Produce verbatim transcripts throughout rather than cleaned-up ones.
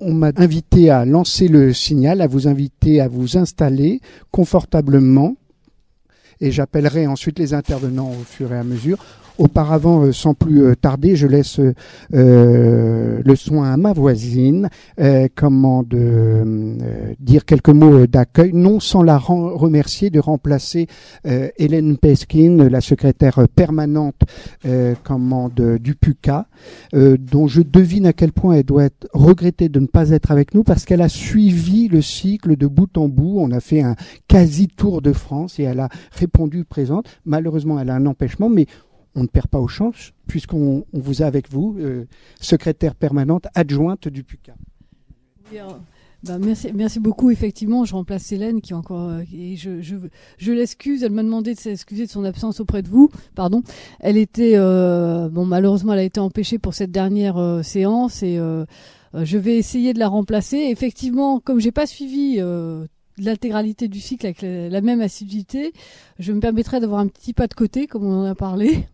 on m'a invité à lancer le signal, à vous inviter à vous installer confortablement, et j'appellerai ensuite les intervenants au fur et à mesure. Auparavant, sans plus tarder, je laisse euh, le soin à ma voisine, euh, comment de euh, dire quelques mots d'accueil, non sans la remercier de remplacer euh, Hélène Peskin, la secrétaire permanente euh, comment de, du P U C A, euh, dont je devine à quel point elle doit être regrettée de ne pas être avec nous parce qu'elle a suivi le cycle de bout en bout. On a fait un quasi tour de France et elle a répondu présente. Malheureusement, elle a un empêchement, mais on ne perd pas au change, puisqu'on on vous a avec vous, euh, secrétaire permanente adjointe du P U C A. Oui, alors, bah merci, merci beaucoup. Effectivement, je remplace Hélène qui est encore. Euh, et je, je, je l'excuse. Elle m'a demandé de s'excuser de son absence auprès de vous. Pardon. Elle était euh, bon. Malheureusement, elle a été empêchée pour cette dernière euh, séance et euh, je vais essayer de la remplacer. Effectivement, comme j'ai pas suivi Euh, l'intégralité du cycle avec la, la même assiduité, je me permettrai d'avoir un petit pas de côté, comme on en a parlé,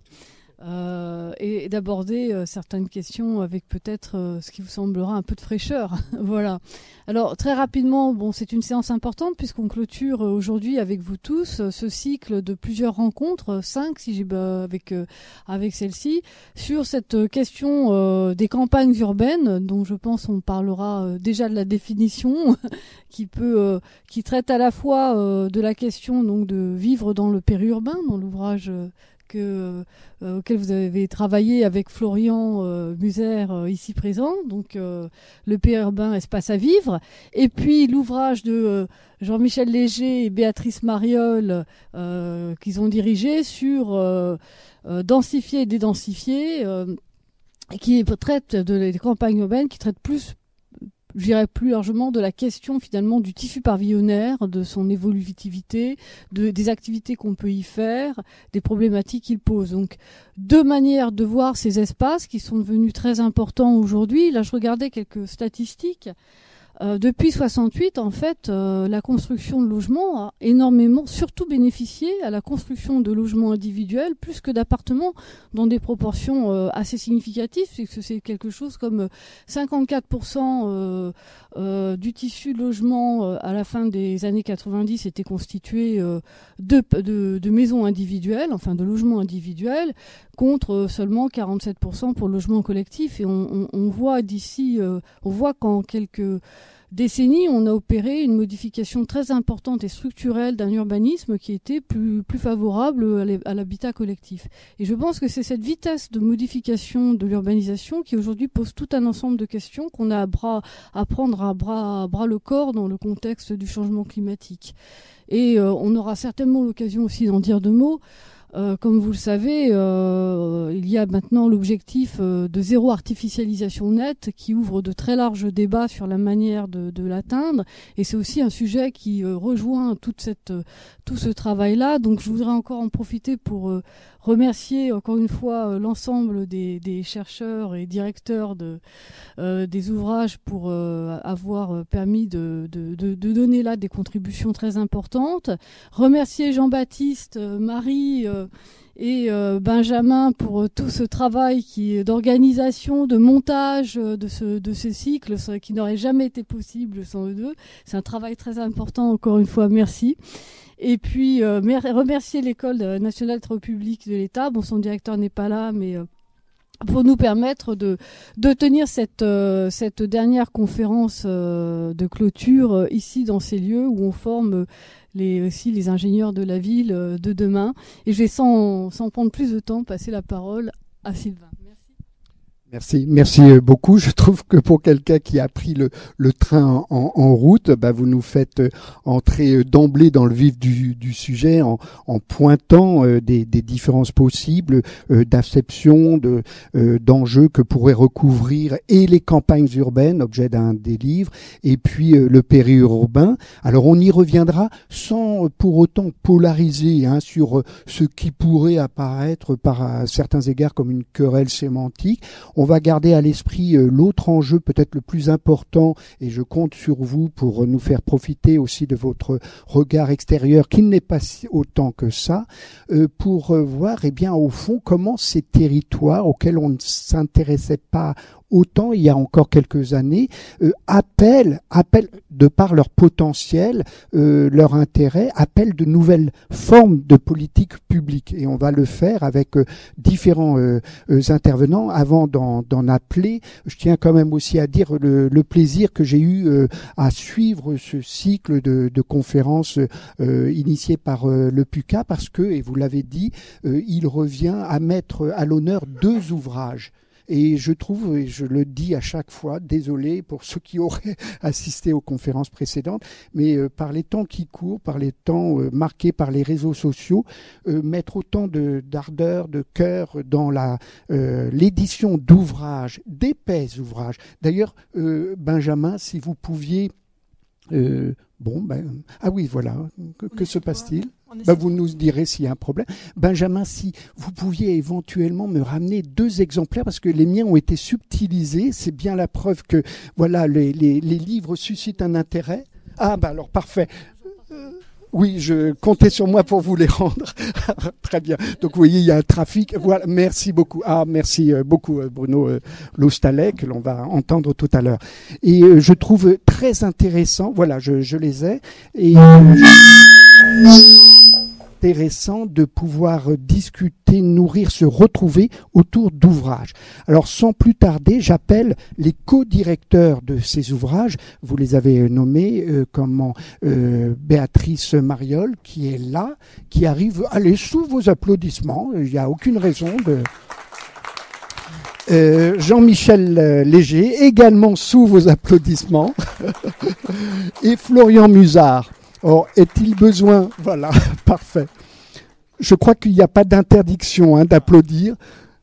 euh, et, et d'aborder euh, certaines questions avec peut-être euh, ce qui vous semblera un peu de fraîcheur. Voilà. Alors, très rapidement, bon, c'est une séance importante puisqu'on clôture euh, aujourd'hui avec vous tous euh, ce cycle de plusieurs rencontres, euh, cinq si j'ai bah, avec euh, avec celle-ci, sur cette euh, question euh, des campagnes urbaines, dont je pense on parlera euh, déjà de la définition, qui peut, euh, qui traite à la fois euh, de la question donc de vivre dans le périurbain, dans l'ouvrage euh, que, euh, auquel vous avez travaillé avec Florian euh, Muser euh, ici présent, donc euh, le périurbain espace à vivre, et puis l'ouvrage de euh, Jean-Michel Léger et Béatrice Mariol euh, qu'ils ont dirigé sur euh, euh, densifier et dédensifier, euh, qui traite de les campagnes urbaines, qui traite plus je dirais plus largement de la question finalement du tissu pavillonnaire, de son évolutivité, de, des activités qu'on peut y faire, des problématiques qu'il pose. Donc deux manières de voir ces espaces qui sont devenus très importants aujourd'hui. Là je regardais quelques statistiques. Euh, depuis soixante-huit, en fait, euh, la construction de logements a énormément, surtout bénéficié à la construction de logements individuels plus que d'appartements dans des proportions euh, assez significatives, puisque c'est quelque chose comme cinquante-quatre pour cent euh, euh, du tissu de logement euh, à la fin des années quatre-vingt-dix était constitué euh, de, de, de maisons individuelles, enfin de logements individuels, contre seulement quarante-sept pour cent pour le logement collectif. Et on, on, on voit d'ici, euh, on voit qu'en quelques décennies, on a opéré une modification très importante et structurelle d'un urbanisme qui était plus, plus favorable à l'habitat collectif. Et je pense que c'est cette vitesse de modification de l'urbanisation qui aujourd'hui pose tout un ensemble de questions qu'on a à, bras, à prendre à bras, à bras le corps dans le contexte du changement climatique. Et euh, on aura certainement l'occasion aussi d'en dire deux mots. Euh, comme vous le savez, euh, il y a maintenant l'objectif euh, de zéro artificialisation nette qui ouvre de très larges débats sur la manière de, de l'atteindre. Et c'est aussi un sujet qui euh, rejoint toute cette, euh, tout ce travail-là. Donc je voudrais encore en profiter pour euh, remercier encore une fois euh, l'ensemble des, des chercheurs et directeurs de, euh, des ouvrages pour euh, avoir permis de, de, de, de donner là des contributions très importantes. Remercier Jean-Baptiste, euh, Marie euh, et euh, Benjamin pour euh, tout ce travail qui d'organisation, de montage euh, de ce de ce cycle qui n'aurait jamais été possible sans eux deux. C'est un travail très important, encore une fois, merci. Et puis euh, remercier l'École nationale de travaux publics de l'État. Bon, son directeur n'est pas là, mais euh, pour nous permettre de de tenir cette euh, cette dernière conférence euh, de clôture euh, ici dans ces lieux où on forme les aussi les ingénieurs de la ville euh, de demain. Et je vais sans sans prendre plus de temps passer la parole à Sylvain. Merci, merci beaucoup. Je trouve que pour quelqu'un qui a pris le, le train en, en route, bah vous nous faites entrer d'emblée dans le vif du, du sujet en, en pointant euh, des, des différences possibles euh, d'acception, de, euh, d'enjeux que pourraient recouvrir et les campagnes urbaines, objet d'un des livres, et puis euh, le périurbain. Alors on y reviendra sans pour autant polariser hein, sur euh, ce qui pourrait apparaître par à certains égards comme une querelle sémantique. On va garder à l'esprit euh, l'autre enjeu peut-être le plus important et je compte sur vous pour nous faire profiter aussi de votre regard extérieur qui n'est pas autant que ça euh, pour euh, voir eh bien au fond comment ces territoires auxquels on ne s'intéressait pas autant il y a encore quelques années, euh, appellent, appellent, de par leur potentiel, euh, leur intérêt, appellent de nouvelles formes de politique publique. Et on va le faire avec euh, différents euh, euh, intervenants. Avant d'en, d'en appeler, je tiens quand même aussi à dire le, le plaisir que j'ai eu euh, à suivre ce cycle de, de conférences euh, initié par euh, le PUCA, parce que, et vous l'avez dit, euh, il revient à mettre à l'honneur deux ouvrages. Et je trouve, et je le dis à chaque fois, désolé pour ceux qui auraient assisté aux conférences précédentes, mais euh, par les temps qui courent, par les temps euh, marqués par les réseaux sociaux, euh, mettre autant de, d'ardeur, de cœur dans la, euh, l'édition d'ouvrages, d'épais ouvrages. D'ailleurs, euh, Benjamin, si vous pouviez... Euh, bon, ben, ah oui, voilà, que, que se passe-t-il ? Ben, vous nous direz s'il y a un problème. Benjamin, si vous pouviez éventuellement me ramener deux exemplaires, parce que les miens ont été subtilisés, c'est bien la preuve que voilà, les, les, les livres suscitent un intérêt. Ah ben alors parfait. Euh, oui, je comptais sur moi pour vous les rendre. Très bien. Donc vous voyez, il y a un trafic. Voilà, merci beaucoup. Ah, merci beaucoup Bruno euh, Lostalet, que l'on va entendre tout à l'heure. Et euh, je trouve très intéressant. Voilà, je, je les ai. Et euh, intéressant de pouvoir discuter, nourrir, se retrouver autour d'ouvrages. Alors sans plus tarder, j'appelle les co-directeurs de ces ouvrages. Vous les avez nommés, euh, comment euh, Béatrice Mariol, qui est là, qui arrive. Allez, sous vos applaudissements, il n'y a aucune raison de... Euh, Jean-Michel Léger, également sous vos applaudissements, et Florian Musard. Or, est-il besoin... Voilà, parfait. Je crois qu'il n'y a pas d'interdiction hein, d'applaudir.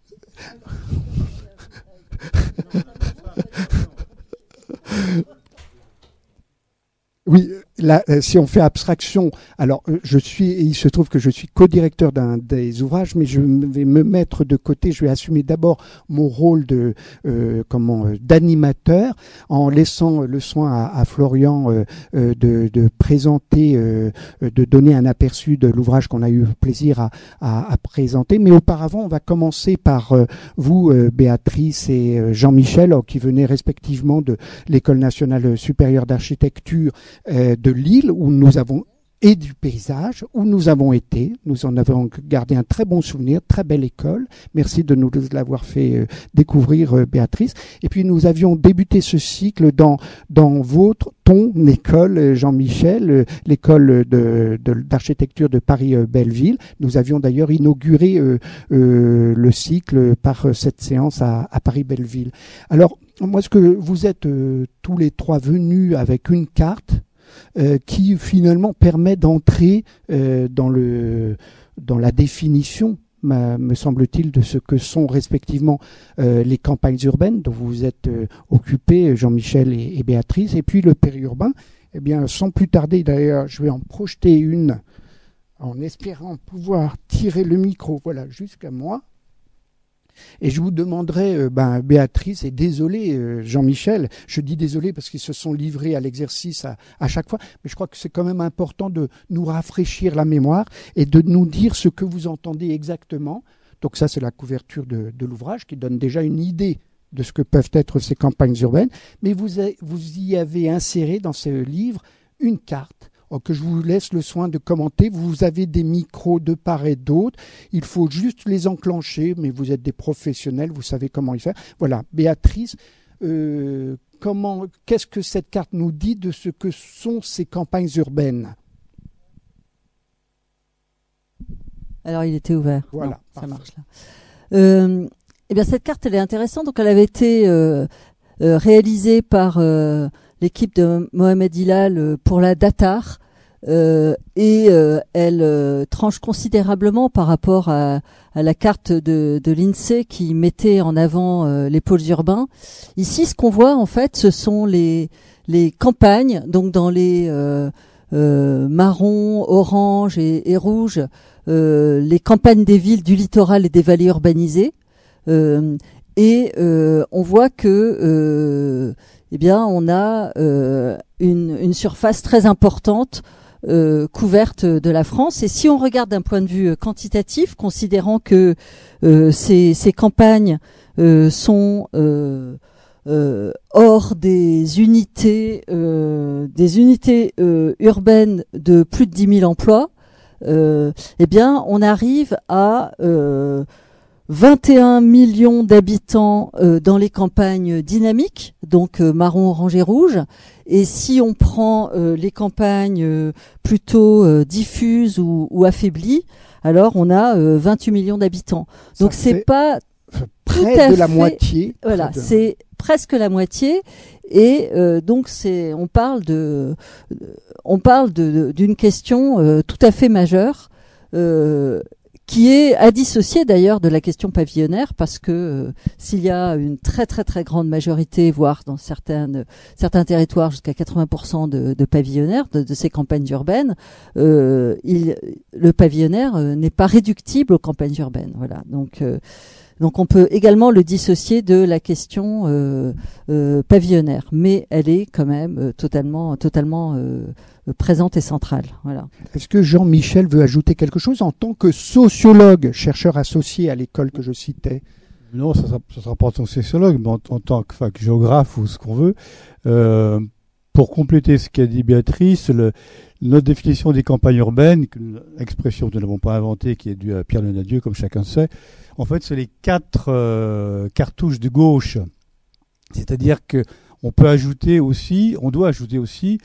Oui, là, si on fait abstraction, alors je suis, et il se trouve que je suis co-directeur d'un des ouvrages, mais je vais me mettre de côté. Je vais assumer d'abord mon rôle de euh, comment d'animateur, en laissant le soin à, à Florian euh, de, de présenter, euh, de donner un aperçu de l'ouvrage qu'on a eu plaisir à, à, à présenter. Mais auparavant, on va commencer par euh, vous, euh, Béatrice et euh, Jean-Michel, qui venaient respectivement de l'École nationale supérieure d'architecture de Lille, où nous avons et du paysage, où nous avons été. Nous en avons gardé un très bon souvenir, très belle école. Merci de nous l'avoir fait euh, découvrir, euh, Béatrice. Et puis nous avions débuté ce cycle dans dans votre ton école, Jean-Michel, euh, l'école de, de, d'architecture de Paris-Belleville. Nous avions d'ailleurs inauguré euh, euh, le cycle par euh, cette séance à, à Paris-Belleville. Alors, moi, ce que vous êtes euh, tous les trois venus avec une carte Euh, qui finalement permet d'entrer euh, dans le dans la définition, ma, me semble-t-il, de ce que sont respectivement euh, les campagnes urbaines dont vous êtes euh, occupés, Jean-Michel et, et Béatrice, et puis le périurbain. Eh bien, sans plus tarder, d'ailleurs, je vais en projeter une en espérant pouvoir tirer le micro, voilà, jusqu'à moi. Et je vous demanderai, euh, ben, Béatrice, et désolé euh, Jean-Michel, je dis désolé parce qu'ils se sont livrés à l'exercice à, à chaque fois, mais je crois que c'est quand même important de nous rafraîchir la mémoire et de nous dire ce que vous entendez exactement. Donc ça, c'est la couverture de, de l'ouvrage qui donne déjà une idée de ce que peuvent être ces campagnes urbaines, mais vous, avez, vous y avez inséré dans ce livre une carte que je vous laisse le soin de commenter. Vous avez des micros de part et d'autre. Il faut juste les enclencher, mais vous êtes des professionnels, vous savez comment y faire. Voilà, Béatrice, euh, comment, qu'est-ce que cette carte nous dit de ce que sont ces campagnes urbaines ? Alors, il était ouvert. Voilà, non, ça marche là. Euh, eh bien, cette carte, elle est intéressante. Donc, elle avait été euh, euh, réalisée par... Euh, l'équipe de Mohamed Hilal pour la Datar, euh, et euh, elle euh, tranche considérablement par rapport à, à la carte de, de l'INSEE qui mettait en avant euh, les pôles urbains. Ici, ce qu'on voit en fait, ce sont les les campagnes, donc dans les euh, euh, marron, orange et, et rouge, euh, les campagnes des villes du littoral et des vallées urbanisées. Euh, et euh, on voit que euh, eh bien, on a euh, une, une surface très importante euh, couverte de la France. Et si on regarde d'un point de vue quantitatif, considérant que euh, ces, ces campagnes euh, sont euh, euh, hors des unités, euh, des unités euh, urbaines de plus de dix mille emplois, euh, eh bien, on arrive à euh, vingt et un millions d'habitants euh, dans les campagnes dynamiques, donc euh, marron, orange et rouge. Et si on prend euh, les campagnes euh, plutôt euh, diffuses ou, ou affaiblies, alors on a euh, vingt-huit millions d'habitants. Ça donc c'est pas près tout à de la fait, moitié. Voilà, de... c'est presque la moitié. Et euh, donc c'est, on parle de, on parle de, de, d'une question euh, tout à fait majeure. Euh, qui est à dissocier d'ailleurs de la question pavillonnaire, parce que euh, s'il y a une très très très grande majorité, voire dans certaines, certains territoires jusqu'à quatre-vingts pour cent de, de pavillonnaires, de, de ces campagnes urbaines, euh, il, le pavillonnaire euh, n'est pas réductible aux campagnes urbaines. Voilà. Donc, euh, donc on peut également le dissocier de la question euh, euh, pavillonnaire, mais elle est quand même euh, totalement, totalement euh, présente et centrale. Voilà. Est-ce que Jean-Michel veut ajouter quelque chose en tant que sociologue, chercheur associé à l'école que je citais? Non, ça sera, ça sera pas en tant que sociologue, mais en, en tant que, enfin, que géographe ou ce qu'on veut. Euh, pour compléter ce qu'a dit Béatrice, le, notre définition des campagnes urbaines, une expression que nous n'avons pas inventée, qui est due à Pierre Lenadieu, comme chacun sait, en fait, c'est les quatre euh, cartouches de gauche. C'est-à-dire que on peut ajouter aussi, on doit ajouter aussi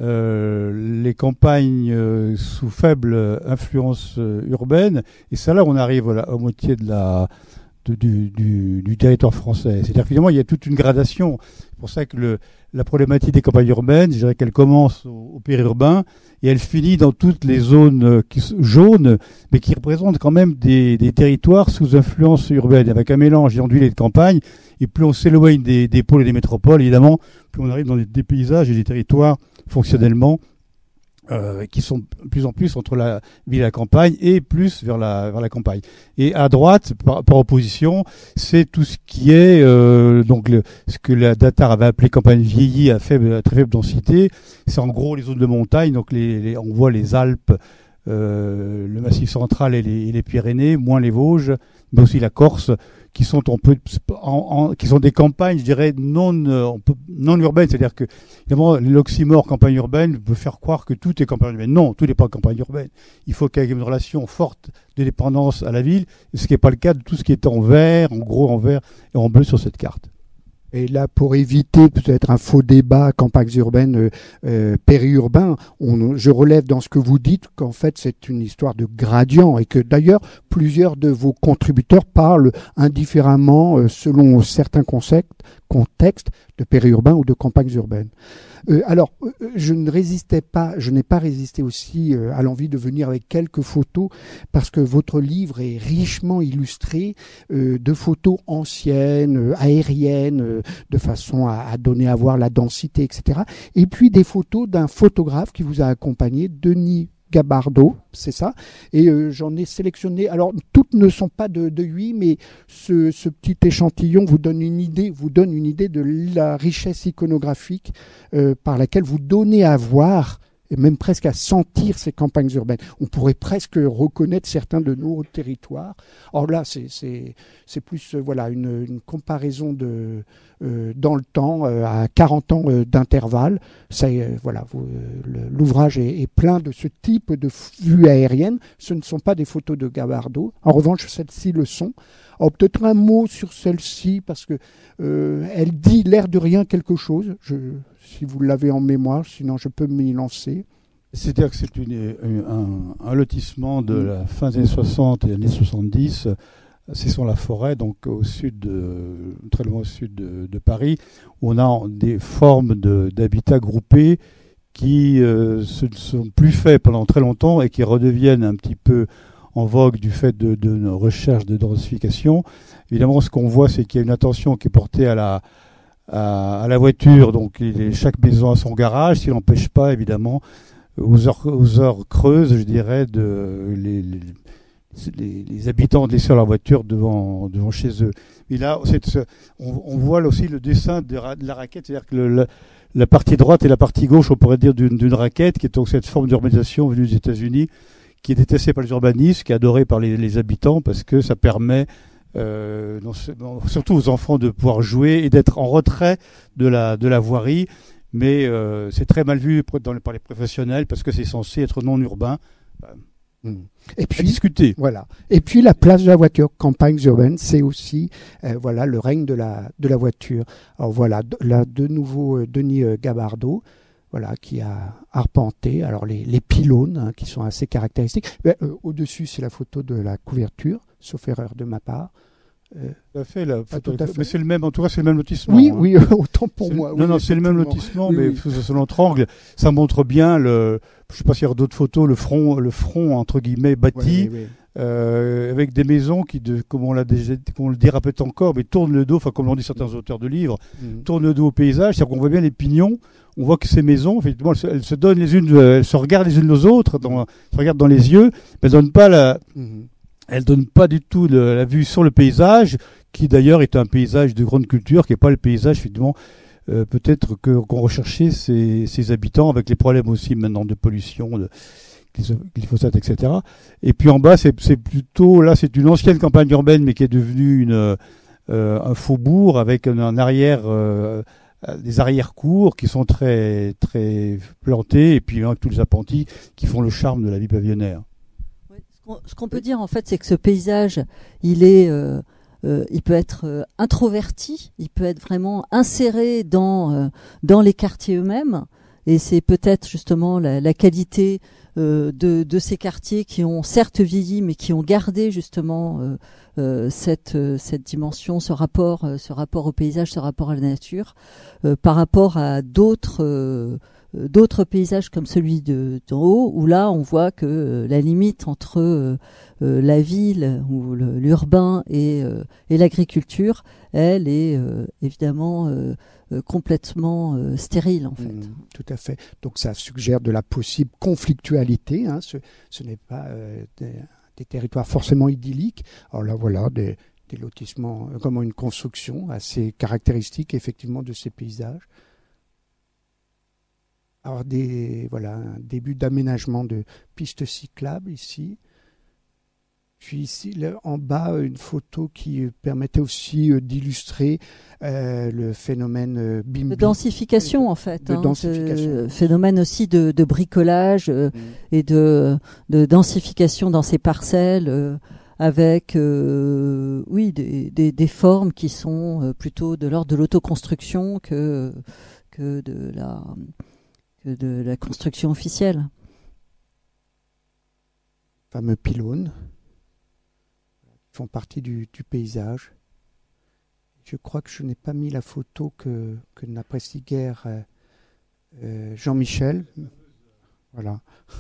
Euh, les campagnes euh, sous faible influence euh, urbaine, et ça là on arrive à la à moitié de la de, du, du, du territoire français. C'est-à-dire finalement il y a toute une gradation. C'est pour ça que le, la problématique des campagnes urbaines, je dirais qu'elle commence au, au périurbain et elle finit dans toutes les zones qui, jaunes, mais qui représentent quand même des, des territoires sous influence urbaine, avec un mélange d'îles et de campagne. Et plus on s'éloigne des, des pôles et des métropoles, évidemment, plus on arrive dans des, des paysages et des territoires fonctionnellement euh, qui sont de plus en plus entre la ville et la campagne et plus vers la vers la campagne. Et à droite, par, par opposition, c'est tout ce qui est euh, donc le, ce que la Datar avait appelé campagne vieillie à faible à très faible densité. C'est en gros les zones de montagne, donc les, les on voit les Alpes, euh, le Massif central et les, et les Pyrénées, moins les Vosges, mais aussi la Corse, qui sont on peut en, en, qui sont des campagnes, je dirais non on peut, non urbaines, c'est-à-dire que évidemment l'oxymore campagne urbaine peut faire croire que tout est campagne urbaine. Non, tout n'est pas campagne urbaine. Il faut qu'il y ait une relation forte de dépendance à la ville, ce qui n'est pas le cas de tout ce qui est en vert, en gros en vert et en bleu sur cette carte. Et là, pour éviter peut-être un faux débat, campagnes urbaines, euh, euh, périurbains, on, je relève dans ce que vous dites qu'en fait c'est une histoire de gradient et que d'ailleurs plusieurs de vos contributeurs parlent indifféremment euh, selon certains concepts, contextes de périurbains ou de campagnes urbaines. Euh, alors, euh, je ne résistais pas, je n'ai pas résisté aussi euh, à l'envie de venir avec quelques photos parce que votre livre est richement illustré euh, de photos anciennes, euh, aériennes, euh, de façon à, à donner à voir la densité, et cetera. Et puis des photos d'un photographe qui vous a accompagné, Denis Gabardo, c'est ça. Et euh, j'en ai sélectionné. Alors toutes ne sont pas de, de huit, mais ce, ce petit échantillon vous donne une idée, vous donne une idée de la richesse iconographique euh, par laquelle vous donnez à voir et même presque à sentir ces campagnes urbaines. On pourrait presque reconnaître certains de nos territoires. Or là, c'est c'est c'est plus euh, voilà une, une comparaison de euh, dans le temps euh, à quarante ans euh, d'intervalle. Ça euh, voilà, vous, euh, l'ouvrage est, est plein de ce type de vues aériennes. Ce ne sont pas des photos de Gabardo. En revanche, celles-ci le sont. Alors peut-être un mot sur celle-ci parce que euh, elle dit l'air de rien quelque chose. Je, si vous l'avez en mémoire, sinon je peux m'y lancer. C'est-à-dire que c'est une, un, un lotissement de la fin des années soixante et des années soixante-dix. C'est sur la forêt, donc au sud, de, très loin au sud de, de Paris, où on a des formes de, d'habitats groupés qui euh, se sont plus faits pendant très longtemps et qui redeviennent un petit peu en vogue du fait de, de nos recherches de densification. Évidemment, ce qu'on voit, c'est qu'il y a une attention qui est portée à la, à, à la voiture. Donc, il, chaque maison a son garage, ce qui n'empêche pas, évidemment, aux heures, aux heures creuses, je dirais, de les, les, les, les habitants de laisser leur voiture devant, devant chez eux. Et là, c'est, on, on voit là aussi le dessin de, de la raquette, c'est-à-dire que le, le, la partie droite et la partie gauche, on pourrait dire, d'une, d'une raquette, qui est donc cette forme d'urbanisation venue des États-Unis, qui est détestée par les urbanistes, qui est adorée par les, les habitants, parce que ça permet euh, non, non, surtout aux enfants de pouvoir jouer et d'être en retrait de la, de la voirie. Mais euh, c'est très mal vu dans, par les professionnels parce que c'est censé être non urbain. Et puis, discuter. Voilà. Et puis la place de la voiture, campagnes urbaines, c'est aussi euh, voilà le règne de la de la voiture. Alors voilà, de, là de nouveau euh, Denis euh, Gabardo, voilà qui a arpenté. Alors les les pylônes hein, qui sont assez caractéristiques. Mais, euh, au-dessus, c'est la photo de la couverture, sauf erreur de ma part. Euh, tout à fait, la photo, tout à fait. Mais c'est le même, en tout cas, c'est le même lotissement. Oui, hein. oui, autant pour c'est, moi. Non, oui, non, c'est le même lotissement, oui, mais oui. sous l'autre angle, ça montre bien le. Je sais pas s'il y a d'autres photos, le front, le front entre guillemets bâti, Oui, oui, oui. Euh, avec des maisons qui, de, comme on l'a déjà, comme on le dit répète encore, mais tournent le dos, enfin comme l'ont dit certains auteurs de livres, Mm. tournent le dos au paysage, c'est-à-dire qu'on voit bien les pignons. On voit que ces maisons, effectivement, elles se, elles se donnent les unes, elles se regardent les unes aux autres, dans, elles se regardent dans les yeux, mais elles donnent pas la. Mm. Elle donne pas du tout le, la vue sur le paysage, qui d'ailleurs est un paysage de grande culture, qui n'est pas le paysage finalement euh, peut-être que qu'on recherchait ces, ces habitants, avec les problèmes aussi maintenant de pollution, de glyphosate, et cetera. Et puis en bas, c'est, c'est plutôt là, c'est une ancienne campagne urbaine, mais qui est devenue une euh, un faubourg avec un, un arrière, euh, des arrière-cours qui sont très très plantés, et puis hein, tous les appentis qui font le charme de la vie pavillonnaire. Ce qu'on peut dire en fait, c'est que ce paysage, il est, euh, euh, il peut être euh, introverti, il peut être vraiment inséré dans euh, dans les quartiers eux-mêmes, et c'est peut-être justement la, la qualité euh, de de ces quartiers qui ont certes vieilli, mais qui ont gardé justement euh, euh, cette euh, cette dimension, ce rapport, euh, ce rapport au paysage, ce rapport à la nature, euh, par rapport à d'autres. Euh, d'autres paysages comme celui de d'en haut, où là on voit que euh, la limite entre euh, euh, la ville ou le, l'urbain et, euh, et l'agriculture, elle est euh, évidemment euh, euh, complètement euh, stérile en fait. Mmh, tout à fait. Donc ça suggère de la possible conflictualité. Hein. Ce, ce n'est pas euh, des, des territoires forcément idylliques. Alors là voilà des, des lotissements, euh, comme une construction assez caractéristique effectivement de ces paysages. Alors des, voilà, un début d'aménagement de pistes cyclables ici. Puis ici, là, en bas, une photo qui permettait aussi euh, d'illustrer euh, le phénomène euh, bimbi. De densification en fait. De hein, densification. Ce phénomène aussi de, de bricolage euh, Mmh. et de, de densification dans ces parcelles. Euh, avec euh, oui des, des, des formes qui sont euh, plutôt de l'ordre de l'autoconstruction que, que de la... de la construction officielle. Fameux pylônes qui font partie du, du paysage. Je crois que je n'ai pas mis la photo que, que n'apprécie guère euh, euh, Jean-Michel. Voilà.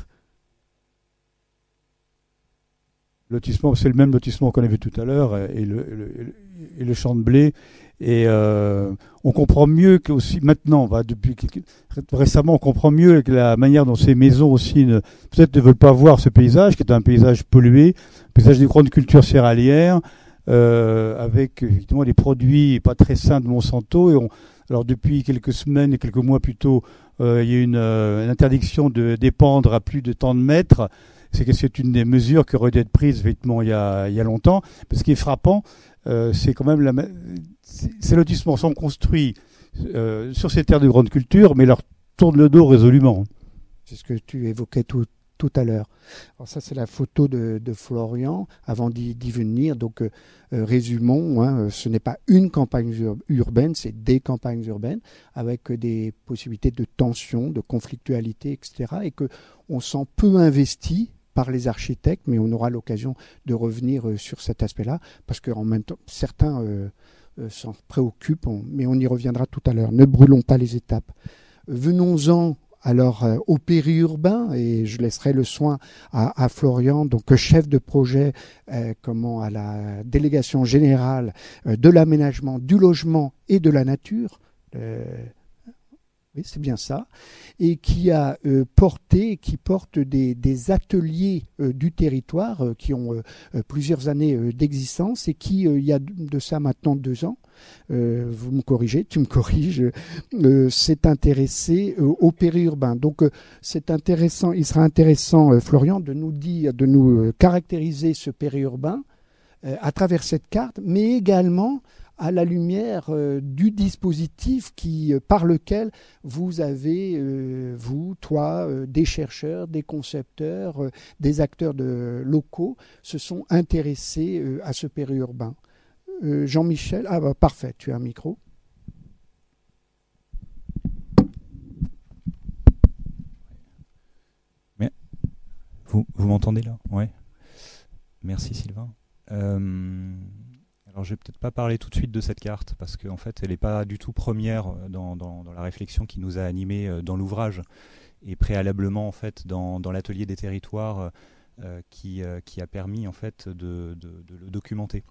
Lotissement, c'est le même lotissement qu'on a vu tout à l'heure, et le, et le, et le champ de blé. Et euh, on comprend mieux que aussi maintenant, va depuis quelques, récemment, on comprend mieux que la manière dont ces maisons aussi ne, peut-être ne veulent pas voir ce paysage, qui est un paysage pollué, un paysage des grandes cultures céréalières, euh, avec effectivement des produits pas très sains de Monsanto. Et on, alors depuis quelques semaines et quelques mois plus tôt, euh, il y a une, euh, une interdiction de d'épandre à plus de tant de mètres. C'est que c'est une des mesures qui aurait dû être prise effectivement il y a, il y a longtemps. Mais ce qui est frappant, euh, c'est quand même la, ces lotissements sont construits euh, sur ces terres de grande culture, mais leur tournent le dos résolument. C'est ce que tu évoquais tout, tout à l'heure. Alors ça, c'est la photo de, de Florian avant d'y, d'y venir. Donc, euh, euh, résumons, hein, ce n'est pas une campagne ur- urbaine, c'est des campagnes urbaines avec des possibilités de tension, de conflictualité, et cetera. Et qu'on sent peu investi par les architectes, mais on aura l'occasion de revenir euh, sur cet aspect-là, parce qu'en même temps, certains euh, euh, s'en préoccupent, on, mais on y reviendra tout à l'heure. Ne brûlons pas les étapes. Venons-en alors euh, au périurbain, et je laisserai le soin à, à Florian, donc chef de projet euh, comment à la délégation générale euh, de l'aménagement, du logement et de la nature. Euh, Oui, c'est bien ça, et qui a euh, porté, qui porte des, des ateliers euh, du territoire euh, qui ont euh, plusieurs années euh, d'existence et qui, euh, il y a de ça maintenant deux ans, euh, vous me corrigez, tu me corriges, euh, s'est intéressé euh, au périurbain. Donc, euh, c'est intéressant, il sera intéressant, euh, Florian, de nous dire, de nous euh, caractériser ce périurbain. euh, à travers cette carte, mais également à la lumière euh, du dispositif qui, euh, par lequel vous avez, euh, vous, toi, euh, des chercheurs, des concepteurs, euh, des acteurs de, locaux se sont intéressés euh, à ce périurbain. Euh, Jean-Michel, ah bah, parfait, tu as un micro. Mais, vous vous m'entendez là? Ouais. Merci Sylvain. Euh... Alors, je vais peut-être pas parler tout de suite de cette carte parce qu'en fait, elle n'est pas du tout première dans, dans, dans la réflexion qui nous a animés dans l'ouvrage et préalablement en fait dans, dans l'atelier des territoires euh, qui, euh, qui a permis en fait de, de, de le documenter.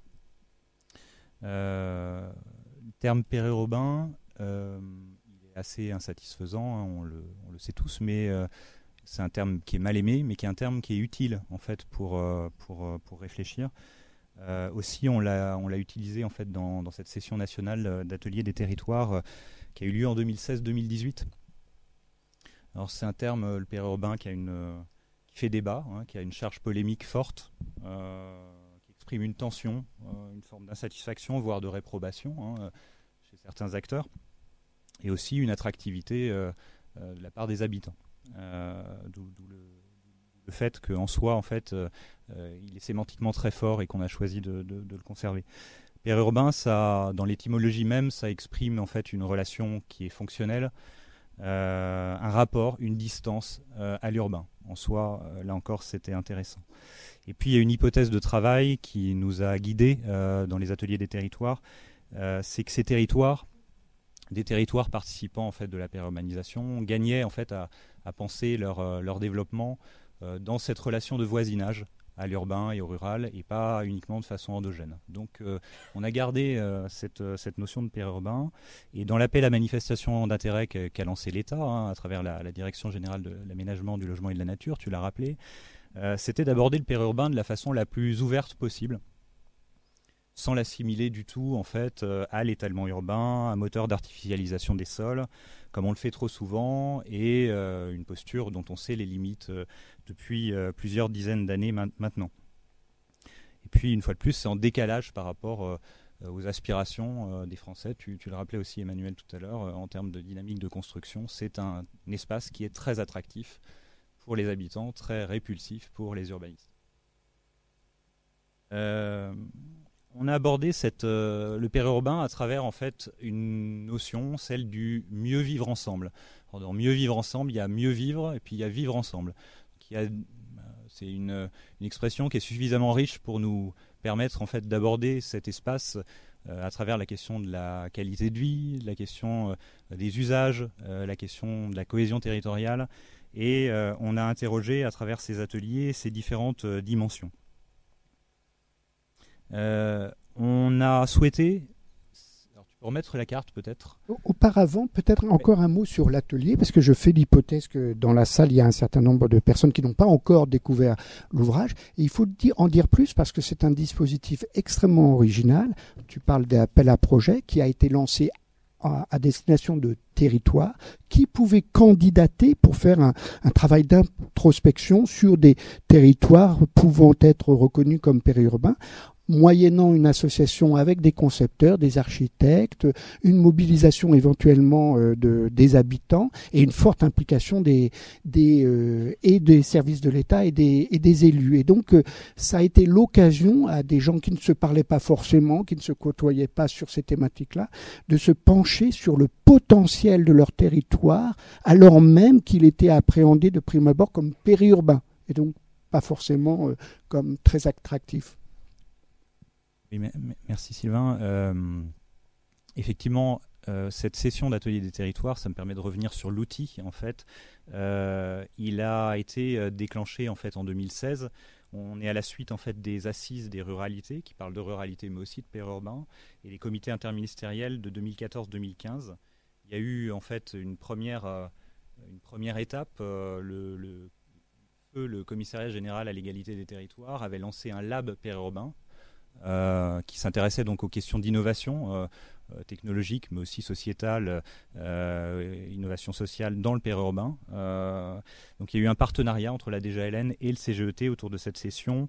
Euh, le terme périurbain, euh, il est assez insatisfaisant, hein, on, le, on le sait tous, mais euh, c'est un terme qui est mal aimé, mais qui est un terme qui est utile en fait pour, euh, pour, pour réfléchir. Euh, aussi, on l'a, on l'a utilisé en fait dans, dans cette session nationale d'atelier des territoires euh, qui a eu lieu en deux mille seize deux mille dix-huit. Alors c'est un terme, euh, le périurbain, qui a une, euh, qui fait débat, hein, qui a une charge polémique forte, euh, qui exprime une tension, euh, une forme d'insatisfaction, voire de réprobation hein, chez certains acteurs, et aussi une attractivité euh, euh, de la part des habitants. Euh, d'où, d'où le le fait qu'en soi, en fait, euh, euh, il est sémantiquement très fort et qu'on a choisi de, de, de le conserver. Périurbain, ça, dans l'étymologie même, ça exprime en fait une relation qui est fonctionnelle, euh, un rapport, une distance euh, à l'urbain. En soi, euh, là encore, c'était intéressant. Et puis, il y a une hypothèse de travail qui nous a guidés euh, dans les ateliers des territoires, euh, c'est que ces territoires, des territoires participants en fait de la périurbanisation, gagnaient en fait à, à penser leur, euh, leur développement dans cette relation de voisinage à l'urbain et au rural, et pas uniquement de façon endogène. Donc euh, on a gardé euh, cette, cette notion de périurbain, et dans l'appel à manifestation d'intérêt qu'a lancé l'État, hein, à travers la, la Direction générale de l'aménagement, du logement et de la nature, tu l'as rappelé, euh, c'était d'aborder le périurbain de la façon la plus ouverte possible, sans l'assimiler du tout en fait euh, à l'étalement urbain, un moteur d'artificialisation des sols, comme on le fait trop souvent, et euh, une posture dont on sait les limites euh, depuis euh, plusieurs dizaines d'années ma- maintenant. Et puis, une fois de plus, c'est en décalage par rapport euh, aux aspirations euh, des Français. Tu, tu le rappelais aussi, Emmanuel, tout à l'heure, euh, en termes de dynamique de construction, c'est un, un espace qui est très attractif pour les habitants, très répulsif pour les urbanistes. Euh, On a abordé cette, euh, le périurbain à travers en fait une notion, celle du mieux vivre ensemble. Alors, dans mieux vivre ensemble, il y a mieux vivre et puis il y a vivre ensemble. Donc, il y a, c'est une, une expression qui est suffisamment riche pour nous permettre en fait d'aborder cet espace euh, à travers la question de la qualité de vie, la question euh, des usages, euh, la question de la cohésion territoriale. Et euh, on a interrogé à travers ces ateliers ces différentes euh, dimensions. Euh, on a souhaité... Alors, tu peux remettre la carte peut-être ? Auparavant, peut-être encore un mot sur l'atelier, parce que je fais l'hypothèse que dans la salle, il y a un certain nombre de personnes qui n'ont pas encore découvert l'ouvrage. Et il faut dire, en dire plus, parce que c'est un dispositif extrêmement original. Tu parles d'appel à projet qui a été lancé à, à destination de territoires qui pouvaient candidater pour faire un, un travail d'introspection sur des territoires pouvant être reconnus comme périurbains, moyennant une association avec des concepteurs, des architectes, une mobilisation éventuellement euh, de, des habitants et une forte implication des, des, euh, et des services de l'État et des, et des élus. Et donc, euh, ça a été l'occasion à des gens qui ne se parlaient pas forcément, qui ne se côtoyaient pas sur ces thématiques-là, de se pencher sur le potentiel de leur territoire, alors même qu'il était appréhendé de prime abord comme périurbain, et donc pas forcément euh, comme très attractif. Oui, merci Sylvain. Euh, effectivement, euh, cette session d'atelier des territoires, ça me permet de revenir sur l'outil. En fait, euh, il a été déclenché en fait en deux mille seize. On est à la suite en fait des assises des ruralités, qui parlent de ruralité mais aussi de périurbain, et les comités interministériels de deux mille quatorze deux mille quinze. Il y a eu en fait une première, euh, une première étape. Euh, le, le, le commissariat général à l'égalité des territoires avait lancé un lab périurbain. Euh, qui s'intéressait donc aux questions d'innovation euh, euh, technologique, mais aussi sociétale, euh, innovation sociale dans le périurbain. Euh, donc il y a eu un partenariat entre la D G A L N et le C G E T autour de cette session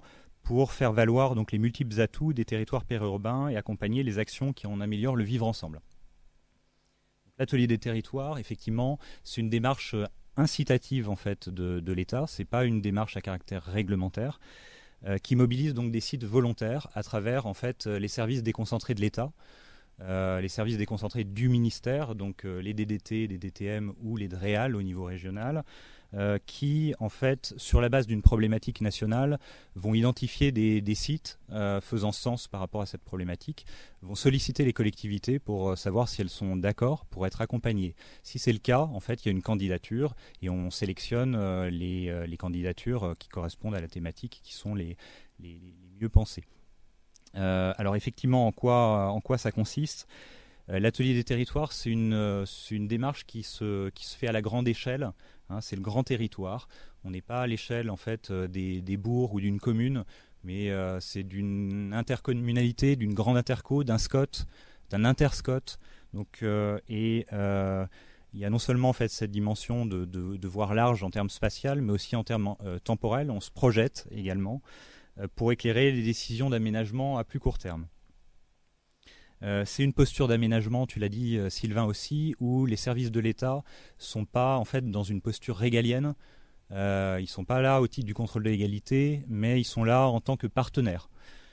pour faire valoir donc les multiples atouts des territoires périurbains et accompagner les actions qui en améliorent le vivre ensemble. L'atelier des territoires, effectivement, c'est une démarche incitative en fait de, de l'État. C'est pas une démarche à caractère réglementaire euh, qui mobilise donc des sites volontaires à travers en fait les services déconcentrés de l'État, euh, les services déconcentrés du ministère, donc euh, les D D T, les D T M ou les D R E A L au niveau régional, euh, qui en fait sur la base d'une problématique nationale vont identifier des, des sites euh, faisant sens par rapport à cette problématique, vont solliciter les collectivités pour euh, savoir si elles sont d'accord pour être accompagnées. Si c'est le cas, en fait, il y a une candidature et on sélectionne euh, les, euh, les candidatures euh, qui correspondent à la thématique, qui sont les, les, les mieux pensées. Euh, alors effectivement, en quoi, en quoi ça consiste ? euh, L'atelier des territoires, c'est une, euh, c'est une démarche qui se, qui se fait à la grande échelle. Hein, c'est le grand territoire. On n'est pas à l'échelle en fait euh, des, des bourgs ou d'une commune, mais euh, c'est d'une intercommunalité, d'une grande interco, d'un SCOT, d'un interscot. Donc, euh, et euh, il y a non seulement en fait cette dimension de, de, de voir large en termes spatial, mais aussi en termes euh, temporels. On se projette également euh, pour éclairer les décisions d'aménagement à plus court terme. Euh, c'est une posture d'aménagement, tu l'as dit euh, Sylvain aussi, où les services de l'État sont pas en fait dans une posture régalienne. Euh, ils sont pas là au titre du contrôle de l'égalité, mais ils sont là en tant que partenaires.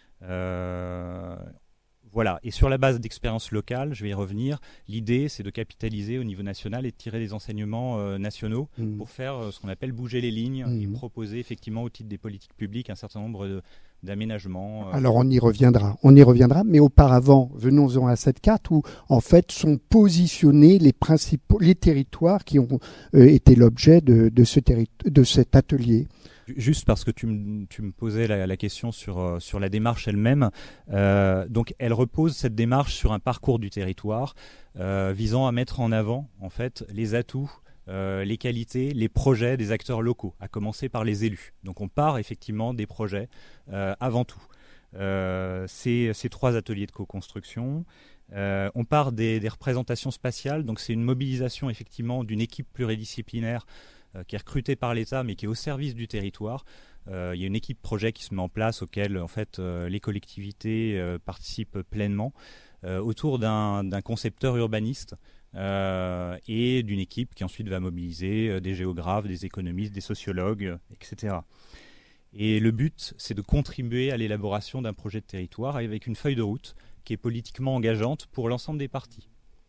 Euh, voilà. Et sur la base d'expériences locales, je vais y revenir. L'idée, c'est de capitaliser au niveau national et de tirer des enseignements euh, nationaux mmh. pour faire euh, ce qu'on appelle bouger les lignes mmh. et proposer effectivement au titre des politiques publiques un certain nombre de d'aménagement. Euh... Alors on y reviendra, on y reviendra, mais auparavant, venons-en à cette carte où en fait sont positionnés les principaux, les territoires qui ont euh, été l'objet de, de, ce terri- de cet atelier. Juste parce que tu me, tu me posais la, la question sur, euh, sur la démarche elle-même, euh, donc elle repose cette démarche sur un parcours du territoire euh, visant à mettre en avant en fait les atouts, Euh, les qualités, les projets des acteurs locaux, à commencer par les élus. Donc on part effectivement des projets euh, avant tout. Euh, ces, ces trois ateliers de co-construction, euh, on part des, des représentations spatiales, donc c'est une mobilisation effectivement d'une équipe pluridisciplinaire euh, qui est recrutée par l'État mais qui est au service du territoire. Euh, il y a une équipe projet qui se met en place auquel en fait euh, les collectivités euh, participent pleinement euh, autour d'un, d'un concepteur urbaniste. Euh, et d'une équipe qui ensuite va mobiliser euh, des géographes, des économistes, des sociologues, euh, et cetera. Et le but, c'est de contribuer à l'élaboration d'un projet de territoire avec une feuille de route qui est politiquement engageante pour l'ensemble des parties.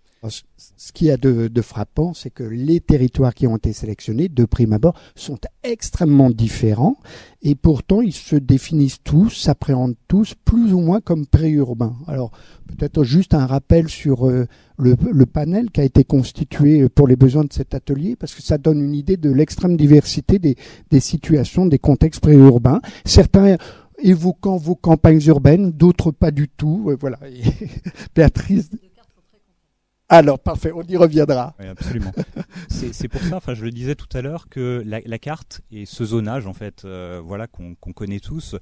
Ce qu'il y a de, de frappant, c'est que les territoires qui ont été sélectionnés, de prime abord, sont extrêmement différents et pourtant ils se définissent tous, s'appréhendent tous plus ou moins comme préurbains. Alors peut-être juste un rappel sur euh, le, le panel qui a été constitué pour les besoins de cet atelier, parce que ça donne une idée de l'extrême diversité des, des situations, des contextes préurbains. Certains évoquant vos campagnes urbaines, d'autres pas du tout. Euh, voilà. Et Béatrice... Alors, parfait, on y reviendra. Oui, absolument. c'est, c'est pour ça, enfin, je le disais tout à l'heure, que la, la carte et ce zonage, en fait, euh, voilà, qu'on, qu'on connaît tous,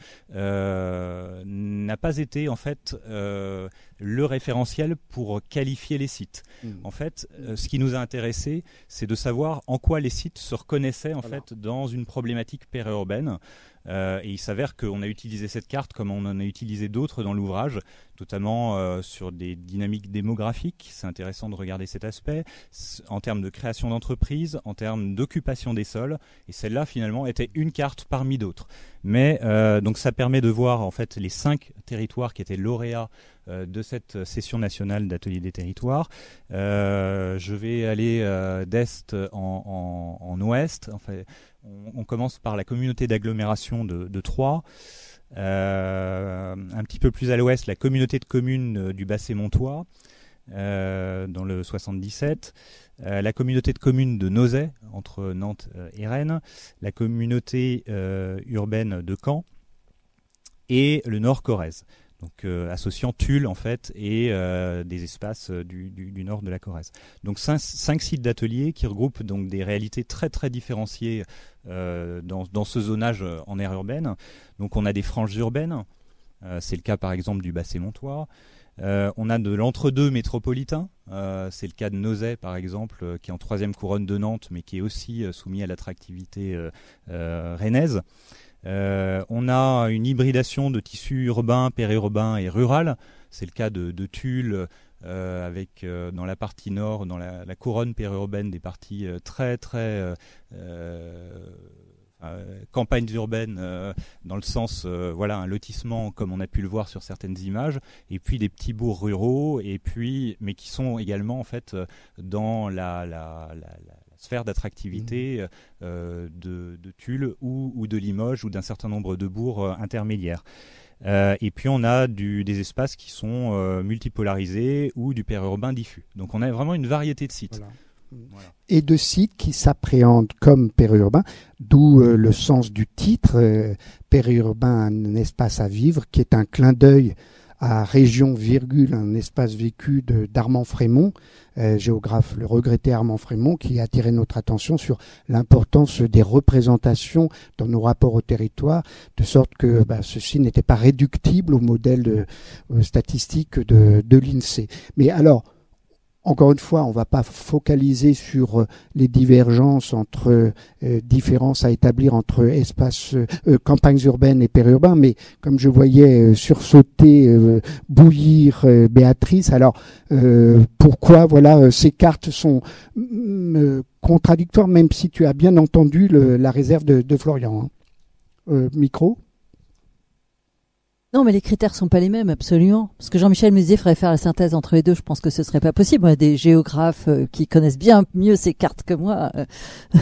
euh, n'a pas été, en fait, euh, le référentiel pour qualifier les sites. Mmh. En fait, euh, ce qui nous a intéressé, c'est de savoir en quoi les sites se reconnaissaient, en voilà. fait, dans une problématique périurbaine. Euh, et il s'avère qu'on a utilisé cette carte comme on en a utilisé d'autres dans l'ouvrage, notamment euh, sur des dynamiques démographiques. C'est intéressant de regarder cet aspect, en termes de création d'entreprises, en termes d'occupation des sols. Et celle-là, finalement, était une carte parmi d'autres. Mais euh, donc ça permet de voir en fait les cinq territoires qui étaient lauréats euh, de cette session nationale d'atelier des territoires. Euh, je vais aller euh, d'est en, en, en ouest. Enfin, on, on commence par la communauté d'agglomération de, de Troyes. Euh, un petit peu plus à l'ouest, la communauté de communes du Basset-Montois. Euh, dans le soixante-dix-sept, euh, la communauté de communes de Nozay, entre Nantes euh, et Rennes, la communauté euh, urbaine de Caen et le Nord Corrèze, donc euh, associant Tulle en fait et euh, des espaces euh, du, du, du nord de la Corrèze. Donc cinq, cinq sites d'ateliers qui regroupent donc des réalités très très différenciées euh, dans, dans ce zonage en aire urbaine. Donc on a des franges urbaines, euh, c'est le cas par exemple du Basset-Montois. Euh, on a de l'entre-deux métropolitain, euh, c'est le cas de Nozay par exemple, euh, qui est en troisième couronne de Nantes, mais qui est aussi euh, soumis à l'attractivité euh, euh, rennaise. Euh, on a une hybridation de tissus urbains, périurbains et rural. C'est le cas de, de Tulle, euh, avec euh, dans la partie nord, dans la, la couronne périurbaine, des parties euh, très très euh, euh, campagnes urbaines, euh, dans le sens, euh, voilà, un lotissement comme on a pu le voir sur certaines images, et puis des petits bourgs ruraux, et puis, mais qui sont également en fait dans la, la, la, la sphère d'attractivité euh, de, de Tulle ou, ou de Limoges ou d'un certain nombre de bourgs euh, intermédiaires. Euh, et puis on a du, des espaces qui sont euh, multipolarisés ou du périurbain diffus. Donc on a vraiment une variété de sites. Voilà. Voilà. Et de sites qui s'appréhendent comme périurbains, d'où euh, le sens du titre, euh, périurbain, un espace à vivre, qui est un clin d'œil à région, virgule, un espace vécu de, d'Armand Frémont, euh, géographe, le regretté Armand Frémont, qui a attiré notre attention sur l'importance des représentations dans nos rapports au territoire, de sorte que bah, ceci n'était pas réductible au modèle de, euh, statistique de, de l'INSEE. Mais alors, encore une fois, on ne va pas focaliser sur les divergences entre euh, différences à établir entre espaces, euh, campagnes urbaines et périurbains, mais comme je voyais euh, sursauter, euh, bouillir euh, Béatrice, alors euh, pourquoi voilà euh, ces cartes sont euh, contradictoires, même si tu as bien entendu le, la réserve de, de Florian. Hein. Euh, micro. Non, mais les critères sont pas les mêmes, absolument. Parce que Jean-Michel me disait, il faudrait faire la synthèse entre les deux. Je pense que ce serait pas possible. On a des géographes euh, qui connaissent bien mieux ces cartes que moi euh,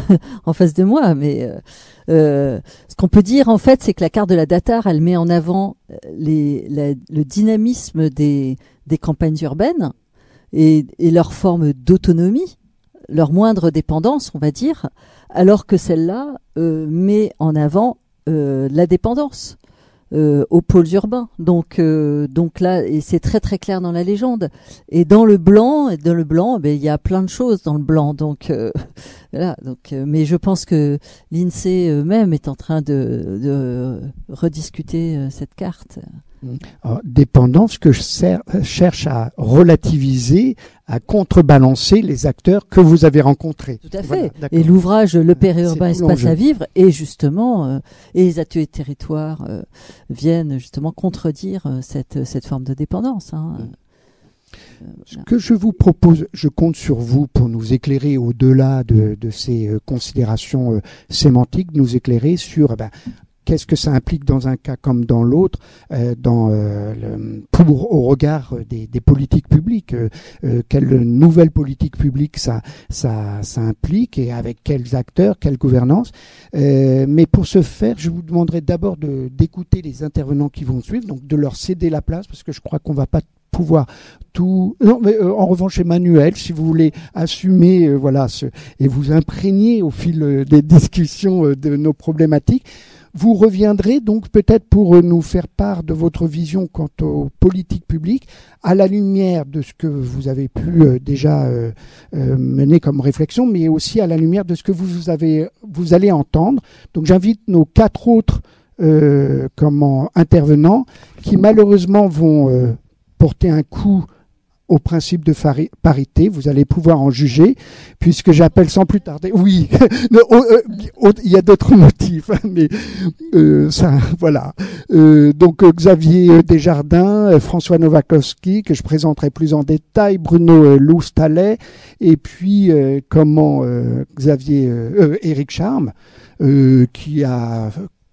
en face de moi. Mais euh, euh, ce qu'on peut dire, en fait, c'est que la carte de la Datar, elle met en avant les, la, le dynamisme des, des campagnes urbaines et, et leur forme d'autonomie, leur moindre dépendance, on va dire, alors que celle-là euh, met en avant euh, la dépendance. Euh, aux pôles urbains. Donc, euh, donc là, et c'est très très clair dans la légende. Et dans le blanc, dans le blanc, ben il y a plein de choses dans le blanc. Donc euh, voilà. Donc, euh, mais je pense que l'INSEE même est en train de, de rediscuter euh, cette carte. Alors, dépendance que je ser- cherche à relativiser, à contrebalancer les acteurs que vous avez rencontrés. Tout à fait. Voilà, et l'ouvrage Le périurbain C'est tout espace l'enjeu. à vivre et justement euh, et les ateliers de territoire euh, viennent justement contredire euh, cette cette forme de dépendance. Hein. Euh, Ce voilà. que je vous propose, je compte sur vous pour nous éclairer au-delà de, de ces euh, considérations euh, sémantiques, nous éclairer sur eh ben, qu'est-ce que ça implique dans un cas comme dans l'autre, euh, dans euh, le, pour au regard des, des politiques publiques, euh, euh, quelle nouvelle politique publique ça, ça, ça implique et avec quels acteurs, quelle gouvernance. Euh, mais pour ce faire, je vous demanderai d'abord de, d'écouter les intervenants qui vont suivre, donc de leur céder la place parce que je crois qu'on va pas pouvoir tout. Non, mais euh, en revanche, Emmanuel, si vous voulez assumer, euh, voilà, ce, et vous imprégner au fil euh, des discussions euh, de nos problématiques. Vous reviendrez donc peut-être pour nous faire part de votre vision quant aux politiques publiques à la lumière de ce que vous avez pu euh, déjà euh, euh, mener comme réflexion, mais aussi à la lumière de ce que vous avez, vous allez entendre. Donc j'invite nos quatre autres euh, comment, intervenants qui malheureusement vont euh, porter un coup au principe de fari- parité, vous allez pouvoir en juger, puisque j'appelle sans plus tarder. Oui, il oh, euh, oh, y a d'autres motifs, mais euh, ça, voilà. Euh, donc euh, Xavier Desjardins, euh, François Nowakowski, que je présenterai plus en détail, Bruno euh, Loustalet, et puis euh, comment euh, Xavier euh, euh, Éric Charme, euh, qui a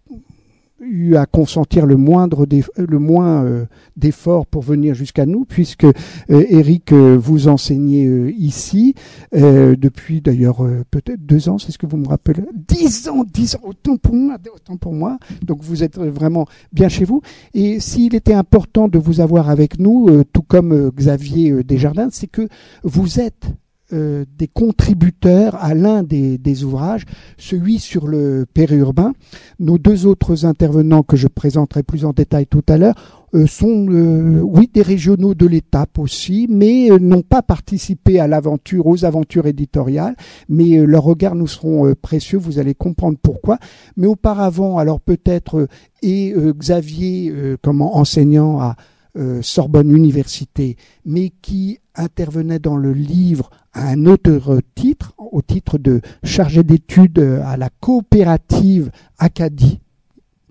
eu à consentir le moindre déf- le moins euh, d'efforts pour venir jusqu'à nous, puisque euh, Eric euh, vous enseignez euh, ici euh, depuis d'ailleurs euh, peut-être deux ans, c'est ce que vous me rappelez. Dix ans, dix ans, autant pour moi, autant pour moi. Donc vous êtes vraiment bien chez vous. Et s'il était important de vous avoir avec nous, euh, tout comme euh, Xavier euh, Desjardins, c'est que vous êtes Euh, des contributeurs à l'un des, des ouvrages, celui sur le périurbain. Nos deux autres intervenants que je présenterai plus en détail tout à l'heure euh, sont, euh, oui, des régionaux de l'étape aussi, mais euh, n'ont pas participé à l'aventure, aux aventures éditoriales, mais euh, leurs regards nous seront euh, précieux, vous allez comprendre pourquoi. Mais auparavant, alors peut-être, euh, et euh, Xavier, euh, comment enseignant à euh, Sorbonne Université, mais qui intervenait dans le livre à un autre titre, au titre de chargé d'études à la coopérative Acadie,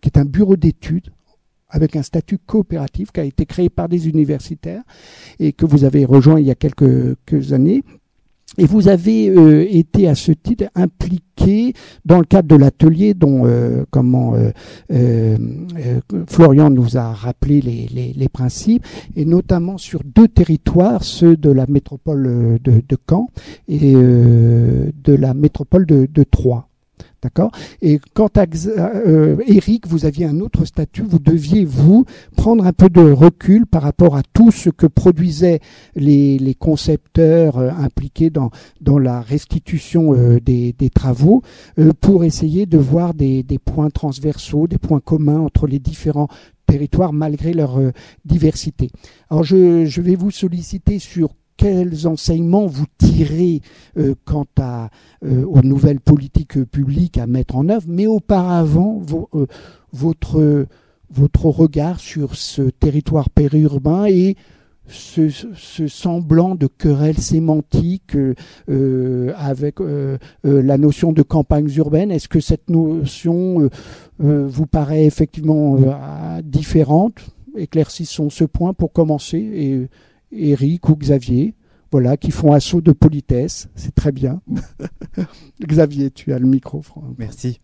qui est un bureau d'études avec un statut coopératif qui a été créé par des universitaires et que vous avez rejoint il y a quelques, quelques années. Et vous avez euh, été à ce titre impliqué dans le cadre de l'atelier dont euh, comment euh, euh, Florian nous a rappelé les, les, les principes, et notamment sur deux territoires, ceux de la métropole de, de Caen et euh, de la métropole de, de Troyes. D'accord. Et quant à euh, Eric, vous aviez un autre statut. Vous deviez, vous, prendre un peu de recul par rapport à tout ce que produisaient les, les concepteurs euh, impliqués dans, dans la restitution euh, des, des travaux euh, pour essayer de voir des, des points transversaux, des points communs entre les différents territoires malgré leur euh, diversité. Alors, je, je vais vous solliciter sur quels enseignements vous tirez euh, quant à, euh, aux nouvelles politiques euh, publiques à mettre en œuvre, mais auparavant, vo, euh, votre, votre regard sur ce territoire périurbain et ce, ce semblant de querelle sémantique euh, euh, avec euh, euh, la notion de campagnes urbaines. Est-ce que cette notion euh, euh, vous paraît effectivement euh, différente? Éclaircissons ce point pour commencer. Et, Eric ou Xavier, voilà, qui font assaut de politesse, c'est très bien. Xavier, tu as le micro. Merci.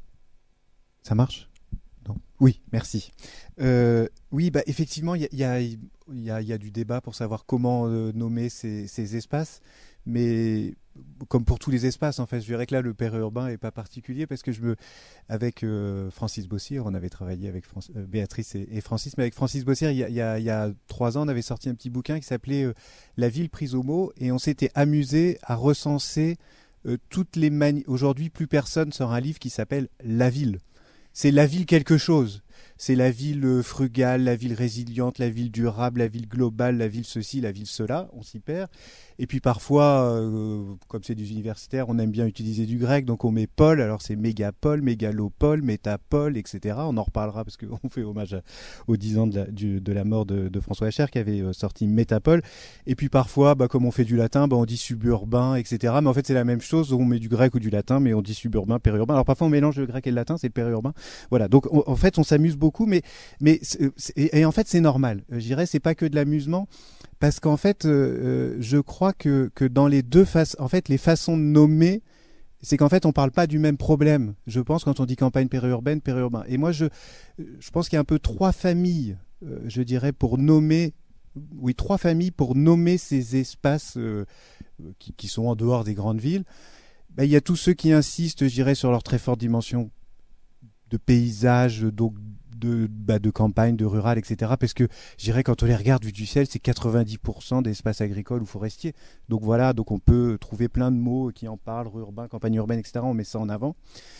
Ça marche? Non. Oui, merci. Euh, oui, bah effectivement, il y a, y, a, y, a, y a du débat pour savoir comment euh, nommer ces, ces espaces, mais comme pour tous les espaces, en fait, je dirais que là, le périurbain est pas particulier parce que je me, avec euh, Francis Bossir, on avait travaillé avec France, euh, Béatrice et, et Francis, mais avec Francis Bossir, il y a, il y a, il y a trois ans, on avait sorti un petit bouquin qui s'appelait euh, La ville prise au mot, et on s'était amusé à recenser euh, toutes les manies. Aujourd'hui, plus personne sort un livre qui s'appelle La ville. C'est la ville quelque chose. C'est la ville frugale, la ville résiliente, la ville durable, la ville globale, la ville ceci, la ville cela, on s'y perd. Et puis parfois, euh, comme c'est des universitaires, on aime bien utiliser du grec, donc on met pôle, alors c'est mégapole, mégalopole, métapole, et cetera. On en reparlera parce qu'on fait hommage à, aux dix ans de la, du, de la mort de, de François Escher qui avait euh, sorti métapole. Et puis parfois, bah, comme on fait du latin, bah, on dit suburbain, et cetera. Mais en fait, c'est la même chose, on met du grec ou du latin, mais on dit suburbain, périurbain. Alors parfois, on mélange le grec et le latin, c'est le périurbain. Voilà, donc on, en fait, on s'amuse beaucoup, mais, mais c'est, et, et en fait, c'est normal. Je dirais, c'est pas que de l'amusement. Parce qu'en fait, euh, je crois que, que dans les deux faces, en fait, les façons de nommer, c'est qu'en fait, on parle pas du même problème. Je pense quand on dit campagne périurbaine, périurbain. Et moi, je, je pense qu'il y a un peu trois familles, euh, je dirais, pour nommer, oui, trois familles pour nommer ces espaces euh, qui, qui sont en dehors des grandes villes. Ben, il y a tous ceux qui insistent, je dirais, sur leur très forte dimension de paysage, donc de, bah, de campagne, de rural, et cetera. Parce que, je dirais, quand on les regarde vu du ciel, c'est quatre-vingt-dix pour cent d'espaces agricoles ou forestiers. Donc voilà, donc on peut trouver plein de mots qui en parlent, urbain, campagne urbaine, et cetera. On met ça en avant.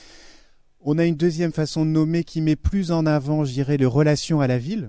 On a une deuxième façon de nommer qui met plus en avant, je dirais, les relations à la ville.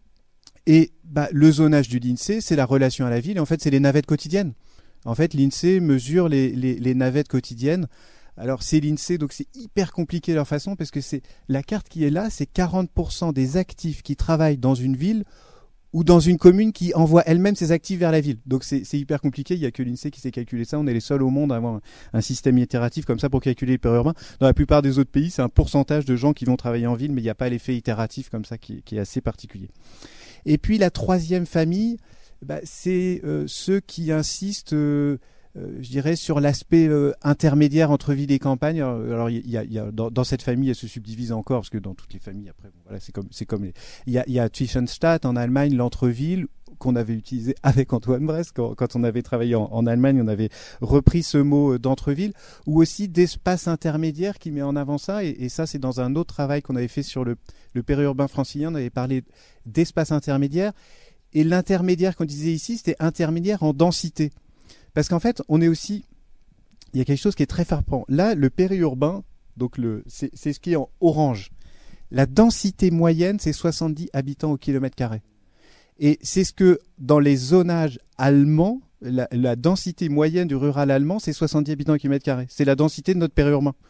Et bah, le zonage du l'INSEE, c'est la relation à la ville. Et en fait, c'est les navettes quotidiennes. En fait, l'INSEE mesure les, les, les navettes quotidiennes. Alors c'est l'INSEE, donc c'est hyper compliqué leur façon parce que c'est la carte qui est là, c'est quarante pour cent des actifs qui travaillent dans une ville ou dans une commune qui envoie elle-même ses actifs vers la ville. Donc c'est, c'est hyper compliqué, il n'y a que l'INSEE qui sait calculer ça. On est les seuls au monde à avoir un, un système itératif comme ça pour calculer le périurbain. Dans la plupart des autres pays, c'est un pourcentage de gens qui vont travailler en ville, mais il n'y a pas l'effet itératif comme ça qui, qui est assez particulier. Et puis la troisième famille, bah, c'est euh, ceux qui insistent... Euh, Euh, je dirais sur l'aspect euh, intermédiaire entre ville et campagne. Alors il y a, y a dans, dans cette famille, elle se subdivise encore parce que dans toutes les familles après, bon, voilà, c'est comme c'est comme les. Il y a, y a Zwischenstadt en Allemagne, l'entre-ville qu'on avait utilisé avec Antoine Brest quand, quand on avait travaillé en, en Allemagne, on avait repris ce mot d'entre-ville, ou aussi d'espace intermédiaire qui met en avant ça. Et, et ça, c'est dans un autre travail qu'on avait fait sur le, le périurbain francilien. On avait parlé d'espace intermédiaire et l'intermédiaire qu'on disait ici, c'était intermédiaire en densité. Parce qu'en fait, on est aussi, il y a quelque chose qui est très frappant. Là, le périurbain, donc le, c'est, c'est ce qui est en orange. La densité moyenne, c'est soixante-dix habitants au kilomètre carré. Et c'est ce que, dans les zonages allemands, la, la densité moyenne du rural allemand, c'est soixante-dix habitants au kilomètre carré. C'est la densité de notre périurbain.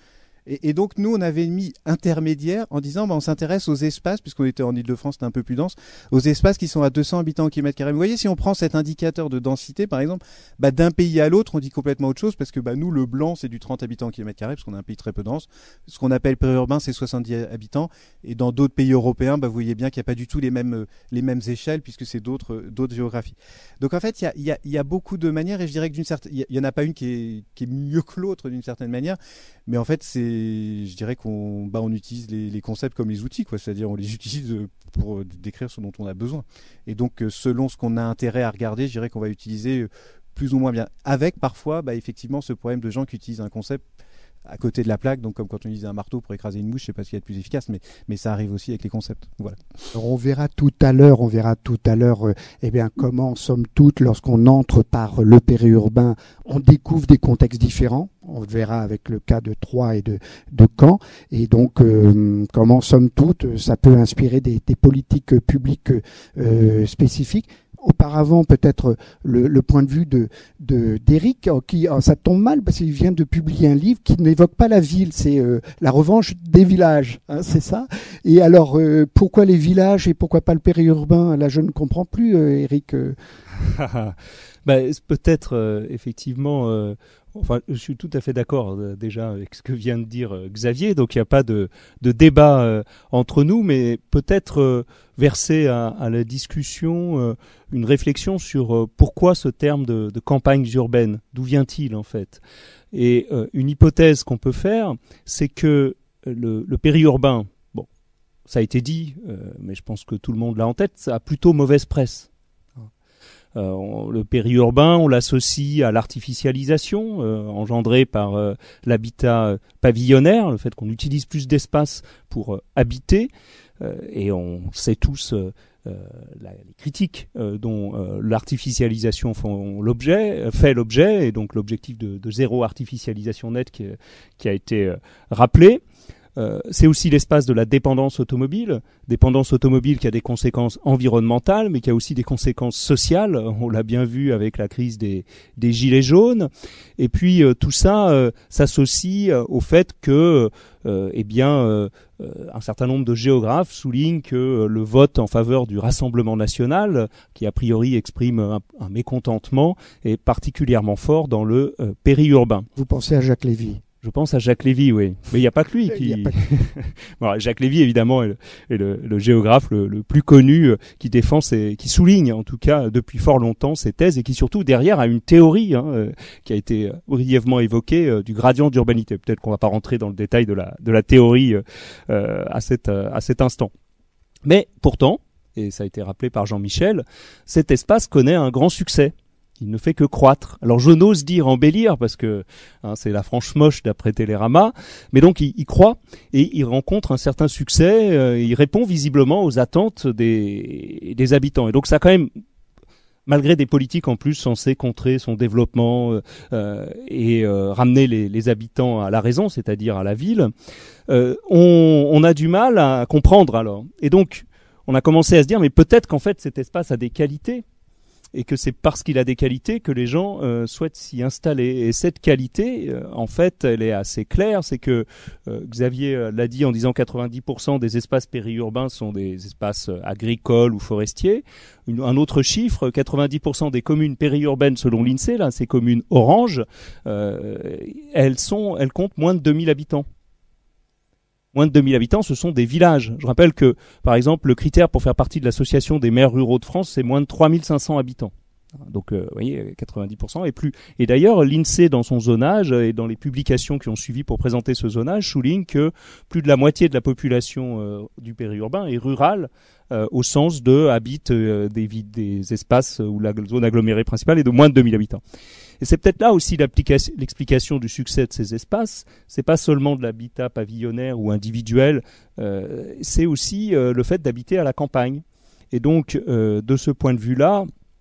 Et, et donc nous, on avait mis intermédiaire en disant, bah, on s'intéresse aux espaces, puisqu'on était en Île-de-France, c'était un peu plus dense, aux espaces qui sont à deux cents habitants au kilomètre carré. Vous voyez, si on prend cet indicateur de densité, par exemple, bah, d'un pays à l'autre, on dit complètement autre chose, parce que bah, nous, le blanc, c'est du trente habitants au kilomètre carré, parce qu'on a un pays très peu dense. Ce qu'on appelle périurbain, c'est soixante-dix habitants. Et dans d'autres pays européens, bah, vous voyez bien qu'il n'y a pas du tout les mêmes, les mêmes échelles, puisque c'est d'autres, d'autres géographies. Donc en fait, il y a, y, a, y a beaucoup de manières, et je dirais que d'une certaine, il y en a pas une qui est, qui est mieux que l'autre d'une certaine manière, mais en fait, c'est, je dirais qu'on, bah, on utilise les, les concepts comme les outils, quoi. C'est-à-dire, on les utilise pour décrire ce dont on a besoin. Et donc, selon ce qu'on a intérêt à regarder, je dirais qu'on va utiliser plus ou moins bien. Avec parfois, bah, effectivement, ce problème de gens qui utilisent un concept à côté de la plaque, donc comme quand on utilise un marteau pour écraser une mouche, je sais pas ce qu'il y a de plus efficace, mais, mais ça arrive aussi avec les concepts. Voilà. Alors on verra tout à l'heure, on verra tout à l'heure, euh, eh bien, comment, somme toute, lorsqu'on entre par le périurbain, on découvre des contextes différents. On le verra avec le cas de Troyes et de, de Caen. Et donc, euh, comment, somme toute, ça peut inspirer des, des politiques publiques euh, spécifiques. Auparavant, peut-être le, le point de vue de, de d'Éric, qui oh, ça tombe mal parce qu'il vient de publier un livre qui n'évoque pas la ville, c'est euh, la revanche des villages, hein, c'est ça. Et alors, euh, pourquoi les villages et pourquoi pas le périurbain? Là, je ne comprends plus, euh, Éric. Euh... bah, peut-être euh, effectivement. Euh... Enfin, je suis tout à fait d'accord euh, déjà avec ce que vient de dire euh, Xavier, donc il n'y a pas de, de débat euh, entre nous, mais peut-être euh, verser à, à la discussion euh, une réflexion sur euh, pourquoi ce terme de, de campagnes urbaines, d'où vient-il en fait? Et euh, une hypothèse qu'on peut faire, c'est que le, le périurbain, bon, ça a été dit, euh, mais je pense que tout le monde l'a en tête, ça a plutôt mauvaise presse. Euh, on, le périurbain, on l'associe à l'artificialisation euh, engendrée par euh, l'habitat euh, pavillonnaire, le fait qu'on utilise plus d'espace pour euh, habiter, euh, et on sait tous euh, euh, la, les critiques euh, dont euh, l'artificialisation font l'objet, fait l'objet, et donc l'objectif de, de zéro artificialisation nette qui, qui a été euh, rappelé. Euh, c'est aussi l'espace de la dépendance automobile, dépendance automobile qui a des conséquences environnementales, mais qui a aussi des conséquences sociales. On l'a bien vu avec la crise des, des gilets jaunes. Et puis euh, tout ça euh, s'associe euh, au fait que, euh, eh bien, euh, euh, un certain nombre de géographes soulignent que euh, le vote en faveur du Rassemblement national, qui a priori exprime un, un mécontentement, est particulièrement fort dans le euh, périurbain. Vous pensez à Jacques Lévy? Je pense à Jacques Lévy, oui. Mais il n'y a pas que lui qui... Pas... bon, Jacques Lévy, évidemment, est le, est le, le géographe le, le plus connu euh, qui défend, ses, qui souligne, en tout cas, depuis fort longtemps, ses thèses et qui, surtout, derrière, a une théorie hein, euh, qui a été brièvement évoquée euh, du gradient d'urbanité. Peut-être qu'on ne va pas rentrer dans le détail de la, de la théorie euh, à, cette, euh, à cet instant. Mais pourtant, et ça a été rappelé par Jean-Michel, cet espace connaît un grand succès. Il ne fait que croître. Alors je n'ose dire embellir parce que hein, c'est la franche moche d'après Télérama, mais donc il, il croît et il rencontre un certain succès. Euh, il répond visiblement aux attentes des, des habitants. Et donc ça quand même, malgré des politiques en plus censées contrer son développement euh, et euh, ramener les, les habitants à la raison, c'est-à-dire à la ville, euh, on, on a du mal à comprendre alors. Et donc on a commencé à se dire mais peut-être qu'en fait cet espace a des qualités. Et que c'est parce qu'il a des qualités que les gens euh, souhaitent s'y installer. Et cette qualité, euh, en fait, elle est assez claire. C'est que euh, Xavier l'a dit en disant quatre-vingt-dix pour cent des espaces périurbains sont des espaces euh, agricoles ou forestiers. Une, un autre chiffre, quatre-vingt-dix pour cent des communes périurbaines selon l'INSEE, là, ces communes orange, euh, elles sont, elles comptent moins de deux mille habitants. Moins de deux mille habitants, ce sont des villages. Je rappelle que, par exemple, le critère pour faire partie de l'association des maires ruraux de France, c'est moins de trois mille cinq cents habitants. Donc, euh, vous voyez, quatre-vingt-dix pour cent et plus. Et d'ailleurs, l'INSEE, dans son zonage et dans les publications qui ont suivi pour présenter ce zonage, souligne que plus de la moitié de la population euh, du périurbain est rurale, euh, au sens de habite euh, des, des espaces où la zone agglomérée principale est de moins de deux mille habitants. Et c'est peut-être là aussi l'explication du succès de ces espaces. C'est pas seulement de l'habitat pavillonnaire ou individuel, euh, c'est aussi euh, le fait d'habiter à la campagne. Et donc, euh, de ce point de vue-là,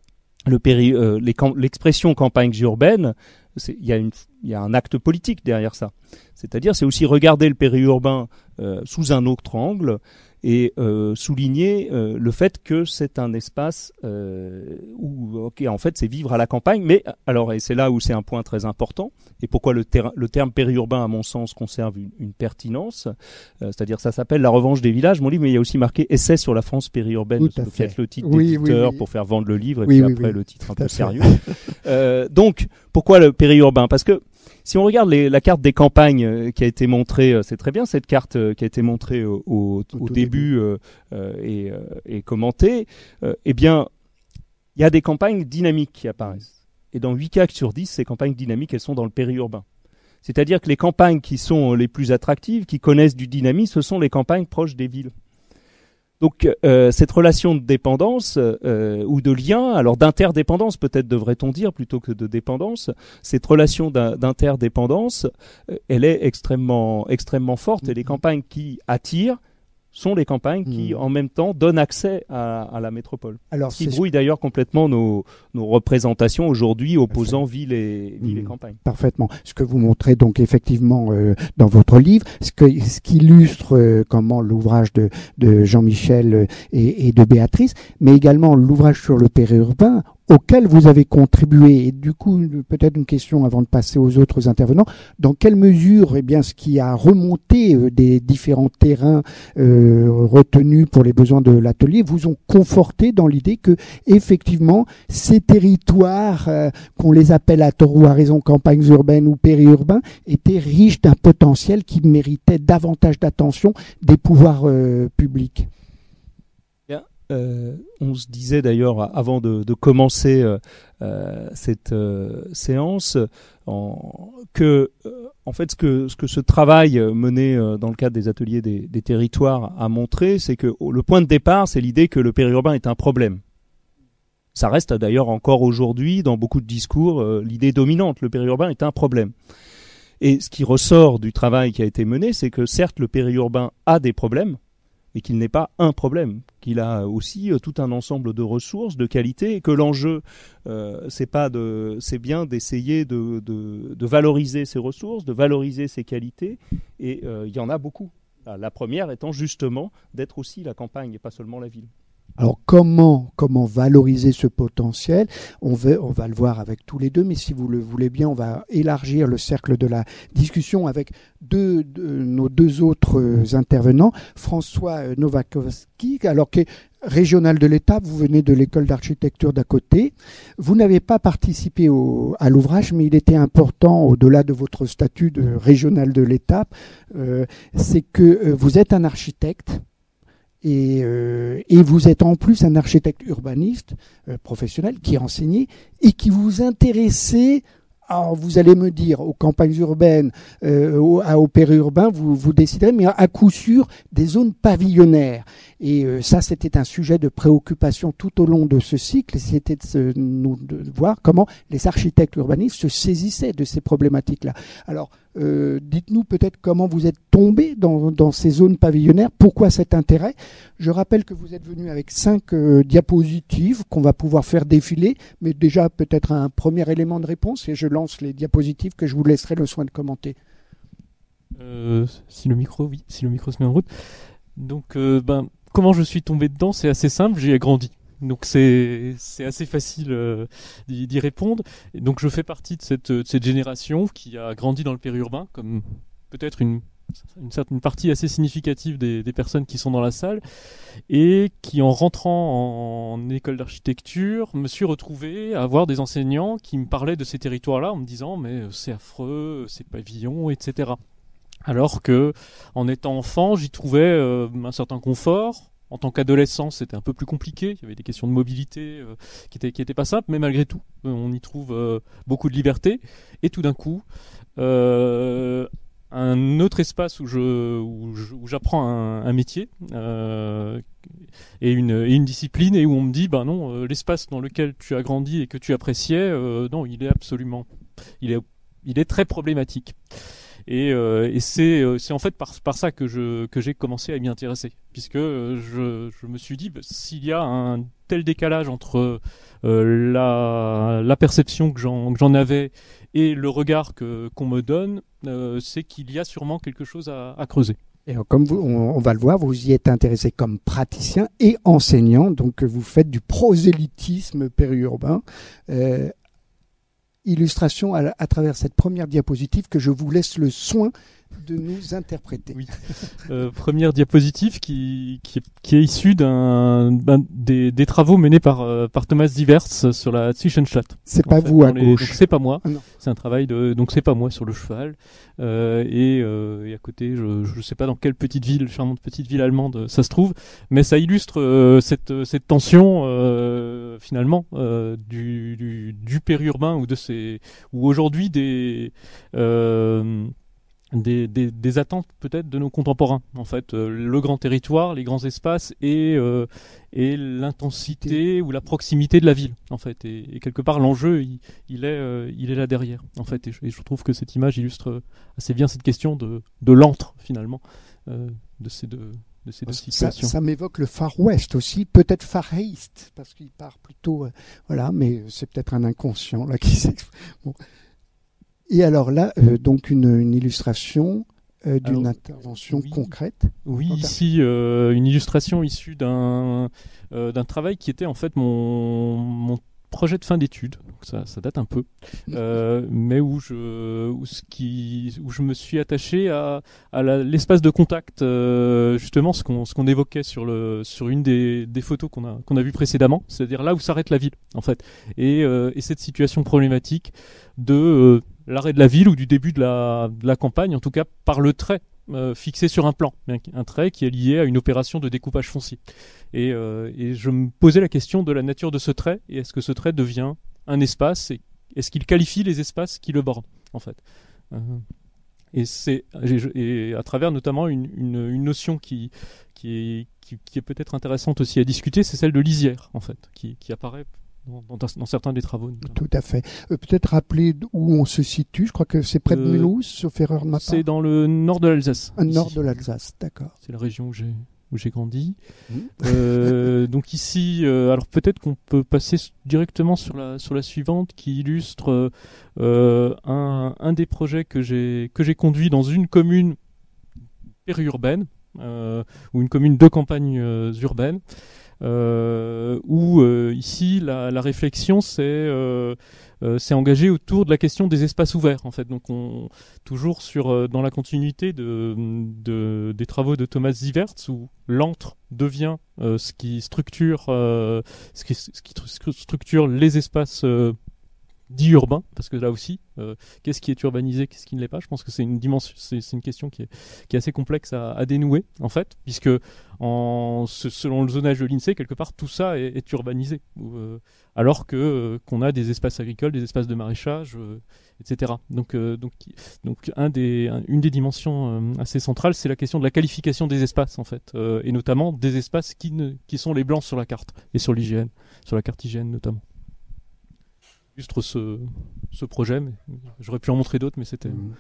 le péri, euh, les, l'expression campagnes urbaines, il y a une, il y a un acte politique derrière ça. C'est-à-dire, c'est aussi regarder le périurbain euh, sous un autre angle et euh, souligner euh, le fait que c'est un espace euh, où, ok, en fait, c'est vivre à la campagne. Mais alors, et c'est là où c'est un point très important, et pourquoi le, ter- le terme périurbain, à mon sens, conserve une, une pertinence. Euh, c'est-à-dire, ça s'appelle La Revanche des villages, mon livre, mais il y a aussi marqué Essai sur la France périurbaine. Tout à fait. Le titre oui, d'éditeur oui, oui. pour faire vendre le livre, et oui, puis oui, après oui. le titre un Tout peu à fait. sérieux. euh, donc, pourquoi le périurbain? Parce que si on regarde les, la carte des campagnes euh, qui a été montrée, euh, c'est très bien cette carte euh, qui a été montrée au, au, au, au début, début. Euh, euh, et, euh, et commentée. Euh, eh bien, il y a des campagnes dynamiques qui apparaissent. Et dans huit cas sur dix, ces campagnes dynamiques, elles sont dans le périurbain. C'est-à-dire que les campagnes qui sont les plus attractives, qui connaissent du dynamisme, ce sont les campagnes proches des villes. Donc euh, cette relation de dépendance euh, ou de lien, alors d'interdépendance peut-être devrait-on dire plutôt que de dépendance, cette relation d'in- d'interdépendance, euh, elle est extrêmement extrêmement forte, et les campagnes qui attirent sont les campagnes qui, mmh. en même temps, donnent accès à, à la métropole. Alors, ce qui brouille d'ailleurs complètement nos, nos représentations aujourd'hui opposant ville et, ville mmh. et campagne. Parfaitement. Ce que vous montrez donc effectivement euh, dans votre livre, ce, que, ce qui illustre euh, comment l'ouvrage de, de Jean-Michel euh, et, et de Béatrice, mais également l'ouvrage sur le périurbain, auquel vous avez contribué. Et du coup, peut-être une question avant de passer aux autres intervenants. Dans quelle mesure, eh bien, ce qui a remonté euh, des différents terrains euh, retenus pour les besoins de l'atelier vous ont conforté dans l'idée que, effectivement, ces territoires, euh, qu'on les appelle à tort ou à raison campagnes urbaines ou périurbains, étaient riches d'un potentiel qui méritait davantage d'attention des pouvoirs euh, publics? Euh, on se disait d'ailleurs avant de, de commencer euh, euh, cette euh, séance en, que euh, en fait ce que ce que ce travail mené euh, dans le cadre des ateliers des, des territoires a montré, c'est que le point de départ, c'est l'idée que le périurbain est un problème. Ça reste d'ailleurs encore aujourd'hui dans beaucoup de discours euh, l'idée dominante, le périurbain est un problème. Et ce qui ressort du travail qui a été mené, c'est que certes le périurbain a des problèmes, mais qu'il n'est pas un problème, qu'il a aussi euh, tout un ensemble de ressources, de qualités, et que l'enjeu, euh, c'est pas de, c'est bien d'essayer de, de, de valoriser ces ressources, de valoriser ces qualités, et euh, il y en a beaucoup. La première étant justement d'être aussi la campagne et pas seulement la ville. Alors comment comment valoriser ce potentiel? On va on va le voir avec tous les deux, mais si vous le voulez bien, on va élargir le cercle de la discussion avec deux de nos deux autres intervenants. François Novakovski, alors que régional de l'État, vous venez de l'école d'architecture d'à côté. Vous n'avez pas participé au, à l'ouvrage, mais il était important, au-delà de votre statut de régional de l'État, euh, c'est que euh, vous êtes un architecte. Et, euh, et vous êtes en plus un architecte urbaniste euh, professionnel qui enseignait et qui vous intéressait, alors vous allez me dire, aux campagnes urbaines, euh, au, au périurbain, vous, vous déciderez, mais à coup sûr des zones pavillonnaires. Et euh, ça, c'était un sujet de préoccupation tout au long de ce cycle, c'était de, se, nous, de voir comment les architectes urbanistes se saisissaient de ces problématiques-là. Alors, euh, dites-nous peut-être comment vous êtes tombé dans, dans ces zones pavillonnaires, pourquoi cet intérêt? Je rappelle que vous êtes venu avec cinq euh, diapositives qu'on va pouvoir faire défiler, mais déjà peut-être un premier élément de réponse, et je lance les diapositives que je vous laisserai le soin de commenter. Euh, si le micro, oui, si le micro se met en route. Donc, euh, ben, comment je suis tombé dedans? C'est assez simple, j'y ai grandi. Donc c'est c'est assez facile euh, d'y, d'y répondre. Et donc je fais partie de cette, de cette génération qui a grandi dans le périurbain, comme peut-être une, une certaine partie assez significative des, des personnes qui sont dans la salle, et qui en rentrant en, en école d'architecture me suis retrouvé à avoir des enseignants qui me parlaient de ces territoires-là en me disant mais c'est affreux, c'est pavillon, et cetera. Alors que en étant enfant, j'y trouvais euh, un certain confort. En tant qu'adolescent, c'était un peu plus compliqué. Il y avait des questions de mobilité euh, qui étaient qui étaient pas simples, mais malgré tout, euh, on y trouve euh, beaucoup de liberté. Et tout d'un coup, euh, un autre espace où je où, je, où j'apprends un, un métier euh, et une et une discipline, et où on me dit, ben non, euh, l'espace dans lequel tu as grandi et que tu appréciais, euh, non, il est absolument, il est il est très problématique. Et, euh, et c'est, euh, c'est en fait par, par ça que, je, que j'ai commencé à m'y intéresser, puisque euh, je, je me suis dit, bah, s'il y a un tel décalage entre euh, la, la perception que j'en, que j'en avais et le regard que, qu'on me donne, euh, c'est qu'il y a sûrement quelque chose à, à creuser. Et comme vous, on, on va le voir, vous y êtes intéressé comme praticien et enseignant, donc vous faites du prosélytisme périurbain. Euh, illustration à, à travers cette première diapositive que je vous laisse le soin de nous interpréter. Oui. Euh, première diapositive qui, qui, qui est issue d'un, d'un des, des travaux menés par, euh, par Thomas Dieverts sur la Zwischenstadt. C'est pas fait, vous à les, gauche. Donc c'est pas moi. Ah, non. C'est un travail de, donc c'est pas moi sur le cheval. Euh, et, euh, et à côté, je, je sais pas dans quelle petite ville, charmante petite ville allemande, ça se trouve, mais ça illustre euh, cette, cette tension euh, finalement euh, du, du, du périurbain ou de ces, ou aujourd'hui des euh, Des, des, des attentes peut-être de nos contemporains, en fait, euh, le grand territoire, les grands espaces et, euh, et l'intensité ou la proximité de la ville, en fait, et, et quelque part l'enjeu il, il est euh, il est là derrière, en fait, et je, et je trouve que cette image illustre assez bien cette question de de l'antre finalement euh, de ces deux de ces deux ça, situations. Ça m'évoque le Far West aussi, peut-être Far East parce qu'il part plutôt, euh, voilà, mais c'est peut-être un inconscient là qui s'exprime. Bon. Et alors là, euh, donc une, une illustration euh, d'une alors, intervention oui, concrète. Oui, ici euh, une illustration issue d'un euh, d'un travail qui était en fait mon mon projet de fin d'études. Donc ça, ça date un peu, euh, mais où je où ce qui où je me suis attaché à à la, l'espace de contact, euh, justement ce qu'on ce qu'on évoquait sur le sur une des des photos qu'on a qu'on a vu précédemment, c'est-à-dire là où s'arrête la ville en fait, et euh, et cette situation problématique de euh, l'arrêt de la ville ou du début de la, de la campagne, en tout cas par le trait euh, fixé sur un plan, un trait qui est lié à une opération de découpage foncier. Et, euh, et je me posais la question de la nature de ce trait, et est-ce que ce trait devient un espace, et est-ce qu'il qualifie les espaces qui le bordent, en fait. Euh, et c'est et à travers notamment une, une, une notion qui, qui est, qui, qui est peut-être intéressante aussi à discuter, c'est celle de lisière, en fait, qui, qui apparaît Dans, dans, dans certains des travaux. Notamment. Tout à fait. Euh, peut-être rappeler où on se situe. Je crois que c'est près de euh, Mulhouse, sauf erreur de ma part. C'est dans le nord de l'Alsace. Un nord de l'Alsace, d'accord. C'est la région où j'ai où j'ai grandi. Mmh. euh, donc ici, euh, alors peut-être qu'on peut passer directement sur la sur la suivante, qui illustre euh, un un des projets que j'ai que j'ai conduit dans une commune périurbaine euh, ou une commune de campagne euh, urbaine. Euh, où euh, ici la, la réflexion s'est euh, euh, s'est engagée autour de la question des espaces ouverts en fait. Donc on toujours sur euh, dans la continuité de, de des travaux de Thomas Dieverts où l'antre devient euh, ce qui structure euh, ce qui ce qui structure les espaces euh, dits urbains, parce que là aussi, euh, qu'est-ce qui est urbanisé, qu'est-ce qui ne l'est pas. Je pense que c'est une dimension, c'est, c'est une question qui est, qui est assez complexe à, à dénouer, en fait, puisque en, selon le zonage de l'INSEE, quelque part, tout ça est, est urbanisé, euh, alors que euh, qu'on a des espaces agricoles, des espaces de maraîchage, euh, et cetera. Donc, euh, donc, donc, un des, un, une des dimensions euh, assez centrales, c'est la question de la qualification des espaces, en fait, euh, et notamment des espaces qui, ne, qui sont les blancs sur la carte et sur l'I G N, sur la carte I G N notamment. Illustre ce, ce projet, mais j'aurais pu en montrer d'autres, mais c'était mmh.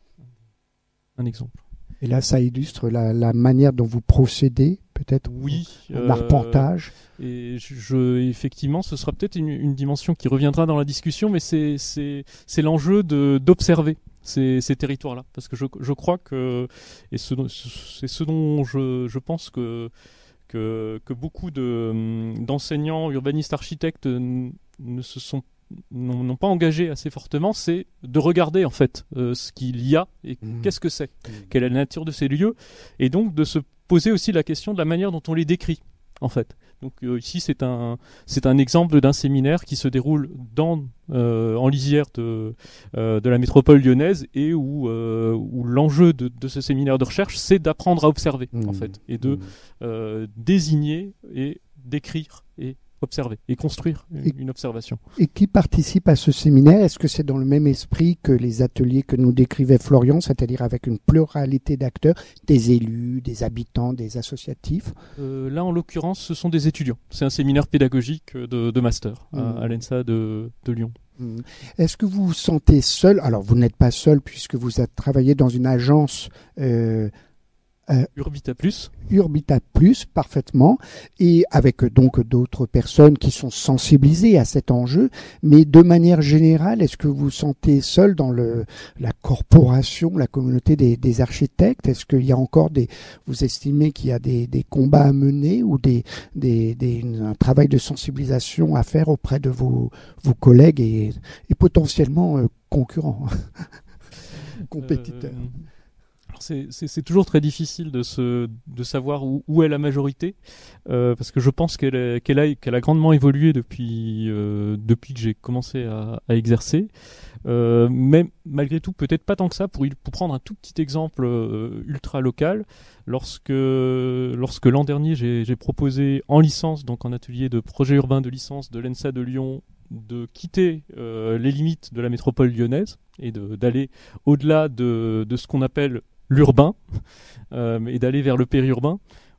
un exemple. Et là, ça illustre la, la manière dont vous procédez, peut-être. Oui. Un euh, arpentage. Et je, je, effectivement, ce sera peut-être une, une dimension qui reviendra dans la discussion, mais c'est, c'est, c'est l'enjeu de, d'observer ces, ces territoires-là, parce que je, je crois que, et ce, c'est ce dont je, je pense que que, que beaucoup de, d'enseignants, urbanistes, architectes ne se sont n'ont, n'ont pas engagé assez fortement, c'est de regarder en fait euh, ce qu'il y a et mmh. qu'est-ce que c'est, mmh. quelle est la nature de ces lieux, et donc de se poser aussi la question de la manière dont on les décrit en fait. Donc euh, ici c'est un c'est un exemple d'un séminaire qui se déroule dans euh, en lisière de euh, de la métropole lyonnaise et où euh, où l'enjeu de, de ce séminaire de recherche c'est d'apprendre à observer mmh. en fait et de mmh. euh, désigner et décrire et observer et construire une, et, une observation. Et qui participe à ce séminaire? Est-ce que c'est dans le même esprit que les ateliers que nous décrivait Florian, c'est-à-dire avec une pluralité d'acteurs, des élus, des habitants, des associatifs? euh, Là, en l'occurrence, ce sont des étudiants. C'est un séminaire pédagogique de, de master mmh. à, à l'E N S A de, de Lyon. Mmh. Est-ce que vous vous sentez seul? Alors, vous n'êtes pas seul puisque vous avez travaillé dans une agence euh, Euh, Urbita Plus. Urbita Plus, parfaitement, et avec donc d'autres personnes qui sont sensibilisées à cet enjeu. Mais de manière générale, est-ce que vous vous sentez seul dans le, la corporation, la communauté des, des architectes? Est-ce qu'il y a encore des, vous estimez qu'il y a des, des combats à mener ou des, des, des, un travail de sensibilisation à faire auprès de vos, vos collègues et, et potentiellement euh, concurrents, compétiteurs? Euh... C'est, c'est, c'est toujours très difficile de, se, de savoir où, où est la majorité, euh, parce que je pense qu'elle, est, qu'elle, a, qu'elle a grandement évolué depuis, euh, depuis que j'ai commencé à, à exercer. Euh, mais malgré tout, peut-être pas tant que ça. Pour, pour prendre un tout petit exemple euh, ultra local, lorsque, lorsque l'an dernier j'ai, j'ai proposé en licence, donc en atelier de projet urbain de licence de l'E N S A de Lyon, de quitter euh, les limites de la métropole lyonnaise et de, d'aller au-delà de, de ce qu'on appelle l'urbain, euh, et d'aller vers le périurbain,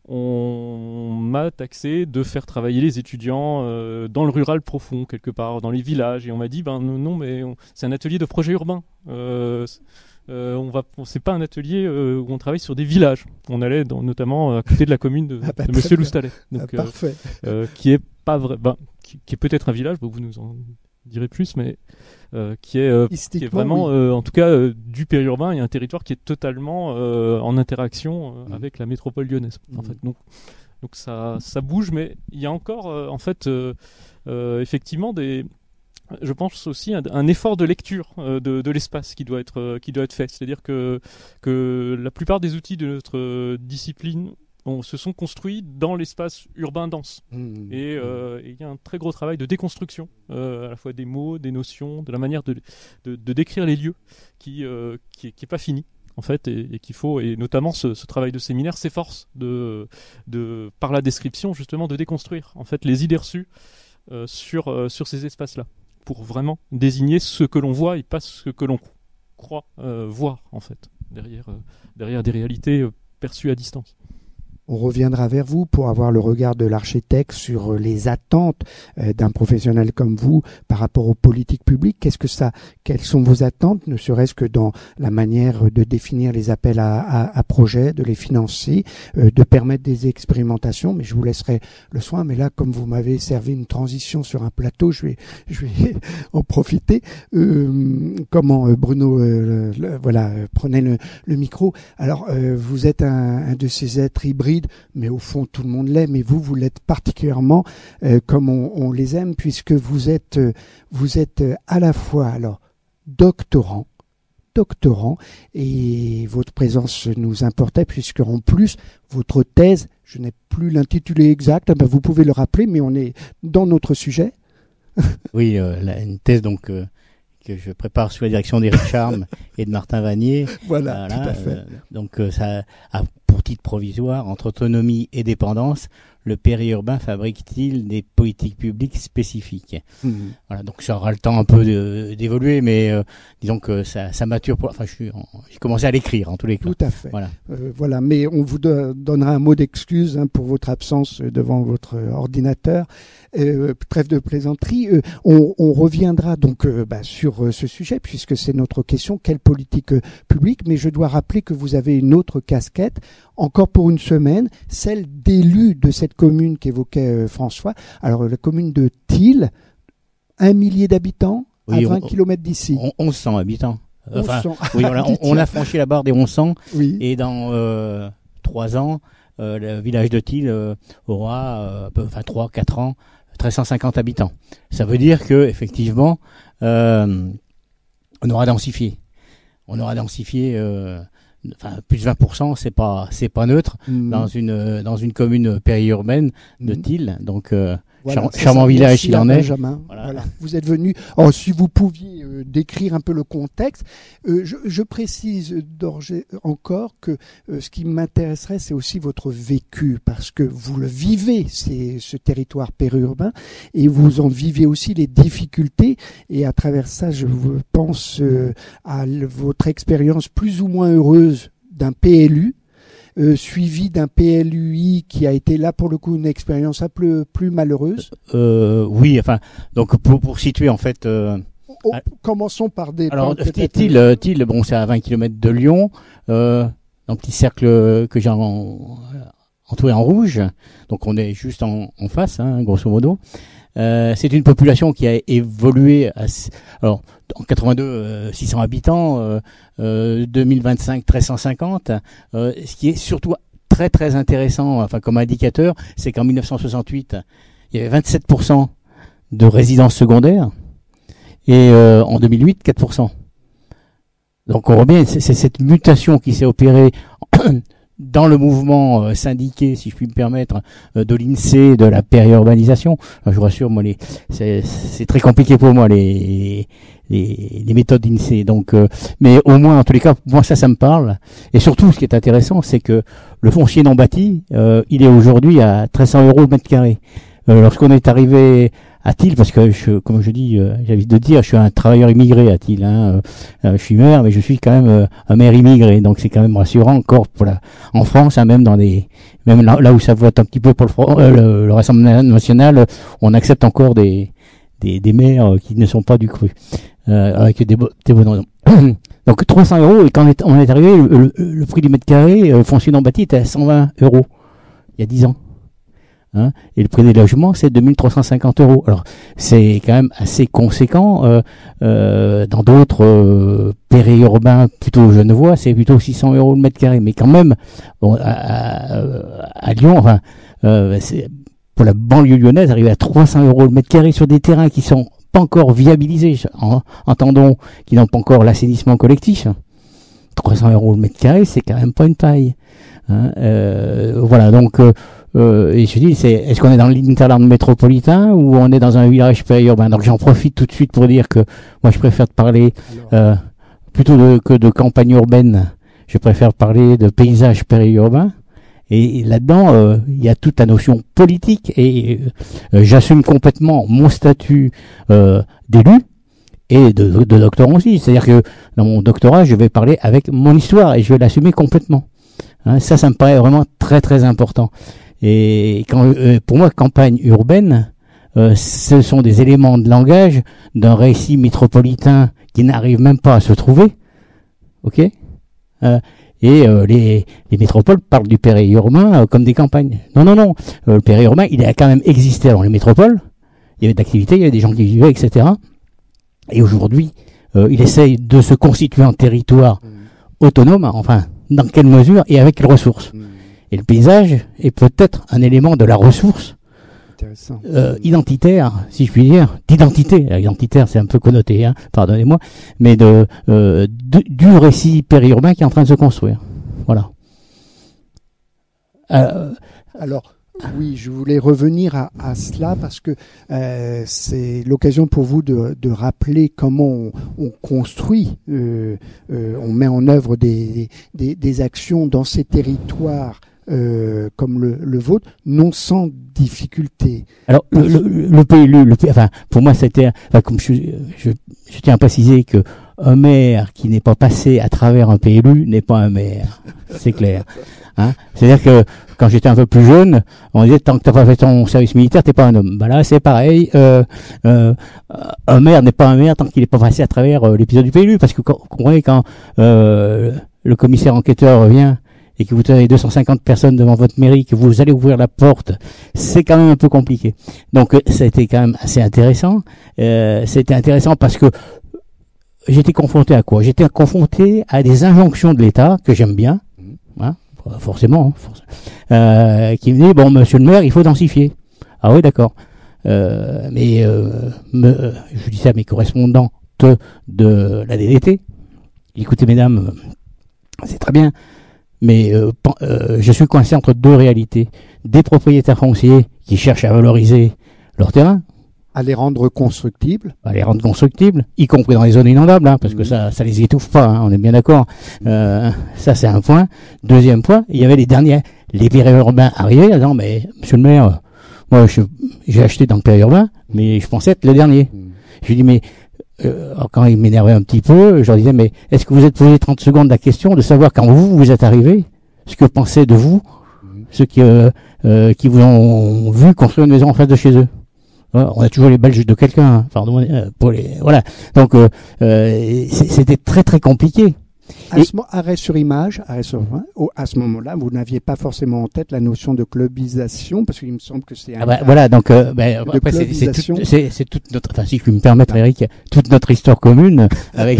on m'a taxé de faire travailler les étudiants euh, dans le rural profond, quelque part, dans les villages, et on m'a dit, ben non, mais on, c'est un atelier de projet urbain. Euh, euh, on va, c'est pas un atelier euh, où on travaille sur des villages. On allait dans, notamment à côté de la commune de, ah bah, de Monsieur Loustalet, donc ah, parfait. Euh, euh, qui est pas vrai, ben, qui, qui est peut-être un village, vous nous en direz plus, mais Euh, qui, est, euh, qui est vraiment, oui. euh, en tout cas, euh, du périurbain et un territoire qui est totalement euh, en interaction euh, mmh. avec la métropole lyonnaise. Mmh. En fait, donc, donc ça, ça bouge, mais il y a encore, euh, en fait, euh, euh, effectivement, des, je pense aussi un, un effort de lecture euh, de, de l'espace qui doit être, euh, qui doit être fait. C'est-à-dire que que la plupart des outils de notre euh, discipline On, se sont construits dans l'espace urbain dense. Mmh. Et euh, il y a un très gros travail de déconstruction, euh, à la fois des mots, des notions, de la manière de, de, de décrire les lieux, qui euh, qui, est, qui est pas fini, en fait, et, et qu'il faut, et notamment ce, ce travail de séminaire s'efforce de, de, par la description, justement, de déconstruire, en fait, les idées reçues euh, sur, euh, sur ces espaces-là, pour vraiment désigner ce que l'on voit et pas ce que l'on croit euh, voir, en fait, derrière, euh, derrière des réalités euh, perçues à distance. On reviendra vers vous pour avoir le regard de l'architecte sur les attentes euh, d'un professionnel comme vous par rapport aux politiques publiques. Qu'est-ce que ça, quelles sont vos attentes, ne serait-ce que dans la manière de définir les appels à, à, à projets, de les financer, euh, de permettre des expérimentations. Mais je vous laisserai le soin. Mais là, comme vous m'avez servi une transition sur un plateau, je vais, je vais en profiter. Euh, comment Bruno, euh, le, le, voilà, prenez le, le micro. Alors, euh, vous êtes un, un de ces êtres hybrides. Mais au fond, tout le monde l'est. Mais vous, vous l'êtes particulièrement euh, comme on, on les aime, puisque vous êtes, euh, vous êtes euh, à la fois alors doctorant, doctorant, et votre présence nous importait, puisque en plus, votre thèse, je n'ai plus l'intitulé exact, hein, ben vous pouvez le rappeler, mais on est dans notre sujet. Oui, euh, la, une thèse donc euh, que je prépare sous la direction d'Éric Charme et de Martin Vanier. Voilà, voilà, tout à fait. Euh, donc euh, ça a pour titre provisoire, entre autonomie et dépendance, le périurbain fabrique-t-il des politiques publiques spécifiques? Mmh. Voilà, donc ça aura le temps un peu de, d'évoluer, mais euh, disons que ça, ça mature. Pour, enfin, je suis, en, j'ai commencé à l'écrire en tous les cas. Tout à fait. Voilà. Euh, voilà, mais on vous do- donnera un mot d'excuse hein, pour votre absence devant votre ordinateur. Euh, trêve de plaisanterie. Euh, on, on reviendra donc euh, bah, sur euh, ce sujet puisque c'est notre question. Quelle politique euh, publique? Mais je dois rappeler que vous avez une autre casquette, encore pour une semaine, celle d'élu de cette commune qu'évoquait euh, François. Alors la commune de Thiel, un millier d'habitants oui, à vingt kilomètres d'ici. onze cents habitants. Enfin, onze cents. Oui, on a, on, on a franchi la barre des onze cents. Oui. Et dans euh, trois ans, euh, le village de Thiel euh, aura, euh, peu, enfin trois, quatre ans, treize cent cinquante habitants. Ça veut dire que effectivement, euh, on aura densifié. On aura densifié. Euh, Enfin, plus de vingt pour cent, c'est pas, c'est pas neutre mmh. dans une dans une commune périurbaine de mmh. Thiel. Donc, euh, voilà, char- charmant village, il en est. Voilà. Voilà. Vous êtes venu. Oh, si vous pouviez euh, décrire un peu le contexte, euh, je, je précise d'orge- encore que euh, ce qui m'intéresserait, c'est aussi votre vécu, parce que vous le vivez, c'est ce territoire périurbain, et vous en vivez aussi les difficultés. Et à travers ça, je pense euh, à l- votre expérience plus ou moins heureuse d'un P L U. Euh, suivi d'un P L U I qui a été là pour le coup une expérience un peu plus malheureuse. Euh, oui, enfin, donc pour, pour situer en fait. Euh, oh, commençons par des. Alors Thiel, Thiel, bon, c'est à vingt kilomètres de Lyon, euh, dans le petit cercle que j'ai en, entouré en rouge. Donc on est juste en, en face, hein, grosso modo. Euh, c'est une population qui a évolué. À, alors en quatre-vingt-deux, euh, six cents habitants, euh, euh, deux mille vingt-cinq, mille trois cent cinquante. Euh, ce qui est surtout très très intéressant, enfin comme indicateur, c'est qu'en mille neuf cent soixante-huit, il y avait vingt-sept pour cent de résidences secondaires et euh, en deux mille huit, quatre pour cent. Donc on voit bien, c'est, c'est cette mutation qui s'est opérée dans le mouvement euh, syndiqué, si je puis me permettre, euh, de l'INSEE, de la périurbanisation. Alors, je vous rassure, moi, les, c'est, c'est très compliqué pour moi les les, les méthodes d'INSEE. Donc, euh, mais au moins, en tous les cas, moi ça, ça me parle. Et surtout, ce qui est intéressant, c'est que le foncier non bâti, euh, il est aujourd'hui à treize cents euros le mètre carré. Euh, lorsqu'on est arrivé à Thiel, parce que je, comme je dis, euh, j'avais de dire, je suis un travailleur immigré à Thiel. Hein, euh, je suis maire, mais je suis quand même euh, un maire immigré, donc c'est quand même rassurant encore pour la, en France, hein, même dans des, même là, là où ça vote un petit peu pour le, euh, le, le Rassemblement national, on accepte encore des des, des maires qui ne sont pas du cru, euh, avec des, des bonhommes. Donc trois cents euros, et quand on est, on est arrivé, le, le, le prix du mètre carré euh, foncier non bâti était à cent vingt euros il y a dix ans. Hein, et le prix des logements, c'est deux mille trois cent cinquante euros. Alors, c'est quand même assez conséquent. Euh, euh, dans d'autres euh, périurbains plutôt genevois, c'est plutôt six cents euros le mètre carré. Mais quand même, bon, à, à, à Lyon, enfin, euh, c'est, pour la banlieue lyonnaise, arriver à trois cents euros le mètre carré sur des terrains qui sont pas encore viabilisés. En, entendons qu'ils n'ont pas encore l'assainissement collectif. trois cents euros le mètre carré, c'est quand même pas une paille. Hein, euh, voilà, donc... Euh, Euh, et je dis, c'est, est-ce qu'on est dans l'interland métropolitain ou on est dans un village périurbain? Donc j'en profite tout de suite pour dire que moi je préfère te parler euh, plutôt de, que de campagne urbaine. Je préfère parler de paysage périurbain. Et, et là-dedans, euh, il y a toute la notion politique et euh, j'assume complètement mon statut euh, d'élu et de, de doctorant aussi. C'est-à-dire que dans mon doctorat, je vais parler avec mon histoire et je vais l'assumer complètement. Hein, ça, ça me paraît vraiment très très important. Et quand, euh, pour moi, campagne urbaine, euh, ce sont des éléments de langage d'un récit métropolitain qui n'arrive même pas à se trouver, ok euh, Et euh, les, les métropoles parlent du périurbain euh, comme des campagnes. Non, non, non. Euh, le périurbain, il a quand même existé avant les métropoles. Il y avait d'activités, il y avait des gens qui vivaient, et cetera. Et aujourd'hui, euh, il essaye de se constituer un territoire mmh. autonome. Enfin, dans quelle mesure et avec quelles ressources mmh. Et le paysage est peut-être un élément de la ressource euh, identitaire, si je puis dire, d'identité. Identitaire, c'est un peu connoté, hein, pardonnez-moi, mais de, euh, de du récit périurbain qui est en train de se construire. Voilà. Euh, Alors, oui, je voulais revenir à, à cela parce que euh, c'est l'occasion pour vous de, de rappeler comment on, on construit, euh, euh, on met en œuvre des, des, des actions dans ces territoires euh, comme le, le vôtre, non sans difficulté. Alors, le, le, le P L U, le, enfin, pour moi, c'était, enfin, comme je, je, je tiens à préciser que un maire qui n'est pas passé à travers un P L U n'est pas un maire, c'est clair. Hein, c'est-à-dire que quand j'étais un peu plus jeune, on disait tant que t'as pas fait ton service militaire, t'es pas un homme. Ben là, c'est pareil. Euh, euh, un maire n'est pas un maire tant qu'il n'est pas passé à travers euh, l'épisode du P L U, parce que quand, vous comprenez, quand euh, le commissaire enquêteur revient et que vous avez deux cent cinquante personnes devant votre mairie, que vous allez ouvrir la porte, c'est quand même un peu compliqué. Donc, ça a été quand même assez intéressant. Euh, c'était intéressant parce que j'étais confronté à quoi? J'étais confronté à des injonctions de l'État que j'aime bien. Hein, forcément, hein, forcément. Euh, qui me dit, bon, monsieur le maire, il faut densifier. Ah oui, d'accord. Euh, mais euh, me, je dis ça à mes correspondants de, de la D D T. Écoutez, mesdames, c'est très bien, mais euh, euh, je suis coincé entre deux réalités. Des propriétaires fonciers qui cherchent à valoriser leur terrain, à les rendre constructibles, à les rendre constructibles, y compris dans les zones inondables, hein, parce mmh. que ça, ça les étouffe pas, hein, on est bien d'accord. Euh, ça, c'est un point. Deuxième point, il y avait les derniers, les périurbains arrivés, disant, mais monsieur le maire, euh, moi, je, j'ai acheté dans le périurbain, mais je pensais être le dernier. Mmh. Je lui dis, mais euh, quand il m'énervait un petit peu, je leur disais, mais est-ce que vous êtes posé trente secondes la question de savoir quand vous, vous êtes arrivé, ce que pensaient de vous, mmh. ceux qui, euh, euh, qui vous ont vu construire une maison en face de chez eux? On a toujours les Belges de quelqu'un, hein, pardon, pour les, voilà. Donc, euh, euh, c'était très très compliqué. À Et- ce mo- arrêt sur image, arrêt sur, hein, au- à ce moment-là, vous n'aviez pas forcément en tête la notion de clubisation, parce qu'il me semble que c'est un Ah bah, cas voilà, donc euh, ben, de après c'est c'est clubisation. toute, c'est- c'est toute notre, enfin si je puis me permettre, Eric, toute notre histoire commune avec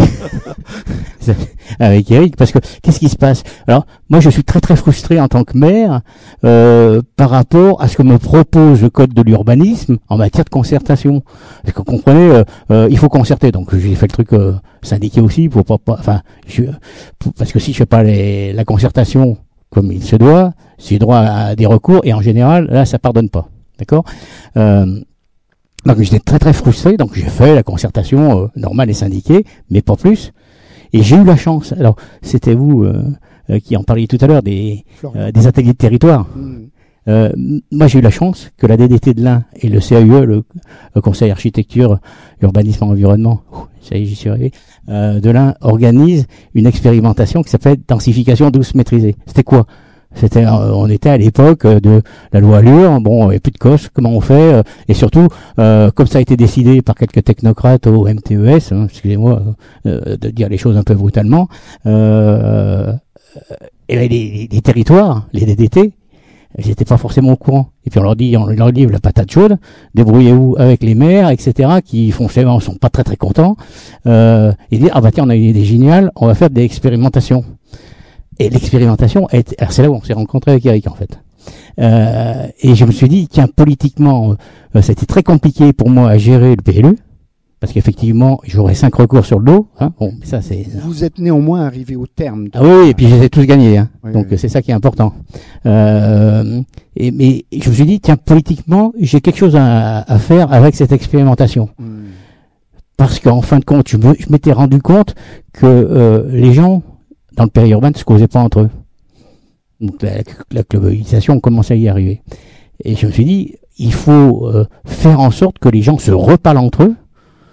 avec Eric, parce que qu'est-ce qui se passe? Alors moi je suis très très frustré en tant que maire euh, par rapport à ce que me propose le code de l'urbanisme en matière de concertation. Parce que vous comprenez, euh, euh, il faut concerter, donc j'ai fait le truc euh, syndiqué aussi pour pas, pas enfin je, pour- parce que si je fais pas les, la concertation comme il se doit, j'ai droit à des recours et en général là ça pardonne pas. D'accord. Euh, donc j'étais très très frustré, donc j'ai fait la concertation euh, normale et syndiquée, mais pas plus. Et j'ai eu la chance. Alors c'était vous euh, euh, qui en parliez tout à l'heure des Florian. euh, des ateliers de territoire. Mmh. Euh, m- moi j'ai eu la chance que la D D T de l'Ain et le C A U E, le, le Conseil Architecture, Urbanisme et Environnement, ouh, ça y est j'y suis arrivé, euh, de l'Ain organisent une expérimentation qui s'appelle densification douce maîtrisée. C'était quoi? C'était, euh, on était à l'époque euh, de la loi Allure, bon, il n'y a plus de cosse, comment on fait euh, et surtout, euh, comme ça a été décidé par quelques technocrates au M T E S, hein, excusez-moi euh, de dire les choses un peu brutalement, euh, et ben, les, les territoires, les D D T, ils n'étaient pas forcément au courant. Et puis on leur dit, on leur livre la patate chaude, débrouillez-vous avec les maires, et cetera, qui foncièrement sont pas très très contents, euh, et disent, ah bah tiens, on a une idée géniale, on va faire des expérimentations. Et l'expérimentation, est, alors c'est là où on s'est rencontré avec Eric en fait. Euh, et je me suis dit, tiens, politiquement, euh, ça a été très compliqué pour moi à gérer le P L U, parce qu'effectivement, j'aurais cinq recours sur le dos. Hein. Bon, mais ça c'est. Vous êtes néanmoins arrivé au terme. de- Ah oui, et puis je les ai tous gagnés. Hein. Oui, Donc oui. c'est ça qui est important. Euh, et, mais je me suis dit, tiens, politiquement, j'ai quelque chose à, à faire avec cette expérimentation. Mmh. Parce qu'en fin de compte, je me- je m'étais rendu compte que euh, les gens dans le périurbain ne se causaient pas entre eux. Donc la, la globalisation commençait à y arriver. Et je me suis dit, il faut euh, faire en sorte que les gens se reparlent entre eux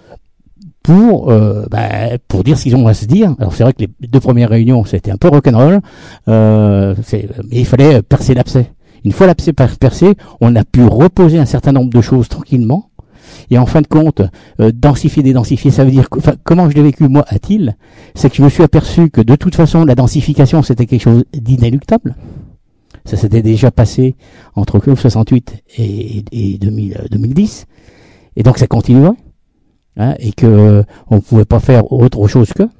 pour euh, bah, pour dire ce qu'ils ont à se dire. Alors c'est vrai que les deux premières réunions, c'était un peu rock'n'roll, euh, c'est- mais il fallait percer l'abcès. Une fois l'abcès per- percé, on a pu reposer un certain nombre de choses tranquillement. Et en fin de compte, euh, densifier, dédensifier, ça veut dire, que- enfin, comment je l'ai vécu moi à Thiel, c'est que je me suis aperçu que de toute façon, la densification, c'était quelque chose d'inéluctable. Ça s'était déjà passé entre soixante-huit et, et deux mille, deux mille dix. Et donc ça continuerait. Hein, et que euh, on ne pouvait pas faire autre chose que.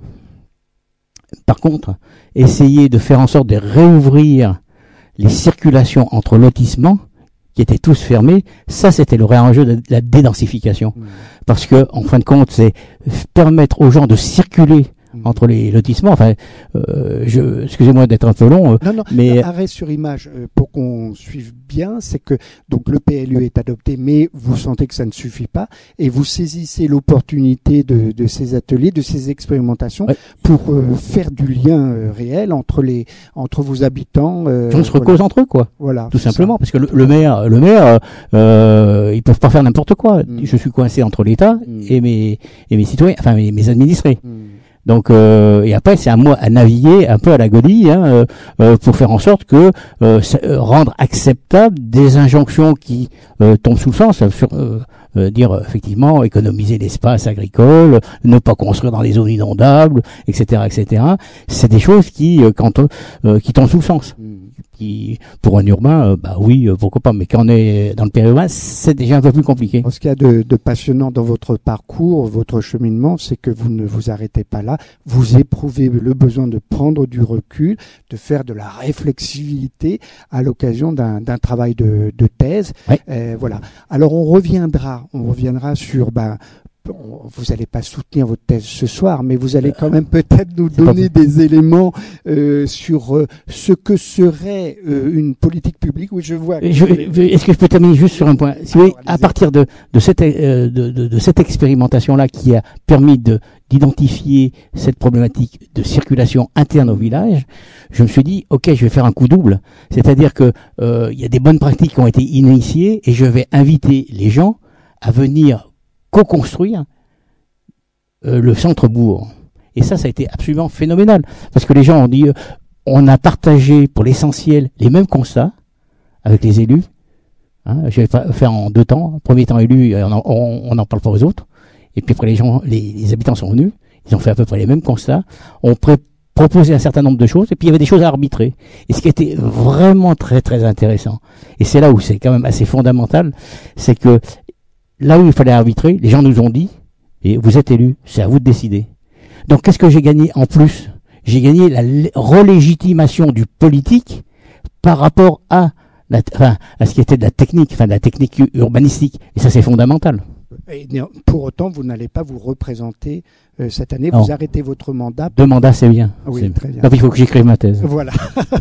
Par contre, essayer de faire en sorte de réouvrir les circulations entre lotissements, qui étaient tous fermés, ça c'était le vrai enjeu de la dédensification. Mmh. Parce que, en fin de compte, c'est permettre aux gens de circuler Mmh. entre les lotissements. Enfin, euh, je, excusez-moi d'être un peu long, euh, Non, non, mais arrêt sur image, euh, pour qu'on suive bien, c'est que donc le P L U est adopté, mais vous sentez que ça ne suffit pas, et vous saisissez l'opportunité de, de ces ateliers, de ces expérimentations, Ouais. pour euh, faire du lien euh, réel entre les entre vos habitants. Euh, on se voilà. recose entre eux, quoi. Voilà, Tout c'est simplement, ça. parce que le, le maire, le maire, euh, euh, ils peuvent pas faire n'importe quoi. Mm. Je suis coincé entre l'État Mm. et mes et mes citoyens, enfin mes, mes administrés. Mmh. Donc euh, et après c'est à moi à naviguer un peu à la godille hein, euh, euh, pour faire en sorte que euh, ça- euh, rendre acceptable des injonctions qui euh, tombent sous le sens, euh, sur, euh, euh, dire euh, effectivement économiser l'espace agricole, ne pas construire dans des zones inondables, et cetera, et cetera. C'est des choses qui euh, quand euh, qui tombent sous le sens. Mmh. Qui pour un urbain, euh, bah oui, euh, pourquoi pas. Mais quand on est dans le périurbain, c'est déjà un peu plus compliqué. Ce qu'il y a de, de passionnant dans votre parcours, votre cheminement, c'est que vous ne vous arrêtez pas là. Vous éprouvez le besoin de prendre du recul, de faire de la réflexivité à l'occasion d'un d'un travail de, de thèse. Ouais. Euh, voilà. Alors on reviendra, on reviendra sur ben. on- Vous n'allez pas soutenir votre thèse ce soir, mais vous allez quand même peut-être nous C'est pas donner des éléments euh, sur euh, ce que serait euh, une politique publique. Oui, je vois. que Je- vous voulez- je- Est-ce que je peux terminer juste sur un point? Si vous voulez, Alors, à allez-y. partir de, de cette, euh, de, de, de cette expérimentation-là qui a permis de d'identifier cette problématique de circulation interne au village, je me suis dit, ok, je vais faire un coup double. C'est-à-dire que euh, il y a des bonnes pratiques qui ont été initiées et je vais inviter les gens à venir co-construire euh, le centre-bourg. Et ça, ça a été absolument phénoménal. Parce que les gens ont dit, euh, on a partagé pour l'essentiel les mêmes constats avec les élus. Hein, je vais pas faire en deux temps. Premier temps élu, on n'en parle pas aux autres. Et puis après, les gens, les, les habitants sont venus. Ils ont fait à peu près les mêmes constats. On pré- proposer un certain nombre de choses, et puis il y avait des choses à arbitrer. Et ce qui était vraiment très très intéressant, et c'est là où c'est quand même assez fondamental, c'est que là où il fallait arbitrer, les gens nous ont dit, et vous êtes élus, c'est à vous de décider. Donc qu'est-ce que j'ai gagné en plus? J'ai gagné la relégitimation du politique par rapport à, la, enfin, à ce qui était de la technique, enfin de la technique urbanistique. Et ça, c'est fondamental. Et pour autant, vous n'allez pas vous représenter euh, cette année. Non. Vous arrêtez votre mandat. Deux mandats, c'est bien. Oui, c'est... très bien. Donc il faut que j'écrive ma thèse. Voilà.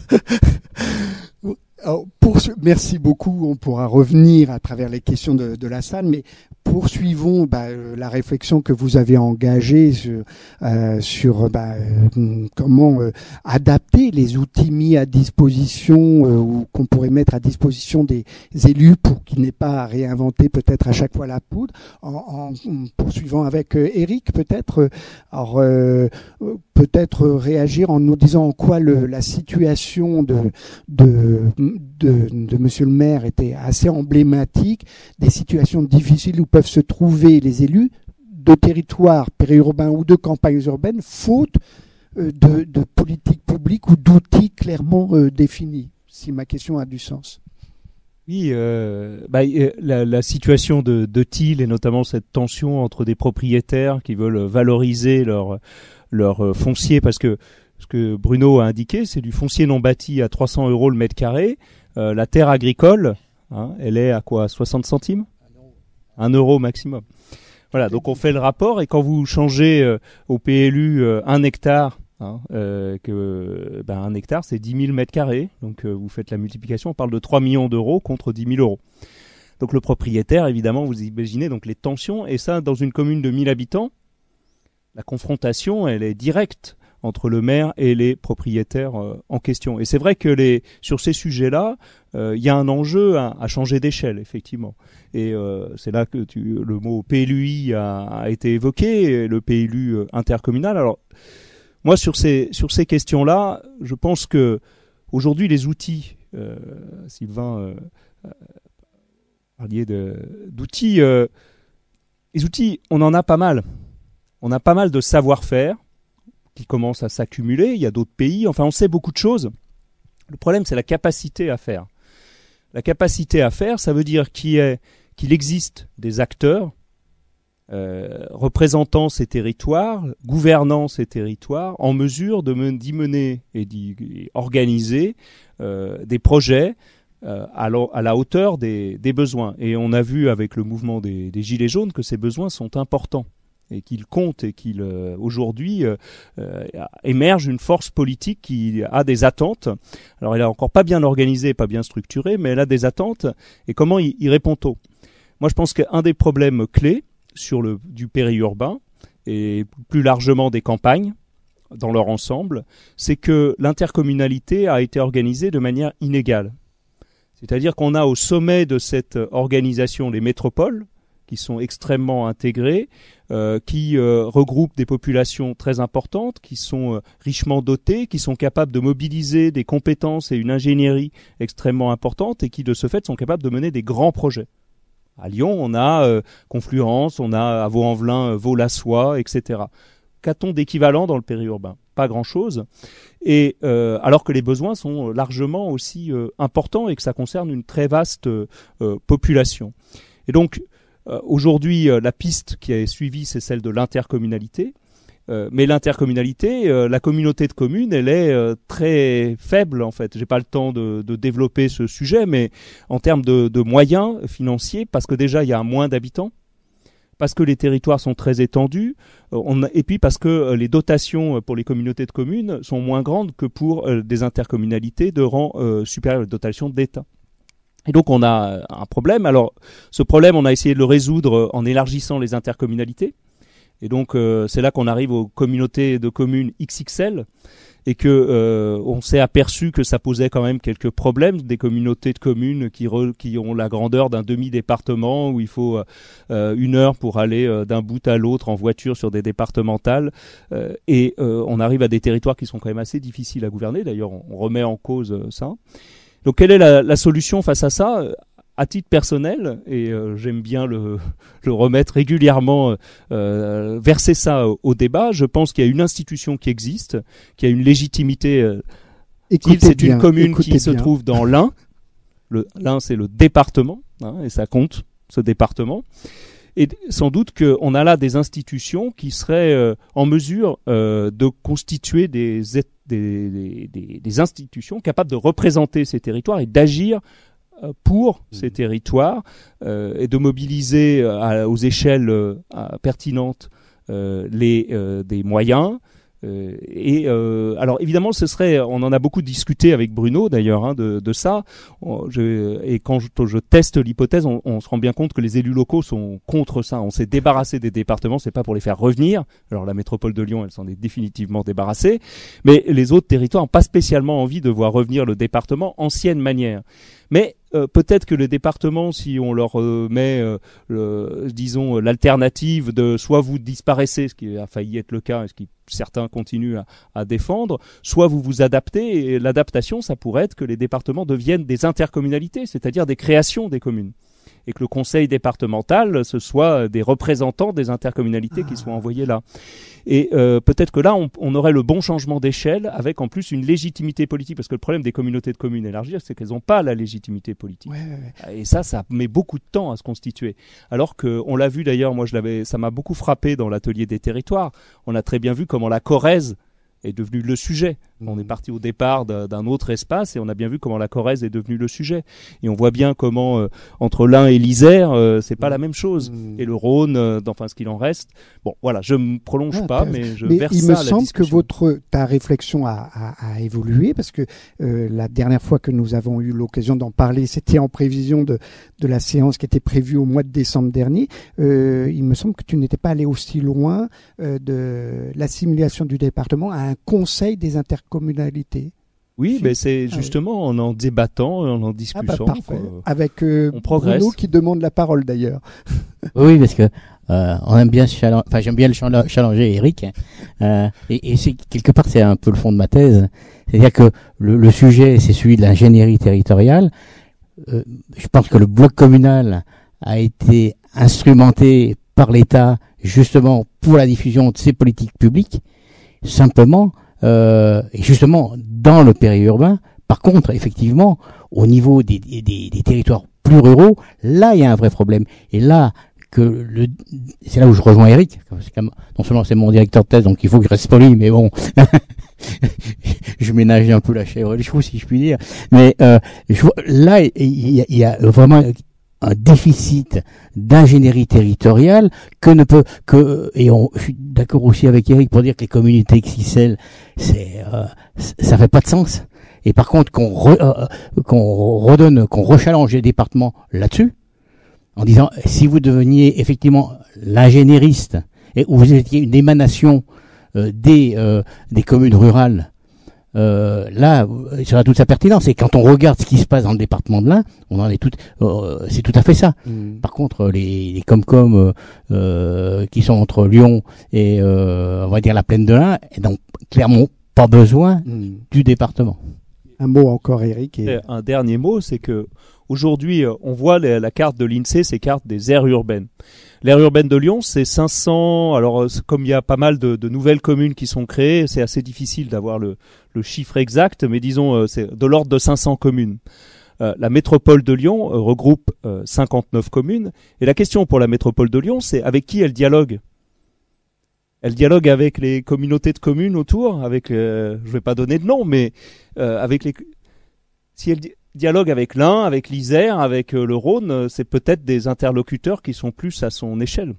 Alors, pour, merci beaucoup. On pourra revenir à travers les questions de, de la salle, mais poursuivons bah, euh, la réflexion que vous avez engagée sur, euh, sur bah, euh, comment euh, adapter les outils mis à disposition euh, ou qu'on pourrait mettre à disposition des élus pour qu'ils n'aient pas à réinventer peut-être à chaque fois la poudre. En, en, en poursuivant avec euh, Eric, peut-être, euh, alors euh, peut-être réagir en nous disant en quoi le, la situation de de, de de Monsieur le maire était assez emblématique des situations difficiles où peuvent se trouver les élus de territoires périurbains ou de campagnes urbaines, faute euh, de, de politiques publiques ou d'outils clairement euh, définis, si ma question a du sens. Oui, euh, bah, la, la situation de, de Thiel et notamment cette tension entre des propriétaires qui veulent valoriser leur, leur foncier, parce que ce que Bruno a indiqué, c'est du foncier non bâti à trois cents euros le mètre carré. Euh, la terre agricole, hein, elle est à quoi, soixante centimes? Un euro maximum. Voilà, donc on fait le rapport, et quand vous changez euh, au P L U euh, un hectare, hein, euh, que ben, un hectare c'est dix mille mètres carrés, donc euh, vous faites la multiplication, on parle de trois millions d'euros contre dix mille euros. Donc le propriétaire, évidemment, vous imaginez donc les tensions, et ça dans une commune de mille habitants, la confrontation elle est directe entre le maire et les propriétaires euh, en question. Et c'est vrai que les, sur ces sujets-là, il euh, y a un enjeu à, à changer d'échelle, effectivement. Et euh, c'est là que tu, le mot P L U I a, a été évoqué, le P L U intercommunal. Alors, moi, sur ces, sur ces questions-là, je pense que aujourd'hui, les outils, euh, Sylvain, euh, euh, parliez de, d'outils, euh, les outils, on en a pas mal. On a pas mal de savoir-faire qui commence à s'accumuler, il y a d'autres pays, enfin on sait beaucoup de choses. Le problème c'est la capacité à faire. La capacité à faire, ça veut dire qu'il, est, qu'il existe des acteurs euh, représentant ces territoires, gouvernant ces territoires, en mesure de men- d'y mener et d'y et organiser euh, des projets euh, à, la, à la hauteur des, des besoins. Et on a vu avec le mouvement des, des Gilets jaunes que ces besoins sont importants, et qu'il compte, et qu'il euh, aujourd'hui euh, euh, émerge une force politique qui a des attentes. Alors elle est encore pas bien organisée, pas bien structurée, mais elle a des attentes, et comment y, y répond-on? Moi je pense qu'un des problèmes clés sur le du périurbain, et plus largement des campagnes dans leur ensemble, c'est que l'intercommunalité a été organisée de manière inégale. C'est-à-dire qu'on a au sommet de cette organisation les métropoles, qui sont extrêmement intégrés, euh, qui euh, regroupent des populations très importantes, qui sont euh, richement dotées, qui sont capables de mobiliser des compétences et une ingénierie extrêmement importante, et qui de ce fait sont capables de mener des grands projets. À Lyon, on a euh, Confluence, on a à Vaux-en-Velin, euh, Vaux-la-Soie, et cetera. Qu'a-t-on d'équivalent dans le périurbain? Pas grand-chose. Et euh, alors que les besoins sont largement aussi euh, importants, et que ça concerne une très vaste euh, population. Et donc, Euh, aujourd'hui, euh, la piste qui est suivie, c'est celle de l'intercommunalité. Euh, mais l'intercommunalité, euh, la communauté de communes, elle est euh, très faible en fait. J'ai pas le temps de, de développer ce sujet, mais en termes de, de moyens financiers, parce que déjà il y a moins d'habitants, parce que les territoires sont très étendus, euh, on a, et puis parce que euh, les dotations pour les communautés de communes sont moins grandes que pour euh, des intercommunalités de rang euh, supérieur, les dotations d'État. Et donc on a un problème. Alors ce problème, on a essayé de le résoudre en élargissant les intercommunalités. Et donc euh, c'est là qu'on arrive aux communautés de communes X X L, et que euh, on s'est aperçu que ça posait quand même quelques problèmes, des communautés de communes qui, re, qui ont la grandeur d'un demi-département, où il faut euh, une heure pour aller euh, d'un bout à l'autre en voiture sur des départementales, euh, et euh, on arrive à des territoires qui sont quand même assez difficiles à gouverner. D'ailleurs on, on remet en cause euh, ça. Donc quelle est la, la solution face à ça? à titre personnel, et euh, j'aime bien le, le remettre régulièrement, euh, verser ça au, au débat, je pense qu'il y a une institution qui existe, qui a une légitimité. Euh, Écoutez c'est bien, une commune écoutez qui se bien. trouve dans l'Ain. Le, L'Ain, c'est le département, hein, et ça compte, ce département. Et sans doute qu'on a là des institutions qui seraient euh, en mesure euh, de constituer des, des, des, des institutions capables de représenter ces territoires et d'agir euh, pour mmh. ces territoires euh, et de mobiliser euh, à, aux échelles euh, à, pertinentes euh, les, euh, des moyens. Euh, et euh, alors évidemment, ce serait, on en a beaucoup discuté avec Bruno d'ailleurs hein, de, de ça. Je, et quand je, je teste l'hypothèse, on, on se rend bien compte que les élus locaux sont contre ça. On s'est débarrassé des départements, c'est pas pour les faire revenir. Alors la métropole de Lyon, elle s'en est définitivement débarrassée, mais les autres territoires n'ont pas spécialement envie de voir revenir le département ancienne manière. Mais euh, peut-être que le département, si on leur euh, met, euh, le, disons, l'alternative de soit vous disparaissez, ce qui a failli être le cas, et ce qui certains continuent à, à défendre, soit vous vous adaptez, et l'adaptation, ça pourrait être que les départements deviennent des intercommunalités, c'est-à-dire des créations des communes. Et que le conseil départemental, ce soit des représentants des intercommunalités ah. qui soient envoyés là. Et euh, peut-être que là, on, on aurait le bon changement d'échelle avec en plus une légitimité politique. Parce que le problème des communautés de communes élargies, c'est qu'elles n'ont pas la légitimité politique. Ouais, ouais, ouais. Et ça, ça met beaucoup de temps à se constituer. Alors qu'on l'a vu d'ailleurs, moi je l'avais, ça m'a beaucoup frappé dans l'atelier des territoires. On a très bien vu comment la Corrèze est devenu le sujet. Mmh. On est parti au départ d'un autre espace et on a bien vu comment la Corrèze est devenue le sujet. Et on voit bien comment euh, entre l'Ain et l'Isère, euh, c'est pas mmh. la même chose. Mmh. Et le Rhône, euh, enfin ce qu'il en reste. Bon, voilà, je me prolonge ah, pas, mais je mais verse il ça me à la semble discussion. que votre ta réflexion a, a, a évolué parce que euh, la dernière fois que nous avons eu l'occasion d'en parler, c'était en prévision de de la séance qui était prévue au mois de décembre dernier. Euh, il me semble que tu n'étais pas allé aussi loin euh, de l'assimilation du département à un conseil des intercommunalités. Oui, si. mais c'est ah, justement oui. en en débattant, en en discutant. Ah bah parfait. Avec euh, on progresse. Bruno qui demande la parole d'ailleurs. Oui, parce que euh, on aime bien challenger, enfin j'aime bien le challenger Eric. Euh, et et c'est quelque part c'est un peu le fond de ma thèse, c'est-à-dire que le, le sujet c'est celui de l'ingénierie territoriale. Euh, je pense que le bloc communal a été instrumenté par l'État justement pour la diffusion de ses politiques publiques. Simplement, euh, et justement dans le périurbain. Par contre, effectivement, au niveau des, des, des territoires plus ruraux, là il y a un vrai problème. Et là, que le, c'est là où je rejoins Eric. C'est comme, non seulement c'est mon directeur de thèse, donc il faut que je reste poli, mais bon, je ménage un peu la chèvre et le chou, si je puis dire. Mais euh, je vois, là, il y, y a vraiment un déficit d'ingénierie territoriale que ne peut que et on, je suis d'accord aussi avec Eric pour dire que les communautés X X L, c'est euh, ça fait pas de sens. Et par contre qu'on re, euh, qu'on redonne, qu'on rechalenge les départements là-dessus, en disant si vous deveniez effectivement l'ingénieriste et où vous étiez une émanation euh, des euh, des communes rurales. Euh, là, il sera toute sa pertinence. Et quand on regarde ce qui se passe dans le département de l'Ain, on en est tout, euh, c'est tout à fait ça. Mmh. Par contre, les, les Comcom euh, euh, qui sont entre Lyon et euh, on va dire la plaine de l'Ain, n'ont clairement pas besoin mmh. du département. Un mot encore, Eric. Et... Un dernier mot, c'est que aujourd'hui, on voit la, la carte de l'INSEE, c'est carte des aires urbaines. L'aire urbaine de Lyon, c'est cinq cents. Alors, comme il y a pas mal de, de nouvelles communes qui sont créées, c'est assez difficile d'avoir le, le chiffre exact, mais disons, c'est de l'ordre de cinq cents communes. Euh, la métropole de Lyon euh, regroupe euh, cinquante-neuf communes. Et la question pour la métropole de Lyon, c'est avec qui elle dialogue ? Elle dialogue avec les communautés de communes autour, avec, euh, je vais pas donner de nom, mais euh, avec les. Si elle dialogue avec l'Ain, avec l'Isère, avec euh, le Rhône, c'est peut-être des interlocuteurs qui sont plus à son échelle.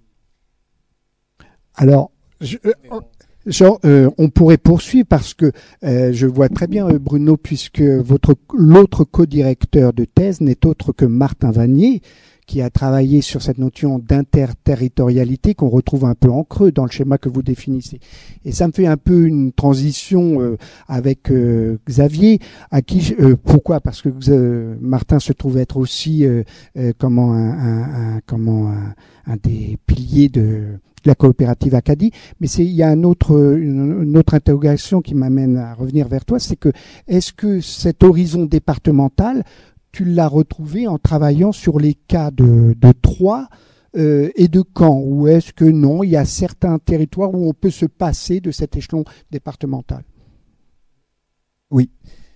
Alors, je, euh, Genre, euh, on pourrait poursuivre parce que euh, je vois très bien, euh, Bruno, puisque votre l'autre co-directeur de thèse n'est autre que Martin Vanier, qui a travaillé sur cette notion d'interterritorialité qu'on retrouve un peu en creux dans le schéma que vous définissez. Et ça me fait un peu une transition euh, avec euh, Xavier, à qui euh, pourquoi parce que euh, Martin se trouve être aussi euh, euh, comment un, un, un comment un, un des piliers de la coopérative Acadie, mais c'est il y a un autre une, une autre interrogation qui m'amène à revenir vers toi, c'est que est-ce que cet horizon départemental tu l'as retrouvé en travaillant sur les cas de, de Troyes euh, et de Caen, ou est-ce que non, il y a certains territoires où on peut se passer de cet échelon départemental? Oui.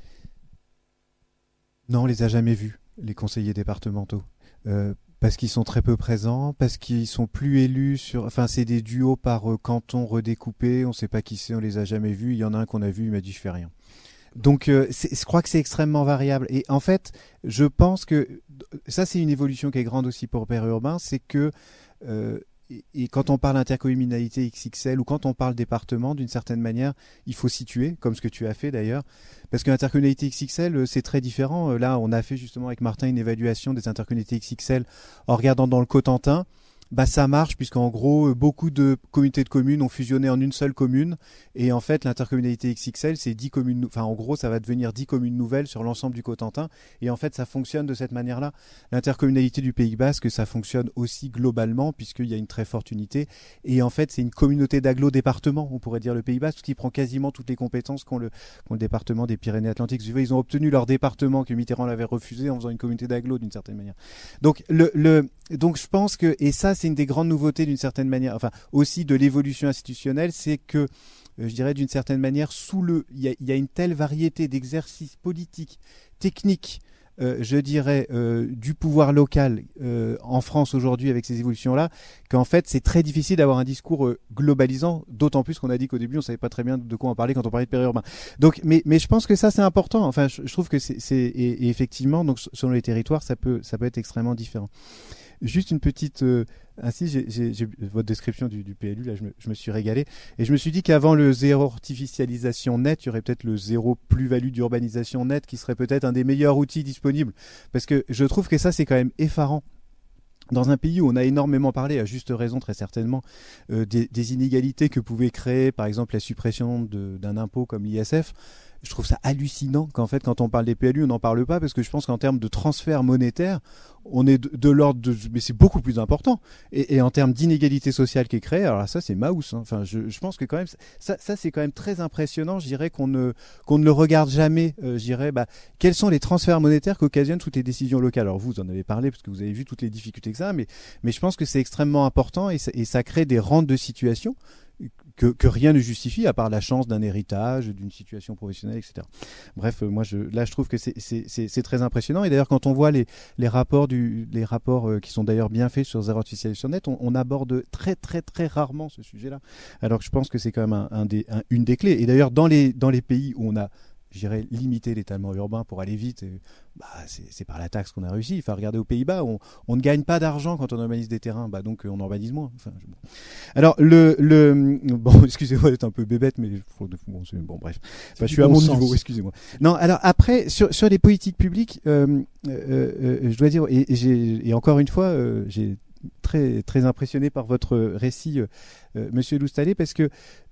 Non, on les a jamais vus, les conseillers départementaux. Euh, parce qu'ils sont très peu présents, parce qu'ils sont plus élus sur... Enfin, c'est des duos par euh, canton redécoupés, on ne sait pas qui c'est, on les a jamais vus. Il y en a un qu'on a vu, il m'a dit « je fais rien ». Donc, euh, je crois que c'est extrêmement variable. Et en fait, je pense que... Ça, c'est une évolution qui est grande aussi pour Périurbain, c'est que... Euh, et, et quand on parle intercommunalité X X L ou quand on parle département, d'une certaine manière, il faut situer, comme ce que tu as fait d'ailleurs. Parce que l'intercommunalité X X L, c'est très différent. Là, on a fait justement avec Martin une évaluation des intercommunalités X X L en regardant dans le Cotentin. Bah, ça marche puisqu'en gros, beaucoup de communautés de communes ont fusionné en une seule commune. Et en fait, l'intercommunalité X X L, c'est dix communes, enfin, en gros, ça va devenir dix communes nouvelles sur l'ensemble du Cotentin. Et en fait, ça fonctionne de cette manière-là. L'intercommunalité du Pays Basque, ça fonctionne aussi globalement puisqu'il y a une très forte unité. Et en fait, c'est une communauté d'agglo-département, on pourrait dire le Pays Basque, qui prend quasiment toutes les compétences qu'ont le, qu'ont le département des Pyrénées-Atlantiques. Je veux, ils ont obtenu leur département que Mitterrand l'avait refusé en faisant une communauté d'agglo d'une certaine manière. Donc, le, le, donc, je pense que, et ça, c'est une des grandes nouveautés d'une certaine manière, enfin aussi de l'évolution institutionnelle, c'est que, euh, je dirais d'une certaine manière, sous le, il y a, y a une telle variété d'exercices politiques, techniques, euh, je dirais, euh, du pouvoir local euh, en France aujourd'hui avec ces évolutions-là, qu'en fait c'est très difficile d'avoir un discours euh, globalisant, d'autant plus qu'on a dit qu'au début on savait pas très bien de quoi on parlait quand on parlait de périurbain. Donc, mais, mais je pense que ça c'est important. Enfin, je, je trouve que c'est, c'est et, et effectivement, donc selon les territoires, ça peut, ça peut être extrêmement différent. Juste une petite... Euh, ainsi, j'ai, j'ai, j'ai votre description du, du P L U, là, je me, je me suis régalé. Et je me suis dit qu'avant le zéro artificialisation net, il y aurait peut-être le zéro plus-value d'urbanisation net qui serait peut-être un des meilleurs outils disponibles. Parce que je trouve que ça, c'est quand même effarant. Dans un pays où on a énormément parlé, à juste raison très certainement, euh, des, des inégalités que pouvait créer, par exemple, la suppression de, d'un impôt comme l'I S F, je trouve ça hallucinant qu'en fait, quand on parle des P L U, on n'en parle pas parce que je pense qu'en termes de transfert monétaire, on est de, de l'ordre de... Mais c'est beaucoup plus important. Et, et en termes d'inégalité sociale qui est créée, alors là, ça, c'est Maus. Hein. Enfin, je, je pense que quand même, ça, ça c'est quand même très impressionnant. Je dirais qu'on ne, qu'on ne le regarde jamais. Euh, je dirais, bah, quels sont les transferts monétaires qu'occasionnent toutes les décisions locales. Alors vous, vous en avez parlé parce que vous avez vu toutes les difficultés que ça, mais, mais je pense que c'est extrêmement important et ça, et ça crée des rentes de situation que, que rien ne justifie à part la chance d'un héritage, d'une situation professionnelle, et cetera. Bref, moi, je, là, je trouve que c'est, c'est, c'est, c'est très impressionnant. Et d'ailleurs, quand on voit les, les rapports, du, les rapports euh, qui sont d'ailleurs bien faits sur zéro artificialisation net, on, on aborde très, très, très rarement ce sujet-là. Alors que je pense que c'est quand même un, un des, un, une des clés. Et d'ailleurs, dans les, dans les pays où on a, je dirais, limiter l'étalement urbain pour aller vite, et, bah, c'est, c'est par la taxe qu'on a réussi. Enfin, regardez aux Pays-Bas, on, on ne gagne pas d'argent quand on urbanise des terrains, bah, donc on urbanise moins. Enfin, je, bon. Alors, le, le, bon, excusez-moi d'être un peu bébête, mais bon, c'est, bon bref, enfin, je suis à mon niveau, excusez-moi. Non, alors après, sur, sur les politiques publiques, euh, euh, euh, je dois dire, et, et, j'ai, et encore une fois, euh, j'ai très, très impressionné par votre récit, euh, euh, Monsieur Loustalé, parce que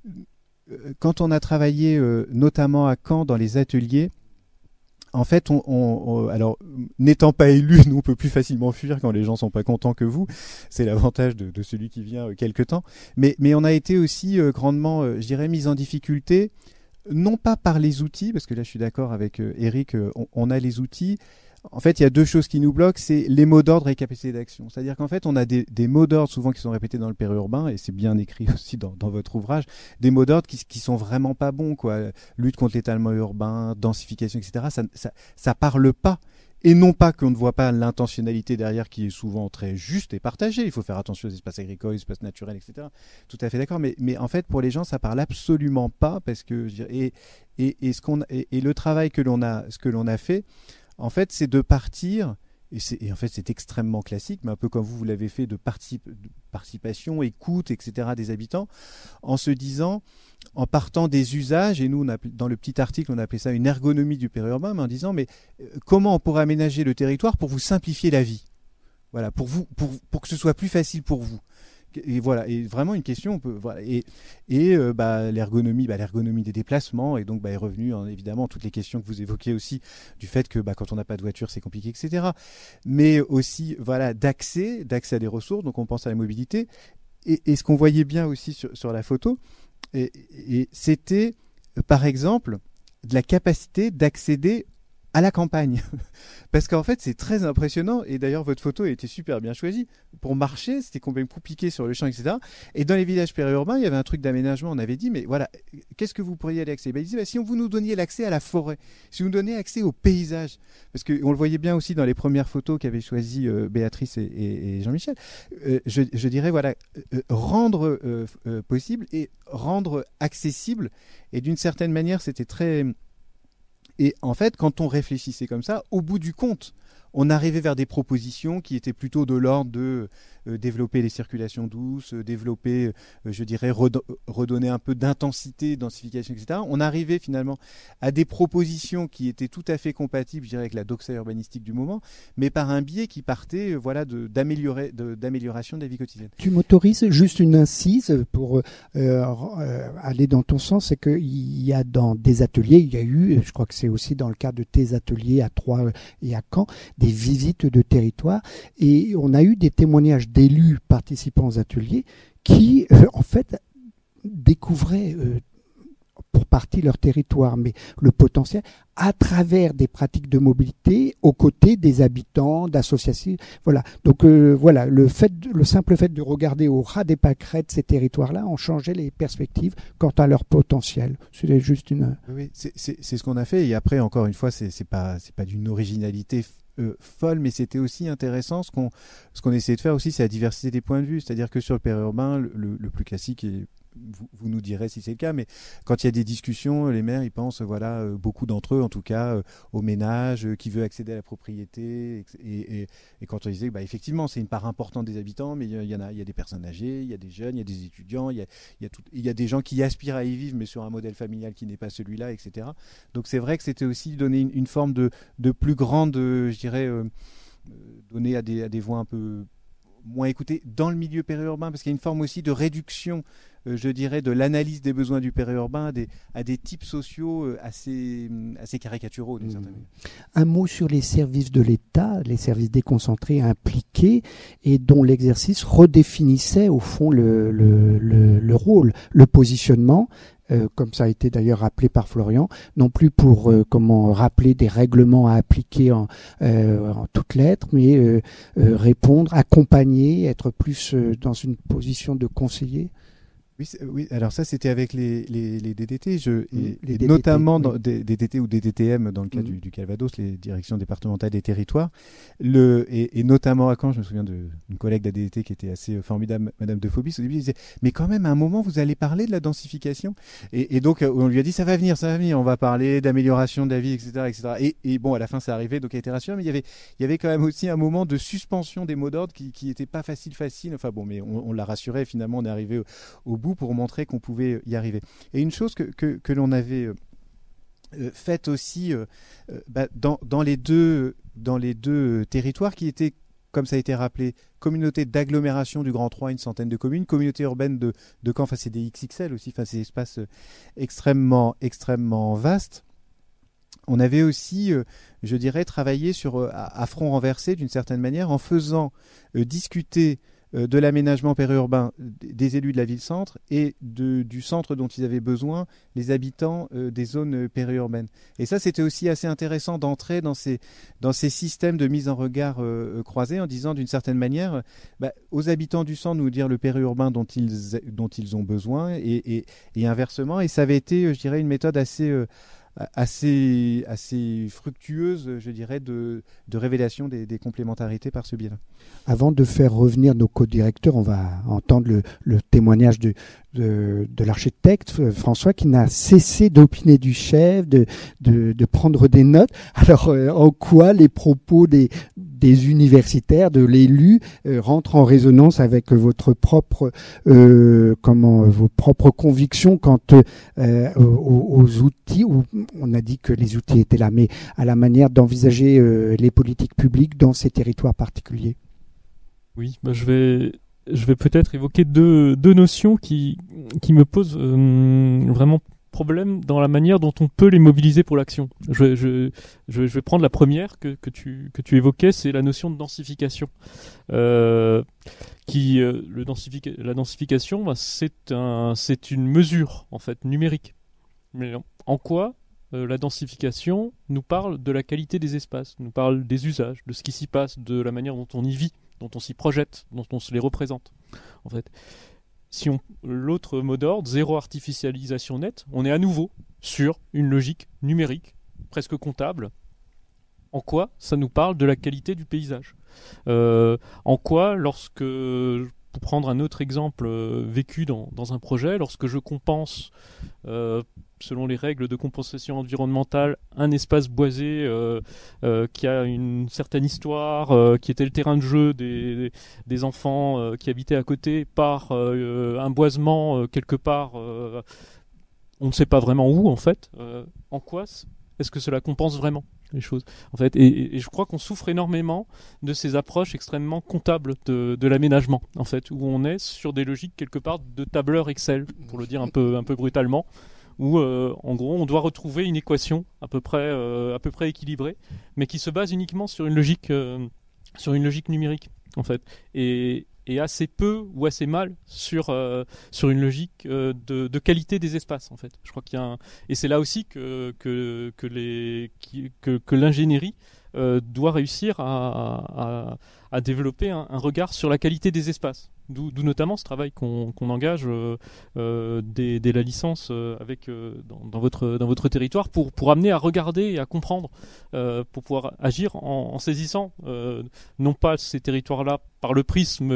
quand on a travaillé euh, notamment à Caen dans les ateliers, en fait, on, on, on, alors n'étant pas élu, nous on peut plus facilement fuir quand les gens sont pas contents que vous. C'est l'avantage de, de celui qui vient euh, quelque temps. Mais, mais on a été aussi euh, grandement, euh, je dirais, mis en difficulté, non pas par les outils, parce que là je suis d'accord avec euh, Eric, euh, on, on a les outils. En fait, il y a deux choses qui nous bloquent, c'est les mots d'ordre et les capacités d'action. C'est-à-dire qu'en fait, on a des, des mots d'ordre souvent qui sont répétés dans le périurbain, et c'est bien écrit aussi dans, dans votre ouvrage, des mots d'ordre qui, qui sont vraiment pas bons, quoi. Lutte contre l'étalement urbain, densification, et cetera. Ça, ça, ça parle pas. Et non pas qu'on ne voit pas l'intentionnalité derrière qui est souvent très juste et partagée. Il faut faire attention aux espaces agricoles, aux espaces naturels, et cetera. Tout à fait d'accord. Mais, mais en fait, pour les gens, ça parle absolument pas parce que, et, et, et ce qu'on, et, et le travail que l'on a, ce que l'on a fait, en fait, c'est de partir, et, c'est, et en fait c'est extrêmement classique, mais un peu comme vous, vous l'avez fait, de, particip, de participation, écoute, et cetera des habitants, en se disant, en partant des usages, et nous, on a, dans le petit article, on a appelé ça une ergonomie du périurbain, mais en disant, mais euh, comment on pourrait aménager le territoire pour vous simplifier la vie ? Voilà, pour, vous, pour, pour que ce soit plus facile pour vous. Et voilà, et vraiment une question, on peut, voilà, et, et euh, bah, l'ergonomie, bah, l'ergonomie des déplacements, et donc bah, est revenue hein, évidemment toutes les questions que vous évoquiez aussi du fait que bah, quand on n'a pas de voiture c'est compliqué, et cetera. Mais aussi voilà d'accès, d'accès à des ressources, donc on pense à la mobilité, et, et ce qu'on voyait bien aussi sur, sur la photo, et, et c'était par exemple de la capacité d'accéder à la campagne. Parce qu'en fait, c'est très impressionnant. Et d'ailleurs, votre photo a été super bien choisie. Pour marcher, c'était complètement compliqué sur le champ, et cetera. Et dans les villages périurbains, il y avait un truc d'aménagement. On avait dit, mais voilà, qu'est-ce que vous pourriez aller accès? Ben, ils disaient, bah, si vous nous donniez l'accès à la forêt, si vous nous donniez accès au paysage, parce qu'on le voyait bien aussi dans les premières photos qu'avaient choisies euh, Béatrice et, et, et Jean-Michel, euh, je, je dirais, voilà, euh, rendre euh, euh, possible et rendre accessible. Et d'une certaine manière, c'était très... Et en fait, quand on réfléchissait comme ça, au bout du compte, on arrivait vers des propositions qui étaient plutôt de l'ordre de euh, développer les circulations douces, euh, développer, euh, je dirais, redo- redonner un peu d'intensité, densification, et cetera. On arrivait finalement à des propositions qui étaient tout à fait compatibles, je dirais, avec la doxa urbanistique du moment, mais par un biais qui partait, euh, voilà, de, d'améliorer, de, d'amélioration de la vie quotidienne. Tu m'autorises juste une incise pour euh, euh, aller dans ton sens, c'est qu'il y a dans des ateliers, il y a eu, je crois que c'est aussi dans le cadre de tes ateliers à Troyes et à Caen, des visites de territoire, et on a eu des témoignages d'élus participants aux ateliers qui, euh, en fait, découvraient euh, pour partie leur territoire, mais le potentiel à travers des pratiques de mobilité aux côtés des habitants, d'associations. Voilà. Donc euh, voilà, le fait, le simple fait de regarder au ras des pâquerettes ces territoires-là ont changé les perspectives quant à leur potentiel. C'est juste une. Oui, c'est, c'est, c'est ce qu'on a fait. Et après, encore une fois, c'est, c'est pas, c'est pas d'une originalité euh, folle, mais c'était aussi intéressant. Ce qu'on, ce qu'on essayait de faire aussi, c'est la diversité des points de vue. C'est-à-dire que sur le périurbain, le, le, le plus classique est Vous, vous nous direz si c'est le cas, mais quand il y a des discussions, les maires, ils pensent, voilà, euh, beaucoup d'entre eux, en tout cas, euh, au ménage, euh, qui veut accéder à la propriété. Et, et, et quand on disait, bah, effectivement, c'est une part importante des habitants, mais il y, y en a, il y a des personnes âgées, il y a des jeunes, il y a des étudiants, il y a, il y a, tout, il y a des gens qui aspirent à y vivre, mais sur un modèle familial qui n'est pas celui-là, et cetera. Donc c'est vrai que c'était aussi donner une, une forme de, de plus grande, euh, je dirais, euh, donner à des, à des voix un peu moins écoutées dans le milieu périurbain, parce qu'il y a une forme aussi de réduction, euh, je dirais, de l'analyse des besoins du périurbain à des, à des types sociaux euh, assez, assez caricaturaux d'une mmh. certaine manière. Un mot sur les services de l'État, les services déconcentrés impliqués et dont l'exercice redéfinissait au fond le, le, le, le rôle, le positionnement. Euh, comme ça a été d'ailleurs rappelé par Florian, non plus pour euh, comment rappeler des règlements à appliquer en, euh, en toutes lettres, mais euh, euh, répondre, accompagner, être plus euh, dans une position de conseiller. Oui, oui, alors ça c'était avec les, les, les D D T, je, et, les et D D T, notamment oui. dans des D D T ou des D T M dans le cas mmh. du, du Calvados, les directions départementales des territoires, le, et, et notamment à Caen, je me souviens d'une collègue de la D D T qui était assez formidable, Madame de Phobis, au début elle disait, mais quand même à un moment vous allez parler de la densification, et, et donc on lui a dit ça va venir, ça va venir, on va parler d'amélioration de la vie, et cetera, et cetera. Et, et bon, à la fin c'est arrivé, donc elle a été rassurée, mais il y avait, il y avait quand même aussi un moment de suspension des mots d'ordre qui, qui était pas facile, facile, enfin bon, mais on, on l'a rassuré, finalement on est arrivé au, au bout pour montrer qu'on pouvait y arriver. Et une chose que, que, que l'on avait euh, faite aussi euh, bah, dans, dans, les deux, dans les deux territoires qui étaient, comme ça a été rappelé, communauté d'agglomération du Grand Troyes, une centaine de communes, communauté urbaine de, de Caen, enfin c'est des X X L aussi, enfin c'est des espaces extrêmement, extrêmement vastes. On avait aussi, euh, je dirais, travaillé sur, euh, à, à front renversé d'une certaine manière en faisant euh, discuter de l'aménagement périurbain des élus de la ville-centre et de, du centre dont ils avaient besoin, les habitants euh, des zones périurbaines. Et ça, c'était aussi assez intéressant d'entrer dans ces, dans ces systèmes de mise en regard euh, croisés en disant d'une certaine manière bah, aux habitants du centre nous dire le périurbain dont ils, dont ils ont besoin et, et, et inversement. Et ça avait été, je dirais, une méthode assez... Euh, assez, assez fructueuse, je dirais, de, de révélation des, des complémentarités par ce biais-là. Avant de faire revenir nos co-directeurs, on va entendre le, le témoignage de, de, de l'architecte François qui n'a cessé d'opiner du chef, de, de, de prendre des notes. Alors, euh, en quoi les propos des, des universitaires, de l'élu, euh, rentrent en résonance avec votre propre, euh, comment, vos propres convictions quant euh, aux, aux outils où on a dit que les outils étaient là, mais à la manière d'envisager euh, les politiques publiques dans ces territoires particuliers. Oui, bah je vais, je vais peut-être évoquer deux, deux notions qui, qui me posent euh, vraiment problème dans la manière dont on peut les mobiliser pour l'action. Je, je, je, je vais prendre la première que, que, tu, que tu évoquais, c'est la notion de densification. Euh, qui, euh, le densifica- la densification, bah, c'est, un, c'est une mesure en fait numérique. Mais en quoi euh, la densification nous parle de la qualité des espaces, nous parle des usages, de ce qui s'y passe, de la manière dont on y vit, dont on s'y projette, dont on se les représente. En fait, si on l'autre mot d'ordre, zéro artificialisation nette, on est à nouveau sur une logique numérique, presque comptable. En quoi ça nous parle de la qualité du paysage ? euh, En quoi, lorsque, pour prendre un autre exemple euh, vécu dans, dans un projet, lorsque je compense, euh, selon les règles de compensation environnementale, un espace boisé euh, euh, qui a une certaine histoire, euh, qui était le terrain de jeu des, des enfants euh, qui habitaient à côté, par euh, un boisement euh, quelque part, euh, on ne sait pas vraiment où en fait, euh, en quoi est-ce que cela compense vraiment les choses en fait, et, et je crois qu'on souffre énormément de ces approches extrêmement comptables de, de l'aménagement en fait, où on est sur des logiques quelque part de tableur Excel, pour le dire un peu un peu brutalement, où euh, en gros on doit retrouver une équation à peu près euh, à peu près équilibrée, mais qui se base uniquement sur une logique euh, sur une logique numérique en fait, et et assez peu ou assez mal sur euh, sur une logique euh, de, de qualité des espaces en fait. Je crois qu'il y a un... et c'est là aussi que que que les qui, que, que l'ingénierie euh, doit réussir à, à, à développer un, un regard sur la qualité des espaces. D'où, d'où notamment ce travail qu'on, qu'on engage euh, euh, dès, dès la licence euh, avec euh, dans, dans votre dans votre territoire pour pour amener à regarder et à comprendre, euh, pour pouvoir agir en, en saisissant euh, non pas ces territoires-là par le prisme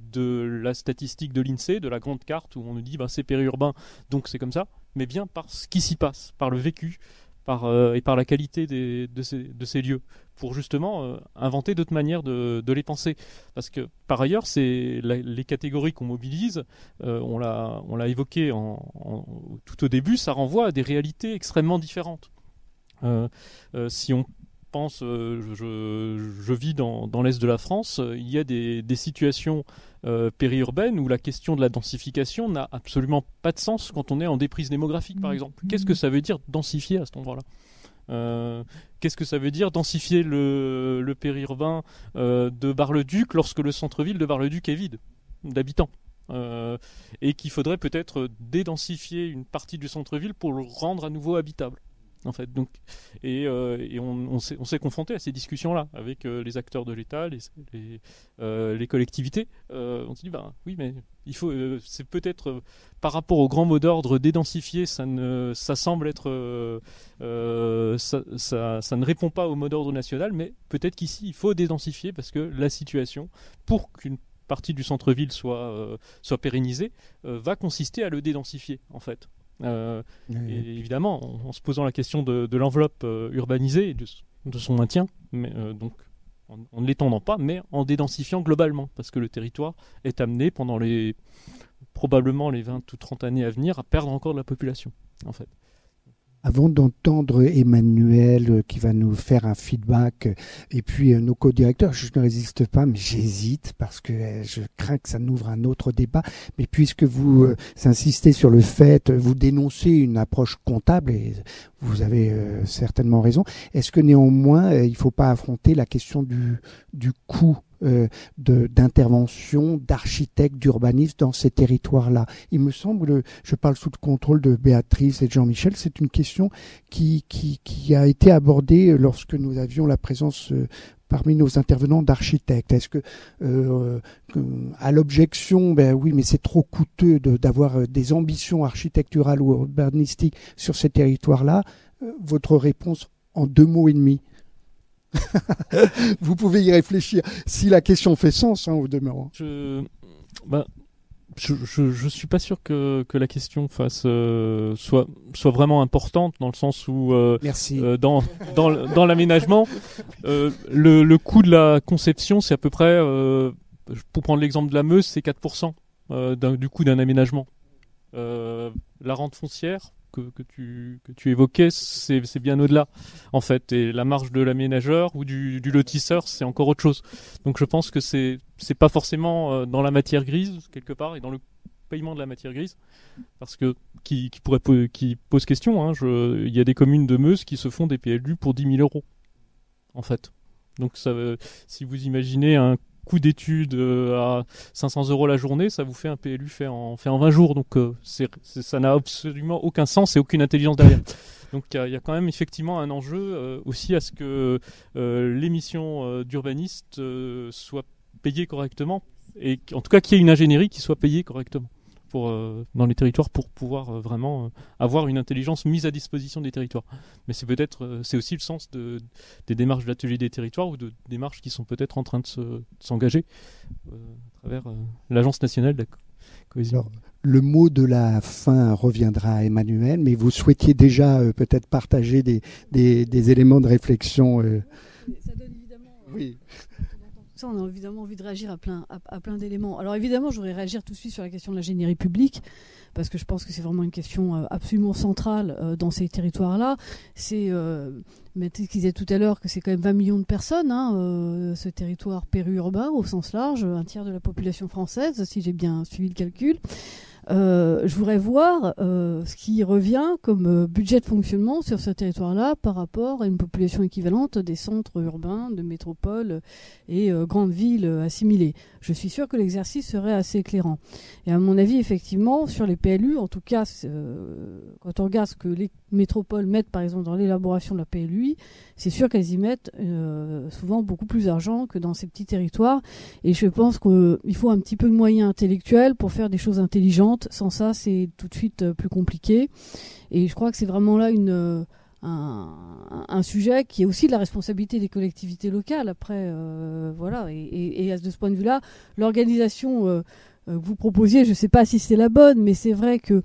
de la statistique de l'INSEE, de la grande carte où on nous dit ben, c'est périurbain donc c'est comme ça, mais bien par ce qui s'y passe, par le vécu, par euh, et par la qualité des, de ces de ces lieux, pour justement euh, inventer d'autres manières de, de les penser. Parce que, par ailleurs, c'est la, les catégories qu'on mobilise, euh, on, l'a, on l'a évoqué en, en, tout au début, ça renvoie à des réalités extrêmement différentes. Euh, euh, si on pense, euh, je, je vis dans, dans l'Est de la France, euh, il y a des, des situations euh, périurbaines où la question de la densification n'a absolument pas de sens quand on est en déprise démographique, par exemple. Qu'est-ce que ça veut dire densifier à cet endroit-là ? Euh, qu'est-ce que ça veut dire densifier le, le périurbain euh, de Bar-le-Duc lorsque le centre-ville de Bar-le-Duc est vide d'habitants, euh, et qu'il faudrait peut-être dédensifier une partie du centre-ville pour le rendre à nouveau habitable en fait. Donc, et, euh, et on, on, s'est, on s'est confronté à ces discussions-là avec euh, les acteurs de l'État, les, les, euh, les collectivités. Euh, on s'est dit, bah, oui, mais il faut, euh, c'est peut-être euh, par rapport au grand mot d'ordre dédensifier, ça, ne, ça semble être, euh, euh, ça, ça, ça ne répond pas au mot d'ordre national, mais peut-être qu'ici il faut dédensifier parce que la situation, pour qu'une partie du centre-ville soit, euh, soit pérennisée, euh, va consister à le dédensifier en fait. Euh, oui. Et évidemment, en, en se posant la question de, de l'enveloppe euh, urbanisée et de, de son maintien, mais, euh, donc en, en ne l'étendant pas, mais en dédensifiant globalement, parce que le territoire est amené pendant les probablement les vingt ou trente années à venir à perdre encore de la population, en fait. Avant d'entendre Emmanuel qui va nous faire un feedback et puis nos co-directeurs, je ne résiste pas, mais j'hésite parce que je crains que ça n'ouvre un autre débat. Mais puisque vous euh, insistez sur le fait, vous dénoncez une approche comptable et vous avez euh, certainement raison, est-ce que néanmoins euh, il ne faut pas affronter la question du, du coût Euh, de, d'intervention d'architectes, d'urbanistes dans ces territoires-là? Il me semble, je parle sous le contrôle de Béatrice et de Jean-Michel, c'est une question qui, qui, qui a été abordée lorsque nous avions la présence euh, parmi nos intervenants d'architectes. Est-ce que, euh, à l'objection, ben oui, mais c'est trop coûteux de, d'avoir des ambitions architecturales ou urbanistiques sur ces territoires-là, euh, votre réponse en deux mots et demi? Vous pouvez y réfléchir si la question fait sens, hein, au demeurant. Je, bah, je, je, je suis pas sûr que, que la question fasse euh, soit soit vraiment importante dans le sens où euh, Merci. Euh, dans dans dans l'aménagement, euh, le le coût de la conception c'est à peu près, euh, pour prendre l'exemple de la Meuse, c'est quatre pour cent euh, d'un, du coût d'un aménagement. Euh, la rente foncière que, que, tu, que tu évoquais, c'est, c'est bien au-delà, en fait. Et la marge de l'aménageur ou du, du lotisseur, c'est encore autre chose. Donc je pense que c'est, c'est pas forcément euh, dans la matière grise, quelque part, et dans le paiement de la matière grise, parce que, qui, qui pourrait, qui pose question, hein, je, il y a des communes de Meuse qui se font des P L U pour dix mille euros, en fait. Donc ça, si vous imaginez un coût d'études euh, à cinq cents euros la journée, ça vous fait un P L U fait en, fait en vingt jours. Donc euh, c'est, c'est, ça n'a absolument aucun sens et aucune intelligence derrière. Donc il y, y a quand même effectivement un enjeu euh, aussi à ce que euh, les missions euh, d'urbanistes euh, soient payées correctement, et en tout cas qu'il y ait une ingénierie qui soit payée correctement pour, euh, dans les territoires pour pouvoir euh, vraiment euh, avoir une intelligence mise à disposition des territoires. Mais c'est peut-être euh, c'est aussi le sens de, des démarches de l'atelier des territoires ou de démarches qui sont peut-être en train de, se, de s'engager euh, à travers euh, l'Agence nationale de la co- cohésion. Alors, le mot de la fin reviendra à Emmanuel, mais vous souhaitiez déjà euh, peut-être partager des, des, des éléments de réflexion. Euh... Ça donne évidemment. Euh... Oui. Ça, on a évidemment envie de réagir à plein, à, à plein d'éléments. Alors évidemment, je voudrais réagir tout de suite sur la question de l'ingénierie publique, parce que je pense que c'est vraiment une question euh, absolument centrale euh, dans ces territoires-là. C'est, euh, Maîtrise qui disait tout à l'heure que c'est quand même vingt millions de personnes, hein, euh, ce territoire périurbain au sens large, un tiers de la population française, si j'ai bien suivi le calcul. Euh, je voudrais voir euh, ce qui revient comme euh, budget de fonctionnement sur ce territoire-là par rapport à une population équivalente des centres urbains, de métropoles et euh, grandes villes euh, assimilées. Je suis sûr que l'exercice serait assez éclairant. Et à mon avis, effectivement, sur les P L U, en tout cas, euh, quand on regarde ce que les métropoles mettent, par exemple, dans l'élaboration de la P L U I, c'est sûr qu'elles y mettent euh, souvent beaucoup plus d'argent que dans ces petits territoires. Et je pense qu'il faut un petit peu de moyens intellectuels pour faire des choses intelligentes. Sans ça, c'est tout de suite euh, plus compliqué. Et je crois que c'est vraiment là une, euh, un, un sujet qui est aussi de la responsabilité des collectivités locales. Après, euh, voilà. Et, et, et à de ce point de vue-là, l'organisation euh, que vous proposiez, je ne sais pas si c'est la bonne, mais c'est vrai que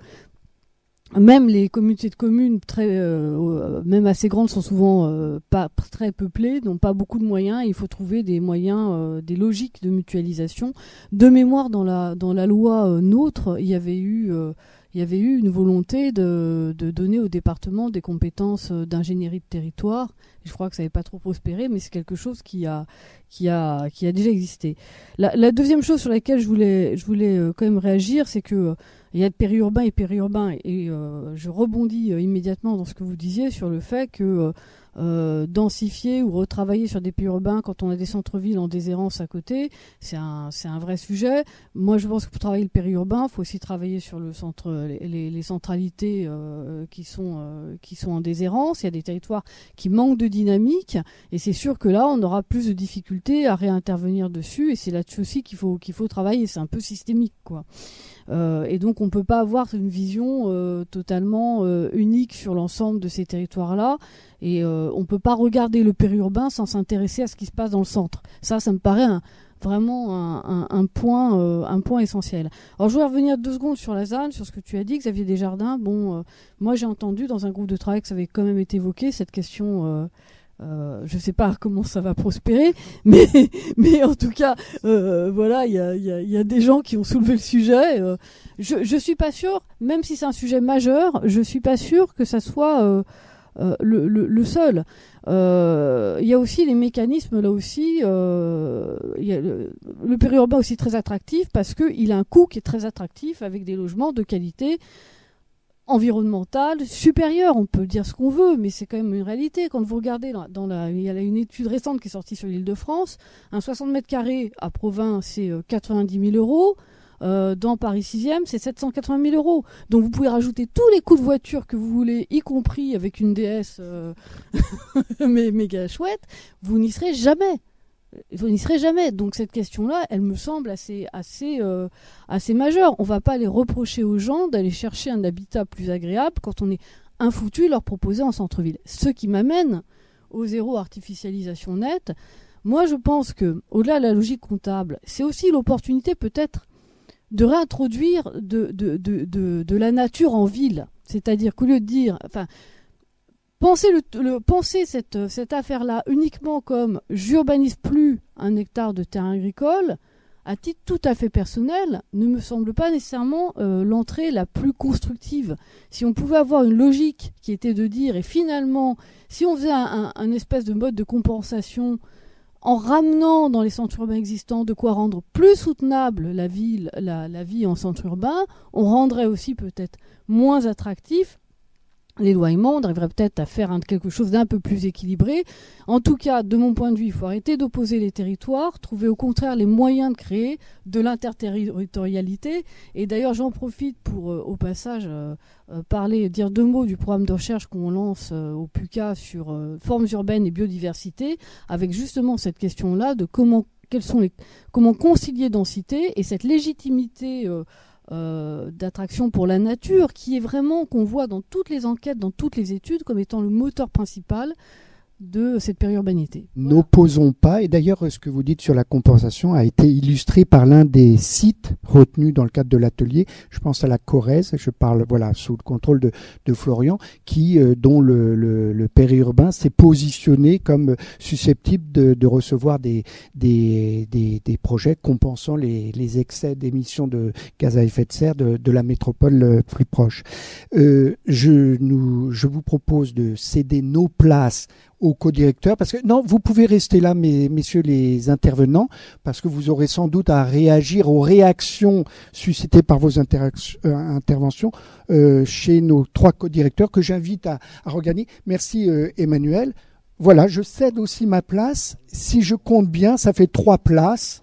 même les communautés de communes, très, euh, même assez grandes, sont souvent euh, pas très peuplées, n'ont pas beaucoup de moyens. Il faut trouver des moyens, euh, des logiques de mutualisation. De mémoire, dans la dans la loi euh, NOTRe, il y avait eu euh, il y avait eu une volonté de, de donner au département des compétences d'ingénierie de territoire. Je crois que ça n'avait pas trop prospéré, mais c'est quelque chose qui a qui a qui a déjà existé. La, la deuxième chose sur laquelle je voulais je voulais euh, quand même réagir, c'est que euh, il y a de périurbain et périurbain, et euh, je rebondis euh, immédiatement dans ce que vous disiez sur le fait que euh, euh, densifier ou retravailler sur des périurbains quand on a des centres-villes en déshérence à côté, c'est un, c'est un vrai sujet. Moi, je pense que pour travailler le périurbain, il faut aussi travailler sur le centre, les, les, les centralités euh, qui sont euh, qui sont en déshérence. Il y a des territoires qui manquent de dynamique, et c'est sûr que là, on aura plus de difficultés à réintervenir dessus, et c'est là-dessus aussi qu'il faut qu'il faut travailler. C'est un peu systémique, quoi. Euh, et donc on ne peut pas avoir une vision euh, totalement euh, unique sur l'ensemble de ces territoires-là, et euh, on ne peut pas regarder le périurbain sans s'intéresser à ce qui se passe dans le centre. Ça, ça me paraît un, vraiment un, un, un, point, euh, un point essentiel. Alors je voudrais revenir deux secondes sur la Z A N, sur ce que tu as dit, Xavier Desjardins. Bon, euh, moi j'ai entendu dans un groupe de travail que ça avait quand même été évoqué, cette question... Euh, Euh, je ne sais pas comment ça va prospérer, mais, mais en tout cas, euh, voilà, il y a, y, a, y a des gens qui ont soulevé le sujet. Euh, je ne suis pas sûre, même si c'est un sujet majeur, je ne suis pas sûre que ça soit euh, euh, le, le, le seul. Il euh, y a aussi les mécanismes, là aussi, euh, y a le, le périurbain aussi très attractif parce qu'il a un coût qui est très attractif avec des logements de qualité environnementale supérieure. On peut dire ce qu'on veut, mais c'est quand même une réalité. Quand vous regardez dans, dans la, il y a une étude récente qui est sortie sur l'Île-de-France, un soixante mètres carrés à Provins, c'est euh, quatre-vingt-dix mille euros. Euh, dans Paris sixième, c'est sept cent quatre-vingt mille euros. Donc vous pouvez rajouter tous les coûts de voiture que vous voulez, y compris avec une D S euh, méga chouette, vous n'y serez jamais. Vous n'y serez jamais. Donc cette question-là, elle me semble assez, assez, euh, assez majeure. On ne va pas les reprocher aux gens d'aller chercher un habitat plus agréable quand on est infoutu leur proposer en centre-ville. Ce qui m'amène au zéro artificialisation nette. Moi, je pense que, au-delà de la logique comptable, c'est aussi l'opportunité peut-être de réintroduire de, de, de, de, de la nature en ville. C'est-à-dire qu'au lieu de dire... Enfin, Pensez, le, le, pensez cette, cette affaire-là uniquement comme j'urbanise plus un hectare de terrain agricole, à titre tout à fait personnel, ne me semble pas nécessairement euh, l'entrée la plus constructive. Si on pouvait avoir une logique qui était de dire, et finalement, si on faisait un, un, un espèce de mode de compensation en ramenant dans les centres urbains existants de quoi rendre plus soutenable la, ville, la, la vie en centre urbain, on rendrait aussi peut-être moins attractif l'éloignement, on arriverait peut-être à faire un, quelque chose d'un peu plus équilibré. En tout cas, de mon point de vue, il faut arrêter d'opposer les territoires, trouver au contraire les moyens de créer de l'interterritorialité. Et d'ailleurs, j'en profite pour, euh, au passage, euh, euh, parler, dire deux mots du programme de recherche qu'on lance euh, au PUCA sur euh, formes urbaines et biodiversité, avec justement cette question-là de comment, quels sont les, comment concilier densité et cette légitimité euh, Euh, d'attraction pour la nature, qui est vraiment, qu'on voit dans toutes les enquêtes, dans toutes les études, comme étant le moteur principal de cette périurbanité. Voilà. N'opposons pas, et d'ailleurs ce que vous dites sur la compensation a été illustré par l'un des sites retenus dans le cadre de l'atelier. Je pense à la Corrèze, je parle voilà sous le contrôle de, de Florian, qui euh, dont le, le, le périurbain s'est positionné comme susceptible de, de recevoir des, des, des, des projets compensant les, les excès d'émissions de gaz à effet de serre de, de la métropole plus proche. Euh, je, nous, je vous propose de céder nos places au co-directeur, parce que non, vous pouvez rester là, mes, messieurs les intervenants, parce que vous aurez sans doute à réagir aux réactions suscitées par vos euh, interventions euh, chez nos trois co-directeurs que j'invite à, à regagner. Merci euh, Emmanuel. Voilà, je cède aussi ma place. Si je compte bien, ça fait trois places.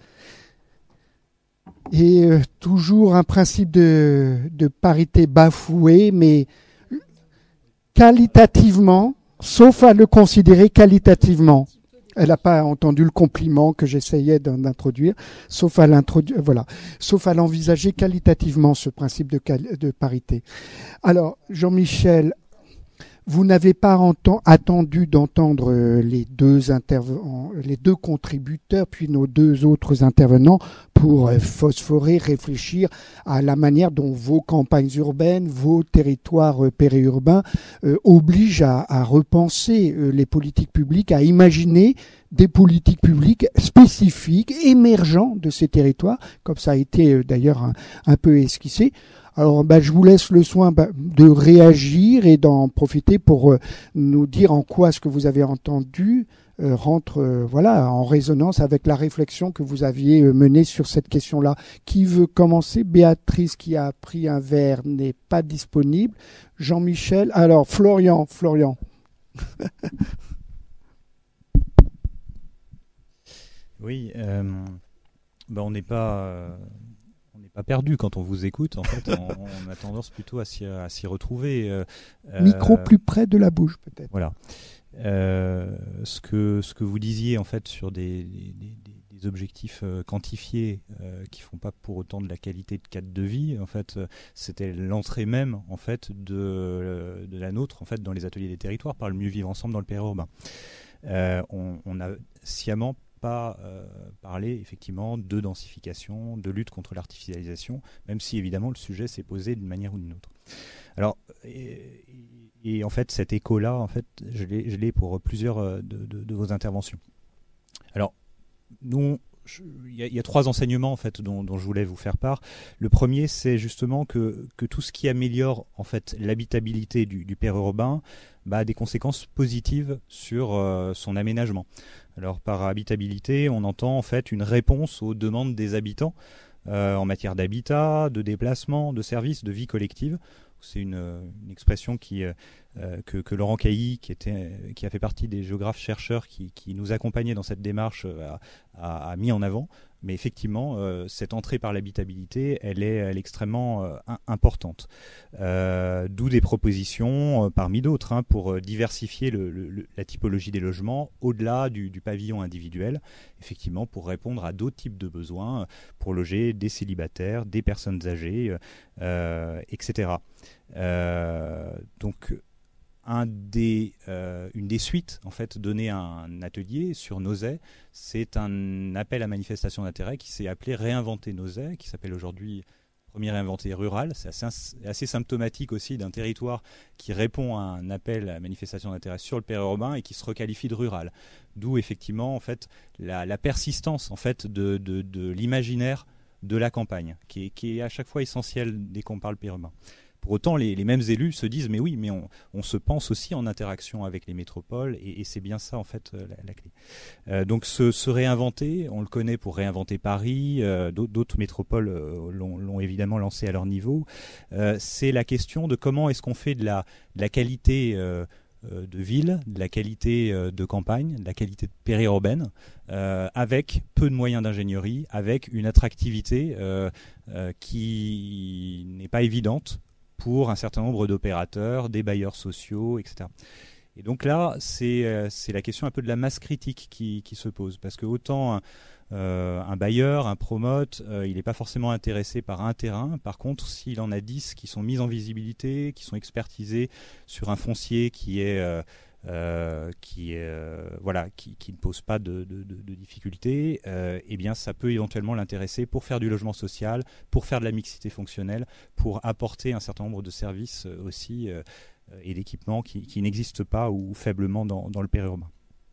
Et euh, toujours un principe de, de parité bafoué, mais qualitativement, sauf à le considérer qualitativement. Elle n'a pas entendu le compliment que j'essayais d'introduire, sauf à l'introduire, voilà, sauf à l'envisager qualitativement, ce principe de, de parité. Alors, Jean-Michel, vous n'avez pas enten- attendu d'entendre les deux intervenants, les deux contributeurs, puis nos deux autres intervenants pour phosphorer, réfléchir à la manière dont vos campagnes urbaines, vos territoires euh, périurbains euh, obligent à, à repenser euh, les politiques publiques, à imaginer des politiques publiques spécifiques, émergents de ces territoires, comme ça a été euh, d'ailleurs un, un peu esquissé. Alors, bah, je vous laisse le soin bah, de réagir et d'en profiter pour euh, nous dire en quoi ce que vous avez entendu euh, rentre euh, voilà, en résonance avec la réflexion que vous aviez euh, menée sur cette question-là. Qui veut commencer? Béatrice, qui a pris un verre, n'est pas disponible. Jean-Michel. Alors, Florian. Florian. Oui, euh, ben on n'est pas... Euh... pas perdu quand on vous écoute. En fait, on, on a tendance plutôt à s'y, à s'y retrouver. Euh, Micro plus près de la bouche, peut-être. Voilà. Euh, ce que ce que vous disiez en fait sur des, des, des, des objectifs euh, quantifiés euh, qui font pas pour autant de la qualité de cadre de vie. En fait, euh, c'était l'entrée même en fait de euh, de la nôtre en fait dans les ateliers des territoires par le mieux vivre ensemble dans le périurbain. Euh, on, on a sciemment pas euh, parler effectivement de densification, de lutte contre l'artificialisation, même si évidemment le sujet s'est posé d'une manière ou d'une autre. Alors, et, et en fait, cet écho-là, en fait, je l'ai, je l'ai pour plusieurs de, de, de vos interventions. Alors, nous, il y, y a trois enseignements en fait dont, dont je voulais vous faire part. Le premier, c'est justement que, que tout ce qui améliore en fait l'habitabilité du, du périurbain bah, a des conséquences positives sur euh, son aménagement. Alors par habitabilité, on entend en fait une réponse aux demandes des habitants euh, en matière d'habitat, de déplacement, de services, de vie collective. C'est une, une expression qui, euh, que, que Laurent Cailly, qui, était, qui a fait partie des géographes-chercheurs qui, qui nous accompagnaient dans cette démarche, a, a, a mis en avant. Mais effectivement, euh, cette entrée par l'habitabilité, elle est, elle est extrêmement euh, importante. Euh, d'où des propositions, euh, parmi d'autres, hein, pour diversifier le, le, la typologie des logements au-delà du, du pavillon individuel, effectivement pour répondre à d'autres types de besoins, pour loger des célibataires, des personnes âgées, euh, et cetera. Euh, donc, Un des, euh, une des suites en fait données à un atelier sur Nozay, c'est un appel à manifestation d'intérêt qui s'est appelé Réinventer Nozay, qui s'appelle aujourd'hui Premier Réinventer Rural. C'est assez, assez symptomatique aussi d'un territoire qui répond à un appel à manifestation d'intérêt sur le périurbain et qui se requalifie de rural. D'où effectivement en fait la, la persistance en fait de, de, de l'imaginaire de la campagne, qui est, qui est à chaque fois essentielle dès qu'on parle périurbain. Pour autant, les, les mêmes élus se disent mais oui, mais on, on se pense aussi en interaction avec les métropoles et, et c'est bien ça en fait la, la clé. Euh, donc se, se réinventer, on le connaît pour réinventer Paris, euh, d'autres métropoles euh, l'ont, l'ont évidemment lancé à leur niveau. Euh, c'est la question de comment est-ce qu'on fait de la, de la qualité euh, de ville, de la qualité de campagne, de la qualité périurbaine, euh, avec peu de moyens d'ingénierie, avec une attractivité euh, euh, qui n'est pas évidente pour un certain nombre d'opérateurs, des bailleurs sociaux, et cetera. Et donc là, c'est euh, c'est la question un peu de la masse critique qui, qui se pose, parce que autant un, euh, un bailleur, un promote, euh, il n'est pas forcément intéressé par un terrain. Par contre, s'il en a dix qui sont mis en visibilité, qui sont expertisés sur un foncier qui est euh, euh, qui est euh, voilà, qui, qui ne pose pas de, de, de, de difficultés, euh, eh bien, ça peut éventuellement l'intéresser pour faire du logement social, pour faire de la mixité fonctionnelle, pour apporter un certain nombre de services aussi. Euh, et d'équipements qui, qui n'existent pas ou faiblement dans, dans le périurbain.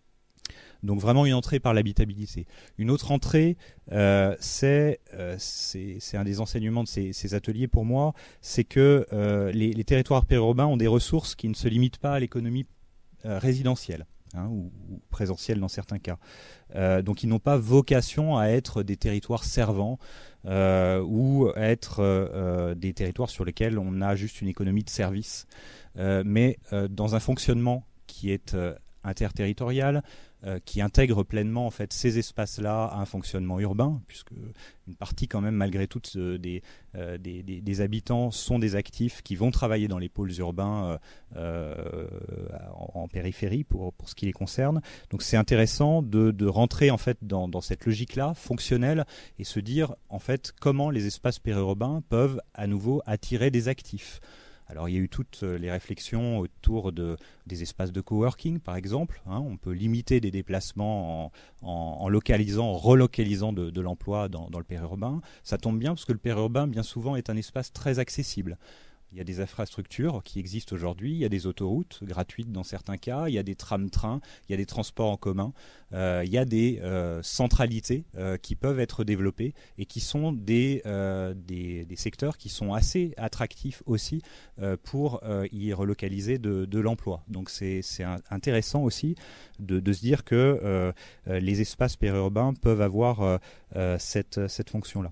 Donc vraiment une entrée par l'habitabilité. Une autre entrée, euh, c'est, euh, c'est, c'est un des enseignements de ces, ces ateliers pour moi, c'est que euh, les, les territoires périurbains ont des ressources qui ne se limitent pas à l'économie euh, résidentielle. Hein, ou, ou présentielle dans certains cas. Euh, donc ils n'ont pas vocation à être des territoires servants euh, ou à être euh, des territoires sur lesquels on a juste une économie de service, euh, mais euh, dans un fonctionnement qui est euh, interterritorial, euh, qui intègre pleinement en fait ces espaces-là à un fonctionnement urbain, puisque une partie quand même malgré tout euh, des, euh, des, des, des habitants sont des actifs qui vont travailler dans les pôles urbains euh, euh, en, en périphérie pour, pour ce qui les concerne. Donc c'est intéressant de, de rentrer en fait dans, dans cette logique-là fonctionnelle et se dire en fait comment les espaces périurbains peuvent à nouveau attirer des actifs. Alors il y a eu toutes les réflexions autour de, des espaces de coworking par exemple. Hein, on peut limiter des déplacements en, en, en localisant, en relocalisant de, de l'emploi dans, dans le périurbain. Ça tombe bien parce que le périurbain bien souvent est un espace très accessible. Il y a des infrastructures qui existent aujourd'hui, il y a des autoroutes gratuites dans certains cas, il y a des trams-trains, il y a des transports en commun, euh, il y a des euh, centralités euh, qui peuvent être développées et qui sont des, euh, des, des secteurs qui sont assez attractifs aussi euh, pour euh, y relocaliser de, de l'emploi. Donc c'est, c'est intéressant aussi de, de se dire que euh, les espaces périurbains peuvent avoir euh, euh, cette, cette fonction-là.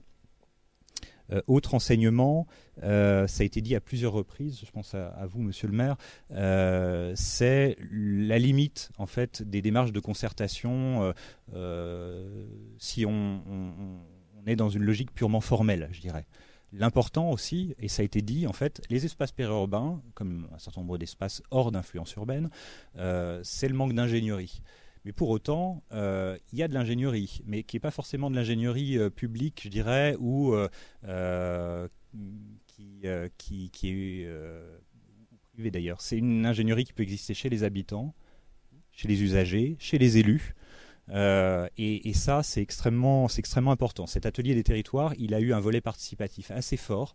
Euh, autre enseignement, euh, ça a été dit à plusieurs reprises, je pense à, à vous, monsieur le maire, euh, c'est la limite en fait des démarches de concertation euh, euh, si on, on, on est dans une logique purement formelle, je dirais. L'important aussi, et ça a été dit, en fait, les espaces périurbains, comme un certain nombre d'espaces hors d'influence urbaine, euh, c'est le manque d'ingénierie. Mais pour autant, euh, il y a de l'ingénierie, mais qui n'est pas forcément de l'ingénierie euh, publique, je dirais, ou euh, euh, qui, euh, qui, qui est euh, privée d'ailleurs. C'est une ingénierie qui peut exister chez les habitants, chez les usagers, chez les élus. Euh, et, et ça, c'est extrêmement, c'est extrêmement important. Cet atelier des territoires, il a eu un volet participatif assez fort.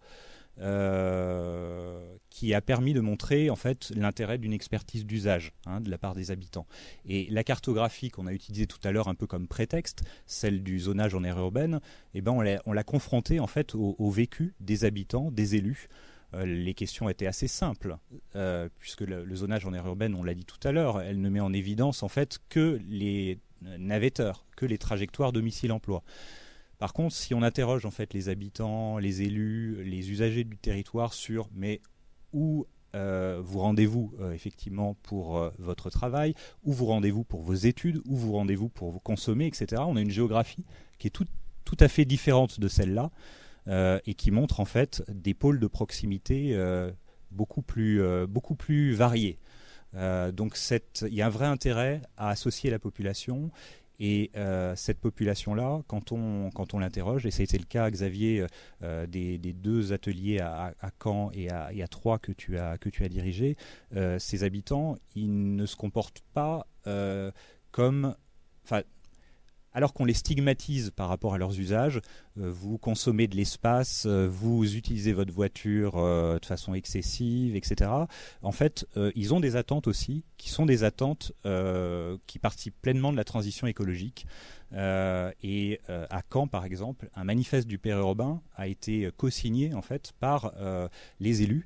Euh, qui a permis de montrer en fait l'intérêt d'une expertise d'usage hein, de la part des habitants. Et la cartographie qu'on a utilisée tout à l'heure un peu comme prétexte, celle du zonage en aire urbaine, eh ben on l'a, on l'a confrontée en fait au, au vécu des habitants, des élus. Euh, les questions étaient assez simples, euh, puisque le, le zonage en aire urbaine, on l'a dit tout à l'heure, elle ne met en évidence en fait que les navetteurs, que les trajectoires domicile-emploi. Par contre, si on interroge en fait les habitants, les élus, les usagers du territoire sur mais où euh, vous rendez-vous euh, effectivement pour euh, votre travail, où vous rendez-vous pour vos études, où vous rendez-vous pour vous consommer, et cetera. On a une géographie qui est tout, tout à fait différente de celle-là euh, et qui montre en fait des pôles de proximité euh, beaucoup plus, euh, beaucoup plus variés. Euh, donc cette, il y a un vrai intérêt à associer la population. Et euh, cette population-là, quand on, quand on l'interroge, et ça a été le cas, Xavier, euh, des, des deux ateliers à, à Caen et à, et à Troyes que tu as, que tu as dirigés, euh, ces habitants, ils ne se comportent pas euh, comme... Alors qu'on les stigmatise par rapport à leurs usages, euh, vous consommez de l'espace, euh, vous utilisez votre voiture euh, de façon excessive, et cetera. En fait, euh, ils ont des attentes aussi, qui sont des attentes euh, qui participent pleinement de la transition écologique. Euh, et euh, à Caen, par exemple, un manifeste du périurbain a été co-signé en fait par euh, les élus.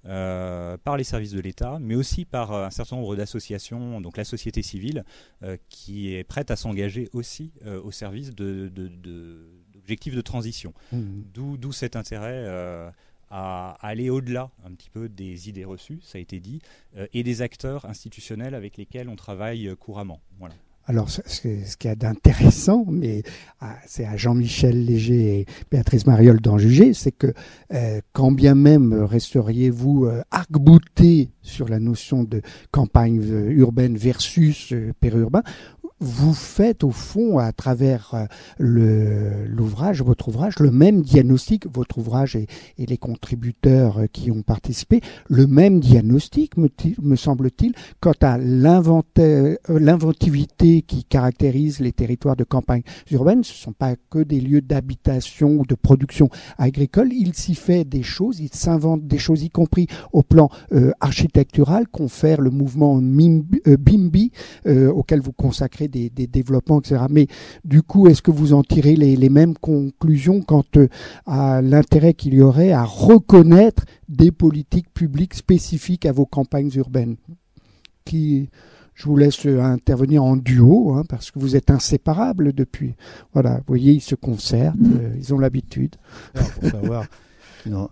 euh, par les services de l'État, mais aussi par un certain nombre d'associations, donc la société civile, euh, qui est prête à s'engager aussi euh, au service de, de, de, d'objectifs de transition. Mmh. D'où, d'où cet intérêt euh, à aller au-delà un petit peu des idées reçues, ça a été dit, euh, et des acteurs institutionnels avec lesquels on travaille couramment. Voilà. Alors, ce, ce qu'il y a d'intéressant, mais ah, c'est à Jean-Michel Léger et Béatrice Mariol d'en juger, c'est que euh, quand bien même resteriez-vous euh, arc-boutés sur la notion de campagne euh, urbaine versus euh, périurbain, vous faites au fond, à travers euh, le, l'ouvrage, votre ouvrage, le même diagnostic, votre ouvrage et, et les contributeurs euh, qui ont participé, le même diagnostic, me, me semble-t-il, quant à euh, l'inventivité qui caractérise les territoires de campagne urbaine. Ce ne sont pas que des lieux d'habitation ou de production agricole, il s'y fait des choses, il s'invente des choses, y compris au plan euh, architectural, confère le mouvement Mimbi, euh, Bimbi, euh, auquel vous consacrez Des, des développements, et cetera. Mais du coup, est-ce que vous en tirez les, les mêmes conclusions quant euh, à l'intérêt qu'il y aurait à reconnaître des politiques publiques spécifiques à vos campagnes urbaines? Qui, je vous laisse intervenir en duo, hein, parce que vous êtes inséparables depuis. Voilà, vous voyez, ils se concertent, euh, ils ont l'habitude. Alors, pour savoir qu'ils n'ont,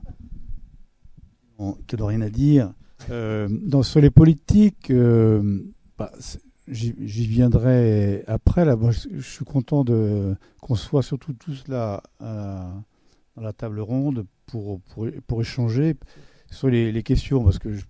qu'ils n'ont rien à dire. Euh, dans, sur les politiques, euh, bah, J'y, j'y viendrai après. Là, moi, je, je suis content de qu'on soit surtout tous là à, à la table ronde pour pour, pour échanger sur les, les questions, parce que je,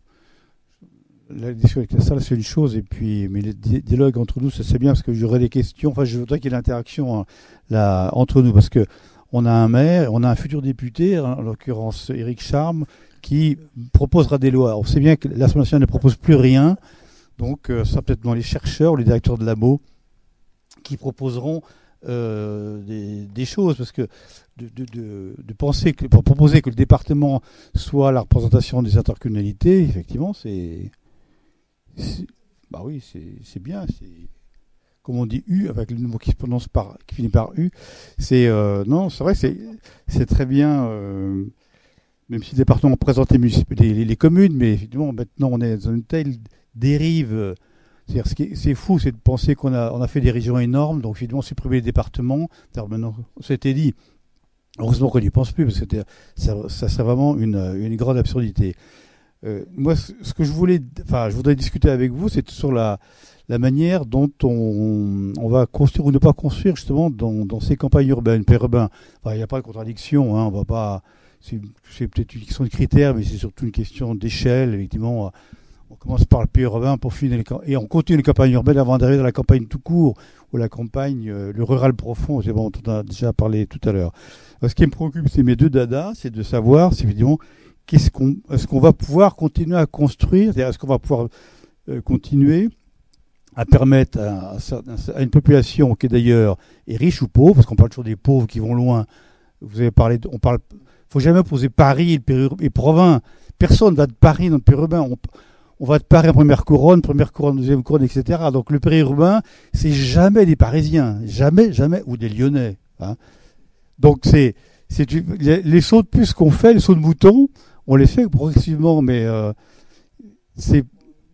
la discussion avec la salle c'est une chose, et puis mais les dialogues entre nous ça c'est bien, parce que j'aurai des questions. Enfin, je voudrais qu'il y ait l'interaction hein, là entre nous, parce que on a un maire, on a un futur député, en l'occurrence Éric Charme, qui proposera des lois. On sait bien que l'Assemblée nationale ne propose plus rien. Donc, euh, ça peut-être dans les chercheurs ou les directeurs de labo qui proposeront euh, des, des choses, parce que de, de, de, de penser que, pour proposer que le département soit la représentation des intercommunalités, effectivement, c'est, c'est bah oui, c'est, c'est bien. C'est comme on dit U, avec le mot qui se prononce par, qui finit par U. C'est euh, non, c'est vrai, c'est c'est très bien. Euh, même si le département représente les, les, les, les communes, mais effectivement, maintenant, on est dans une telle dérive. C'est-à-dire, ce qui est, c'est fou, c'est de penser qu'on a, on a fait des régions énormes, donc finalement supprimer les départements. Maintenant, ça a été dit. Heureusement qu'on n'y pense plus, parce que ça, ça serait vraiment une, une grande absurdité. Euh, moi, ce que je voulais, enfin, je voudrais discuter avec vous, c'est sur la, la manière dont on, on va construire ou ne pas construire justement dans, dans ces campagnes urbaines, périurbains. Enfin, il n'y a pas de contradiction, hein, on va pas. C'est, c'est peut-être une question de critères, mais c'est surtout une question d'échelle. Effectivement, on commence par le périurbain pour finir les, et on continue les campagnes urbaines avant d'arriver dans la campagne tout court, ou la campagne, euh, le rural profond. C'est bon, on en a déjà parlé tout à l'heure. Alors, ce qui me préoccupe, c'est mes deux dadas, c'est de savoir, c'est évidemment, qu'est-ce qu'on, est-ce qu'on va pouvoir continuer à construire, c'est-à-dire est-ce qu'on va pouvoir euh, continuer à permettre à, à, à une population qui est d'ailleurs est riche ou pauvre, parce qu'on parle toujours des pauvres qui vont loin. Vous avez parlé, de, on parle. Faut jamais opposer Paris et, périur- et Provins. Personne va de Paris dans le périurbain. On, on va de Paris en première couronne, première couronne, deuxième couronne, et cetera. Donc le périurbain, c'est jamais des Parisiens, jamais, jamais, ou des Lyonnais. Hein. Donc c'est, c'est les, les sauts de puce qu'on fait, les sauts de mouton, on les fait progressivement, mais euh, c'est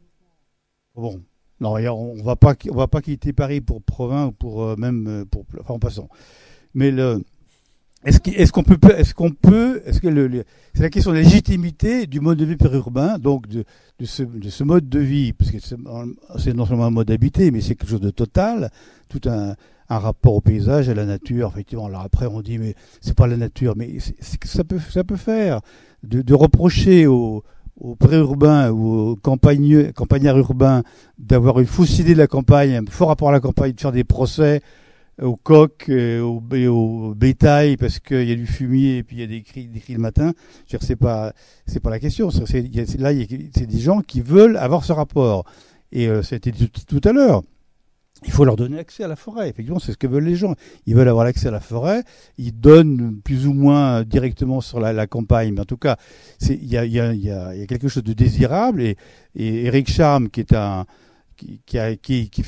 bon. Non, on va pas, on va pas quitter Paris pour Provins ou pour euh, même pour, enfin en passant. Mais le Est-ce, qu', est-ce qu'on peut, est-ce qu'on peut, est-ce que le, le, c'est la question de la légitimité du mode de vie périurbain, donc de, de ce, de ce mode de vie, parce que c'est, c'est non seulement un mode habité, mais c'est quelque chose de total, tout un, un rapport au paysage, à la nature, effectivement. Alors après, on dit, mais c'est pas la nature, mais c'est, c'est, ça peut, ça peut faire, de, de reprocher aux, aux périurbains ou aux campagneux, campagnards urbains d'avoir une fausse idée de la campagne, un fort rapport à la campagne, de faire des procès aux coqs et au, et au bétail parce qu'il y a du fumier et puis il y a des cris, des cris le matin. Je veux dire, c'est pas, c'est pas la question. C'est, c'est, y a, c'est, là, y a, c'est des gens qui veulent avoir ce rapport. Et euh, ça a été dit tout, tout à l'heure. Il faut leur donner accès à la forêt. Effectivement, c'est ce que veulent les gens. Ils veulent avoir l'accès à la forêt. Ils donnent plus ou moins directement sur la, la campagne. Mais en tout cas, c'est, il y a, il y a, il y a, il y a quelque chose de désirable. Et, et Éric Charme, qui est un, qui, qui, a, qui, qui fait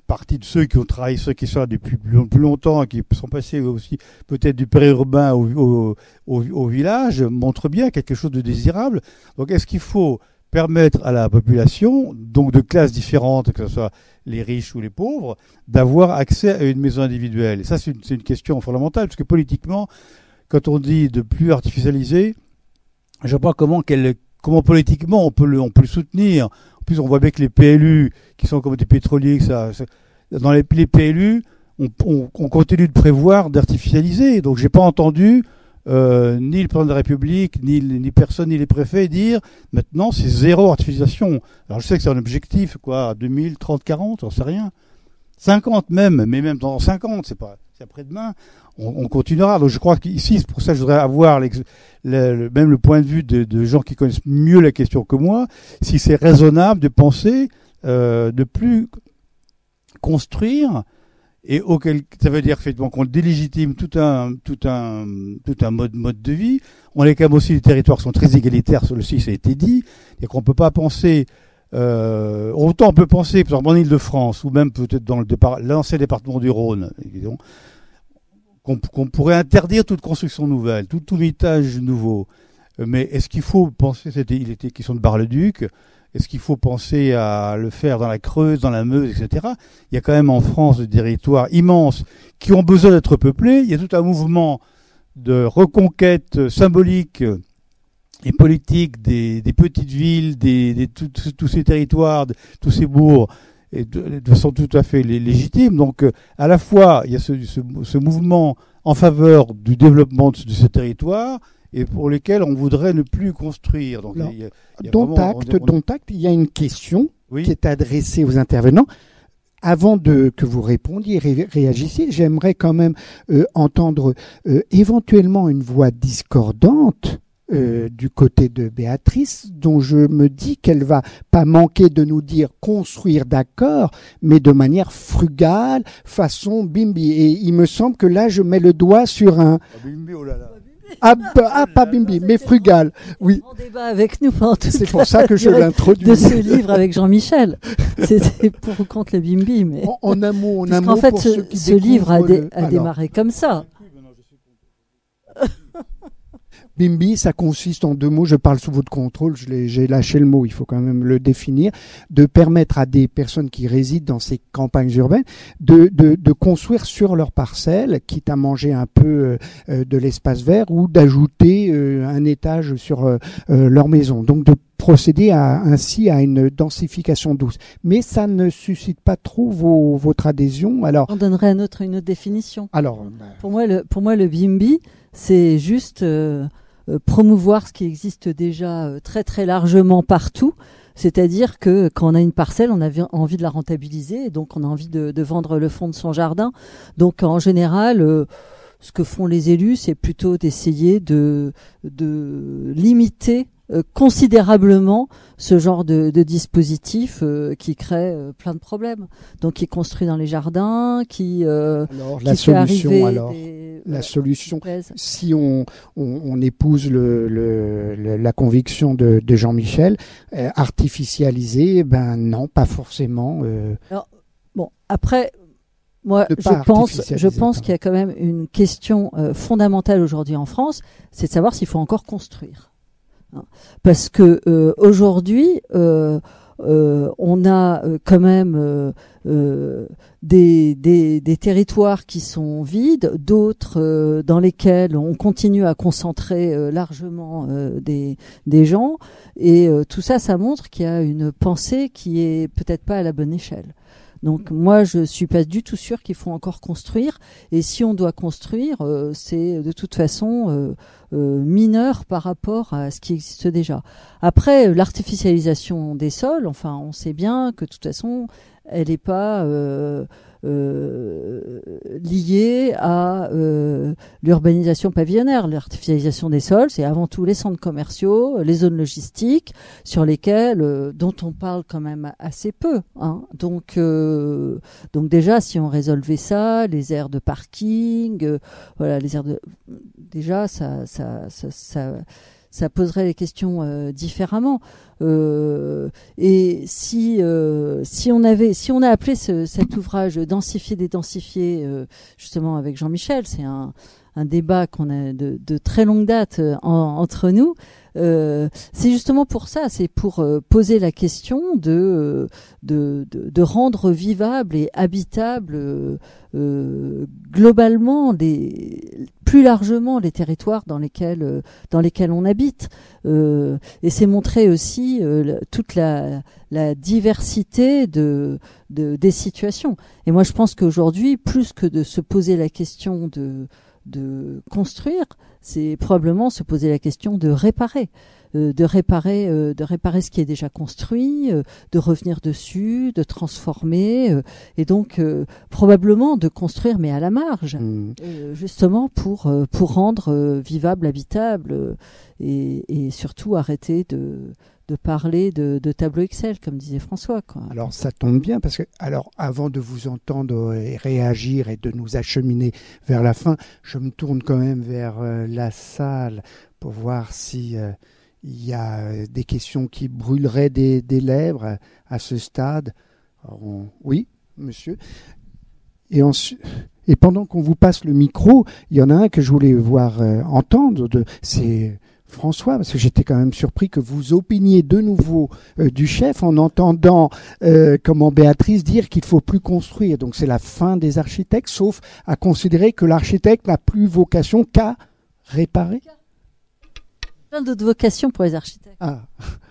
partie de ceux qui ont travaillé, ceux qui sont là depuis plus, plus longtemps, qui sont passés aussi peut-être du périurbain au, au, au, au village, montre bien quelque chose de désirable. Donc est-ce qu'il faut permettre à la population, donc de classes différentes, que ce soit les riches ou les pauvres, d'avoir accès à une maison individuelle? Et ça, c'est une, c'est une question fondamentale, parce que politiquement, quand on dit de plus artificialiser, je ne sais pas comment, quel, comment politiquement on peut, le, on peut le soutenir. En plus, on voit bien que les P L U, qui sont comme des pétroliers, que ça, ça, dans les, les P L U, on, on, on continue de prévoir d'artificialiser. Donc, j'ai pas entendu Euh, ni le président de la République, ni, ni personne, ni les préfets dire maintenant c'est zéro artificialisation. Alors je sais que c'est un objectif, quoi, deux mille, trente, quarante, j'en sais rien. cinquante même, mais même dans cinquante, c'est pas, c'est après-demain, on, on continuera. Donc je crois qu'ici, c'est pour ça que je voudrais avoir le, le, même le point de vue de, de gens qui connaissent mieux la question que moi, si c'est raisonnable de penser euh, de plus construire. Et auquel ça veut dire effectivement qu'on délégitime tout un tout un tout un mode mode de vie. On est quand même aussi, les territoires sont très égalitaires, sur le site ça a été dit, et qu'on peut pas penser euh, autant on peut penser par exemple en Île-de-France ou même peut-être dans le départ l'ancien département du Rhône, qu'on, qu'on pourrait interdire toute construction nouvelle, tout tout mitage nouveau. Mais est-ce qu'il faut penser, c'était il était question de Bar-le-Duc. Est-ce qu'il faut penser à le faire dans la Creuse, dans la Meuse, et cetera. Il y a quand même en France des territoires immenses qui ont besoin d'être peuplés. Il y a tout un mouvement de reconquête symbolique et politique des, des petites villes, des, des tout, tout, tous ces territoires, de, tous ces bourgs, et de, de façon tout à fait légitime. Donc, à la fois, il y a ce, ce, ce mouvement en faveur du développement de, de ce territoire, et pour lesquels on voudrait ne plus construire. Donc, Alors, il y a, il y a dont, vraiment, acte, on, on... dont acte, il y a une question oui. qui est adressée aux intervenants. Avant de que vous répondiez, ré, réagissiez, j'aimerais quand même euh, entendre euh, éventuellement une voix discordante euh, du côté de Béatrice, dont je me dis qu'elle va pas manquer de nous dire construire, d'accord, mais de manière frugale, façon Bimbi. Et il me semble que là, je mets le doigt sur un... Ah, Bimbi, oh là là. Ah, ah, pas Bimbi, mais frugal. Oui. En débat avec nous pendant toute C'est pour ça que je l'introduis. De ce livre avec Jean-Michel. C'était pour ou contre le Bimbi, mais. En, en un mot, en un mot. En fait, pour ce, ceux qui ce livre a, dé, le... a démarré comme ça. Bimbi, ça consiste en deux mots, je parle sous votre contrôle, je l'ai, j'ai lâché le mot, il faut quand même le définir, de permettre à des personnes qui résident dans ces campagnes urbaines de, de, de construire sur leur parcelle, quitte à manger un peu euh, de l'espace vert, ou d'ajouter euh, un étage sur euh, euh, leur maison. Donc de procéder à, ainsi à une densification douce. Mais ça ne suscite pas trop vos, votre adhésion. Alors, on donnerait un autre, une autre définition. Alors, pour moi, le, pour moi, le Bimbi, c'est juste euh, euh, promouvoir ce qui existe déjà euh, très très largement partout. C'est-à-dire que quand on a une parcelle, on a envie de la rentabiliser, et donc on a envie de, de vendre le fond de son jardin. Donc en général, euh, ce que font les élus, c'est plutôt d'essayer de, de limiter Euh, considérablement ce genre de, de dispositif euh, qui crée euh, plein de problèmes. Donc, qui construit dans les jardins, qui, euh, alors, qui la fait solution, arriver alors, des, la euh, solution, si on, on, on épouse le, le, le, la conviction de, de Jean-Michel, euh, artificialiser, ben non, pas forcément. Euh... Alors, bon, après. Moi, je pense, je pense qu'il y a quand même une question euh, fondamentale aujourd'hui en France, c'est de savoir s'il faut encore construire. Parce que euh, aujourd'hui, euh, euh, on a euh, quand même euh, euh, des, des, des territoires qui sont vides, d'autres euh, dans lesquels on continue à concentrer euh, largement euh, des, des gens, et euh, tout ça, ça montre qu'il y a une pensée qui est peut-être pas à la bonne échelle. Donc moi, je suis pas du tout sûre qu'il faut encore construire. Et si on doit construire, euh, c'est de toute façon euh, euh, mineur par rapport à ce qui existe déjà. Après, l'artificialisation des sols, enfin, on sait bien que de toute façon, elle n'est pas euh, euh, liée à euh, l'urbanisation pavillonnaire. L'artificialisation des sols, c'est avant tout les centres commerciaux, les zones logistiques, sur lesquelles, euh, dont on parle quand même assez peu. Hein. Donc, euh, donc déjà, si on résolvait ça, les aires de parking, euh, voilà, les aires de, déjà, ça, ça, ça, ça ça poserait les questions euh, différemment. Euh, et si euh, si on avait si on a appelé ce, cet ouvrage densifier dédensifier euh, justement avec Jean-Michel, c'est un un débat qu'on a de, de très longue date en, entre nous. Euh, c'est justement pour ça, c'est pour euh, poser la question de, de, de, de rendre vivable et habitable euh, euh, globalement, les, plus largement les territoires dans lesquels, euh, dans lesquels on habite. Euh, et c'est montrer aussi euh, toute la, la diversité de, de, des situations. Et moi je pense qu'aujourd'hui, plus que de se poser la question de de construire, c'est probablement se poser la question de réparer, euh, de réparer, euh, de réparer ce qui est déjà construit, euh, de revenir dessus, de transformer, euh, et donc euh, probablement de construire, mais à la marge, mmh. euh, justement pour euh, pour rendre euh, vivable, habitable, euh, et, et surtout arrêter de de parler de, de tableau Excel, comme disait François, quoi. Alors ça tombe bien, parce que alors avant de vous entendre et réagir et de nous acheminer vers la fin, je me tourne quand même vers euh, la salle pour voir si euh, il y a euh, des questions qui brûleraient des, des lèvres à, à ce stade. Alors, on... Oui, monsieur. Et ensuite... Et pendant qu'on vous passe le micro, il y en a un que je voulais voir euh, entendre. De... C'est François, parce que j'étais quand même surpris que vous opiniez de nouveau euh, du chef en entendant euh, comment Béatrice dire qu'il faut plus construire. Donc c'est la fin des architectes, sauf à considérer que l'architecte n'a plus vocation qu'à réparer. Plein d'autres vocations pour les architectes. Ah.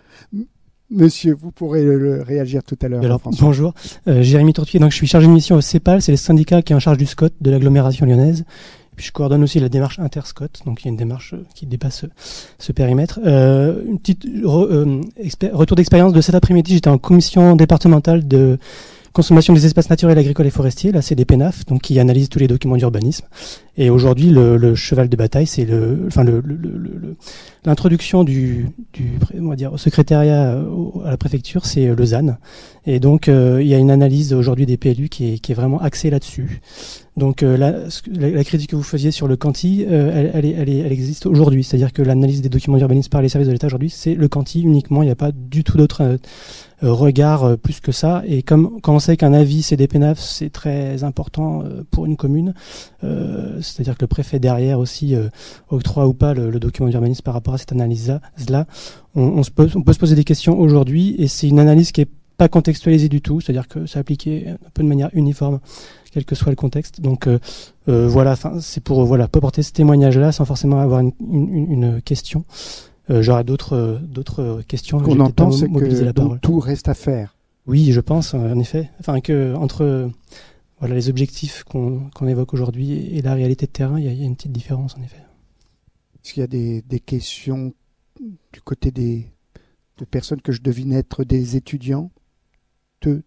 Monsieur, vous pourrez le réagir tout à l'heure. Alors, bonjour, euh, Jérémy Tourtier, donc je suis chargé de mission au CEPAL, c'est le syndicat qui est en charge du S C O T de l'agglomération lyonnaise. Puis je coordonne aussi la démarche inter-S C O T, donc il y a une démarche qui dépasse ce, ce périmètre. Euh, une petite re, euh, expé- retour d'expérience de cet après-midi, j'étais en commission départementale de consommation des espaces naturels, agricoles et forestiers, la C D P N A F, donc qui analyse tous les documents d'urbanisme. Et aujourd'hui, le, le cheval de bataille, c'est le, enfin le, le, le, le l'introduction du, du, on va dire, au secrétariat au, à la préfecture, c'est le Z A N. Et donc, euh, il y a une analyse aujourd'hui des P L U qui est, qui est vraiment axée là-dessus. Donc, euh, la, la, la critique que vous faisiez sur le Canti, euh, elle, elle, est, elle, est, elle existe aujourd'hui. C'est-à-dire que l'analyse des documents d'urbanisme par les services de l'État aujourd'hui, c'est le Canti uniquement. Il n'y a pas du tout d'autres euh, regards euh, plus que ça. Et comme quand on sait qu'un avis C D P N A F, c'est très important euh, pour une commune, euh, c'est-à-dire que le préfet derrière aussi euh, octroie ou pas le, le document d'urbanisme par rapport à cette analyse-là, on, on, se pose, on peut se poser des questions aujourd'hui. Et c'est une analyse qui est pas contextualisée du tout, c'est-à-dire que c'est appliqué un peu de manière uniforme, quel que soit le contexte. Donc euh, euh, voilà, enfin c'est pour euh, voilà pas porter ce témoignage-là sans forcément avoir une, une, une question. Euh, J'aurais d'autres euh, d'autres questions. Ce qu'on entend, c'est que donc, tout reste à faire. Oui, je pense en effet. Enfin que entre euh, voilà les objectifs qu'on qu'on évoque aujourd'hui et, et la réalité de terrain, il y a, y a une petite différence en effet. Est-ce qu'il y a des, des questions du côté des de personnes que je devine être des étudiants? Te...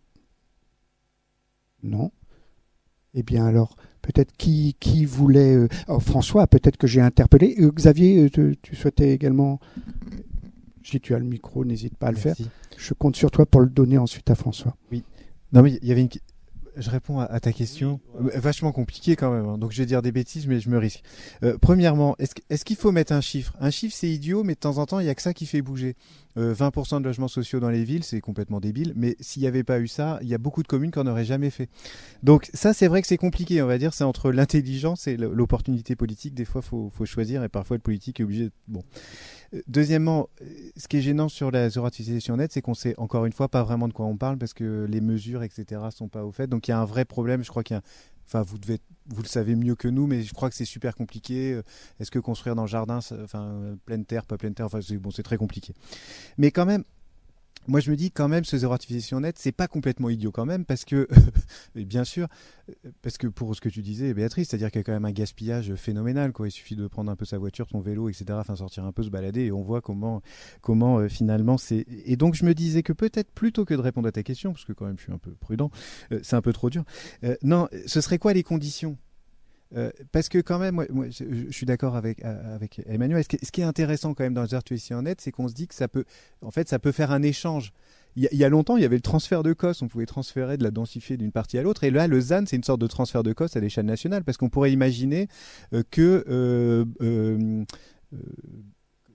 Non. Eh bien alors, peut-être qui qui voulait... Euh... Oh, François, peut-être que j'ai interpellé. Euh, Xavier, tu, tu souhaitais également... Si tu as le micro, n'hésite pas à le Merci. faire. Je compte sur toi pour le donner ensuite à François. Oui. Non mais il y avait une... Je réponds à, à ta question. Oui, vachement compliqué quand même, hein. Donc je vais dire des bêtises, mais je me risque. Euh, premièrement, est-ce, est-ce qu'il faut mettre un chiffre? Un chiffre, c'est idiot, mais de temps en temps, il n'y a que ça qui fait bouger. Euh, vingt pour cent de logements sociaux dans les villes, c'est complètement débile. Mais s'il n'y avait pas eu ça, il y a beaucoup de communes qui n'en auraient jamais fait. Donc ça, c'est vrai que c'est compliqué, on va dire. C'est entre l'intelligence et l'opportunité politique. Des fois, faut, faut choisir, et parfois le politique est obligé de... Bon. Deuxièmement, ce qui est gênant sur la zéro-artificialisation nette, c'est qu'on sait encore une fois pas vraiment de quoi on parle parce que les mesures, et cetera, sont pas au fait. Donc il y a un vrai problème. Je crois qu'il y a, enfin vous devez, vous le savez mieux que nous, mais je crois que c'est super compliqué. Est-ce que construire dans le jardin, enfin pleine terre, pas pleine terre, enfin c'est bon, c'est très compliqué. Mais quand même. Moi, je me dis quand même, ce zéro artificialisation nette, c'est pas complètement idiot quand même, parce que, bien sûr, parce que pour ce que tu disais, Béatrice, c'est-à-dire qu'il y a quand même un gaspillage phénoménal, quoi. Il suffit de prendre un peu sa voiture, son vélo, et cetera, enfin sortir un peu, se balader, et on voit comment, comment euh, finalement c'est. Et donc, je me disais que peut-être plutôt que de répondre à ta question, parce que quand même, je suis un peu prudent, euh, c'est un peu trop dur. Euh, non, ce serait quoi les conditions? Euh, parce que quand même, moi, moi je, je suis d'accord avec avec Emmanuel. Ce qui, ce qui est intéressant quand même dans les artificialisation nette, c'est qu'on se dit que ça peut, en fait, ça peut faire un échange. Il y, a, il y a longtemps, il y avait le transfert de cost. On pouvait transférer de la densifier d'une partie à l'autre. Et là, le Z A N, c'est une sorte de transfert de cost à l'échelle nationale, parce qu'on pourrait imaginer euh, que euh, euh, euh,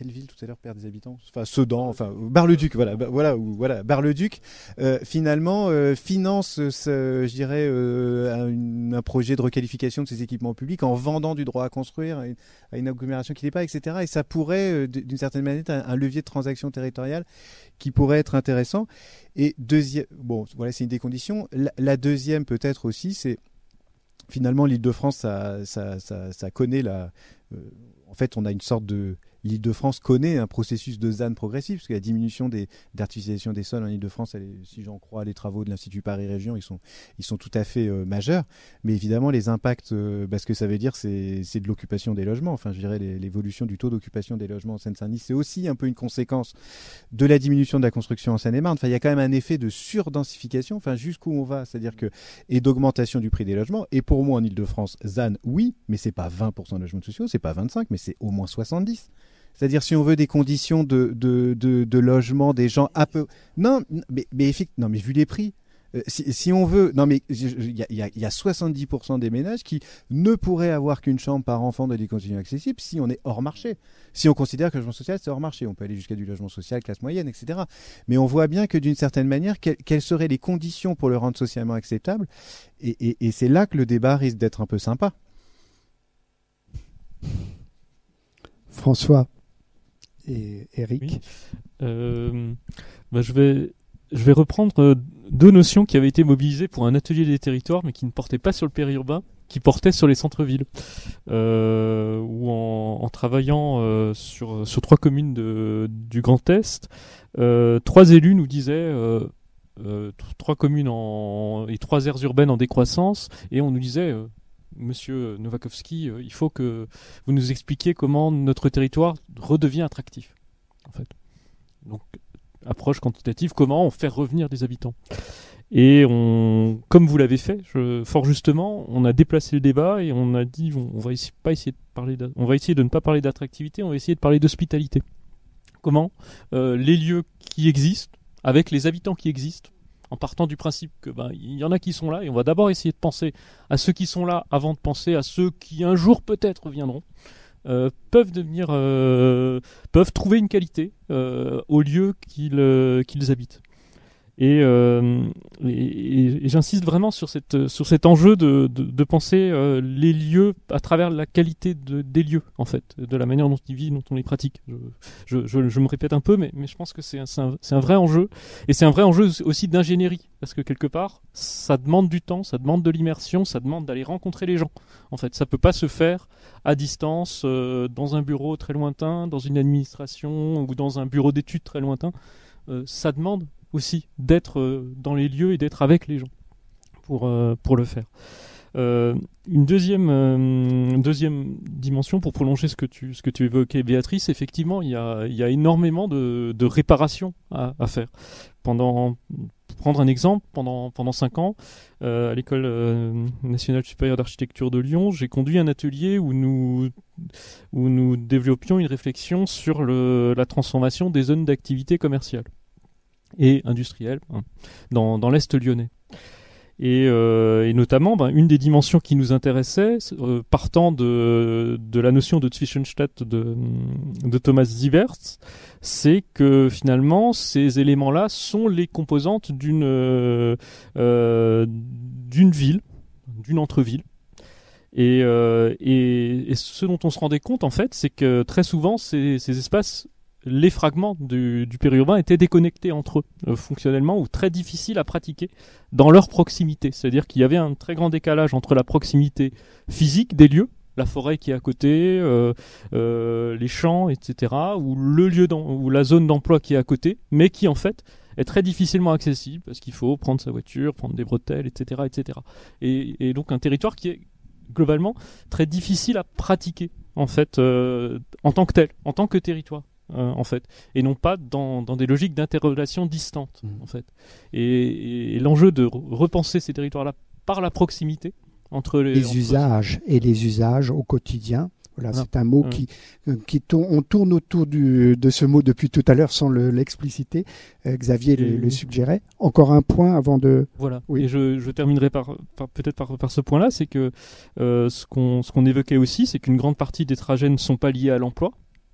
quelle ville tout à l'heure perd des habitants, enfin Sedan, enfin Bar-le-Duc, voilà, bah, voilà, ou, voilà, Bar-le-Duc, euh, finalement euh, finance, ce, je dirais, euh, un, un projet de requalification de ses équipements publics en vendant du droit à construire à une, à une agglomération qui n'est pas, et cetera. Et ça pourrait, euh, d'une certaine manière, être un, un levier de transaction territoriale qui pourrait être intéressant. Et deuxième, bon, voilà, c'est une des conditions. La, la deuxième, peut-être aussi, c'est finalement l'Île-de-France, ça, ça, ça, ça connaît la. Euh, en fait, on a une sorte de. L'Île-de-France connaît un processus de Z A N progressif, parce que la diminution des, d'artificialisation des sols en Île-de-France, elle est, si j'en crois les travaux de l'Institut Paris Région, ils sont, ils sont tout à fait euh, majeurs. Mais évidemment, les impacts, euh, bah, ce que ça veut dire, c'est, c'est de l'occupation des logements. Enfin, je dirais les, l'évolution du taux d'occupation des logements en Seine-Saint-Denis, c'est aussi un peu une conséquence de la diminution de la construction en Seine-et-Marne. Enfin, il y a quand même un effet de surdensification, enfin, jusqu'où on va, c'est-à-dire que, et d'augmentation du prix des logements. Et pour moi, en Île-de-France, Z A N, oui, mais c'est pas vingt pour cent de logements sociaux, c'est pas vingt-cinq, mais c'est au moins soixante-dix. C'est-à-dire, si on veut des conditions de, de, de, de logement des gens à peu... Non, mais, mais, non, mais vu les prix, euh, si, si on veut... Non, mais il y a, y, a, y a soixante-dix pour cent des ménages qui ne pourraient avoir qu'une chambre par enfant dans des conditions accessibles si on est hors marché. Si on considère que le logement social, c'est hors marché. On peut aller jusqu'à du logement social, classe moyenne, et cetera. Mais on voit bien que d'une certaine manière, quelles, quelles seraient les conditions pour le rendre socialement acceptable. Et, et, et c'est là que le débat risque d'être un peu sympa. François et Eric. Oui. Euh, bah je vais je vais reprendre deux notions qui avaient été mobilisées pour un atelier des territoires, mais qui ne portaient pas sur le périurbain, qui portaient sur les centres-villes. Euh, où en, en travaillant euh, sur sur trois communes de, du Grand Est, euh, trois élus nous disaient euh, euh, trois communes en, et trois aires urbaines en décroissance, et on nous disait euh, Monsieur Novakovski, euh, il faut que vous nous expliquiez comment notre territoire redevient attractif, en fait. Donc, approche quantitative, comment on fait revenir des habitants. Et on, comme vous l'avez fait, je, fort justement, on a déplacé le débat et on a dit, on, on va essayer, pas essayer de parler, on va essayer de ne pas parler d'attractivité, on va essayer de parler d'hospitalité. Comment euh, les lieux qui existent, avec les habitants qui existent, en partant du principe que ben il y en a qui sont là, et on va d'abord essayer de penser à ceux qui sont là avant de penser à ceux qui un jour peut-être viendront, euh, peuvent devenir, euh, peuvent trouver une qualité euh, au lieu qu'ils, euh, qu'ils habitent. Et, euh, et, et, et j'insiste vraiment sur cette sur cet enjeu de de, de penser euh, les lieux à travers la qualité de, des lieux, en fait, de la manière dont ils vivent, dont on les pratique. Je je, je, je me répète un peu, mais mais je pense que c'est un, c'est un c'est un vrai enjeu, et c'est un vrai enjeu aussi d'ingénierie, parce que quelque part ça demande du temps, ça demande de l'immersion, ça demande d'aller rencontrer les gens. En fait, ça peut pas se faire à distance, euh, dans un bureau très lointain, dans une administration ou dans un bureau d'études très lointain. Euh, ça demande aussi d'être euh, dans les lieux et d'être avec les gens pour euh, pour le faire. Euh, une deuxième euh, deuxième dimension pour prolonger ce que tu ce que tu évoquais, Béatrice. Effectivement, il y a il y a énormément de de réparations à, à faire. Pendant pour prendre un exemple, pendant pendant cinq ans, euh, à l'école euh, nationale supérieure d'architecture de Lyon, j'ai conduit un atelier où nous où nous développions une réflexion sur le la transformation des zones d'activité commerciale et industrielle hein, dans, dans l'Est lyonnais. Et, euh, et notamment, ben, une des dimensions qui nous intéressait, euh, partant de, de la notion de Zwischenstadt de, de Thomas Sievers, c'est que finalement, ces éléments-là sont les composantes d'une, euh, euh, d'une ville, d'une entre-ville. Et, euh, et, et ce dont on se rendait compte, en fait, c'est que très souvent, ces, ces espaces, les fragments du, du périurbain étaient déconnectés entre eux, euh, fonctionnellement, ou très difficiles à pratiquer dans leur proximité. C'est-à-dire qu'il y avait un très grand décalage entre la proximité physique des lieux, la forêt qui est à côté, euh, euh, les champs, et cetera, ou le lieu ou la zone d'emploi qui est à côté, mais qui en fait est très difficilement accessible parce qu'il faut prendre sa voiture, prendre des bretelles, et cetera, et cetera. Et, et donc un territoire qui est globalement très difficile à pratiquer en fait euh, en tant que tel, en tant que territoire. Euh, en fait, et non pas dans, dans des logiques d'interrelation distantes, mmh. en fait. Et, et l'enjeu de repenser ces territoires-là par la proximité entre les, les entre usages et les usages au quotidien. Voilà, voilà. C'est un mot mmh. qui, qui tourne, on tourne autour du, de ce mot depuis tout à l'heure sans le, l'expliciter. Euh, Xavier le, le suggérait. Encore un point avant de. Voilà. Oui. Et je, je terminerai par, par peut-être par, par ce point-là, c'est que euh, ce qu'on, ce qu'on évoquait aussi, c'est qu'une grande partie des trajets ne sont pas liés à l'emploi.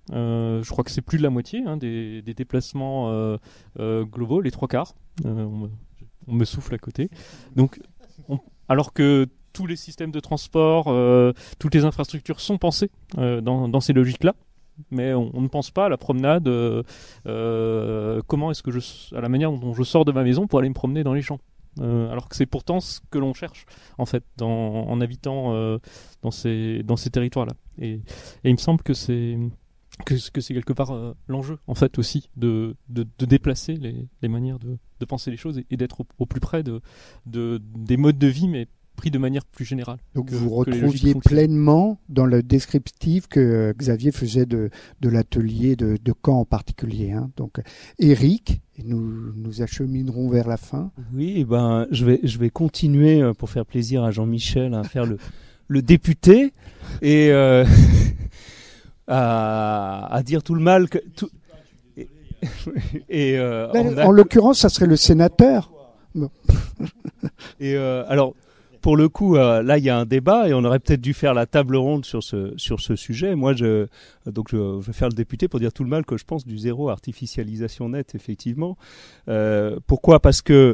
Euh, je crois que c'est plus de la moitié hein, des, des déplacements euh, euh, globaux, les trois quarts. Euh, on, me, on me souffle à côté. Donc, on, alors que tous les systèmes de transport, euh, toutes les infrastructures sont pensées euh, dans, dans ces logiques-là. Mais on, on ne pense pas à la promenade, euh, euh, comment est-ce que je, à la manière dont je sors de ma maison pour aller me promener dans les champs. Euh, alors que c'est pourtant ce que l'on cherche en fait dans, en habitant euh, dans ces dans ces territoires-là. Et, et il me semble que c'est que, que c'est quelque part euh, l'enjeu en fait aussi de de, de déplacer les, les manières de, de penser les choses et, et d'être au, au plus près de, de des modes de vie, mais pris de manière plus générale. Donc que, vous que retrouviez pleinement dans le descriptif que Xavier faisait de, de l'atelier de, de Caen en particulier. Hein. Donc Eric, et nous nous acheminerons vers la fin. Oui, ben je vais je vais continuer pour faire plaisir à Jean-Michel à faire le le député et euh, à, à dire tout le mal que tout et, et euh, Là, en, en l'occurrence, ça serait le sénateur. Bon. Et euh, alors. Pour le coup, euh, là, il y a un débat et on aurait peut-être dû faire la table ronde sur ce sur ce sujet. Moi, je donc je, je vais faire le député pour dire tout le mal que je pense du zéro artificialisation nette, effectivement. Euh, pourquoi ? Parce que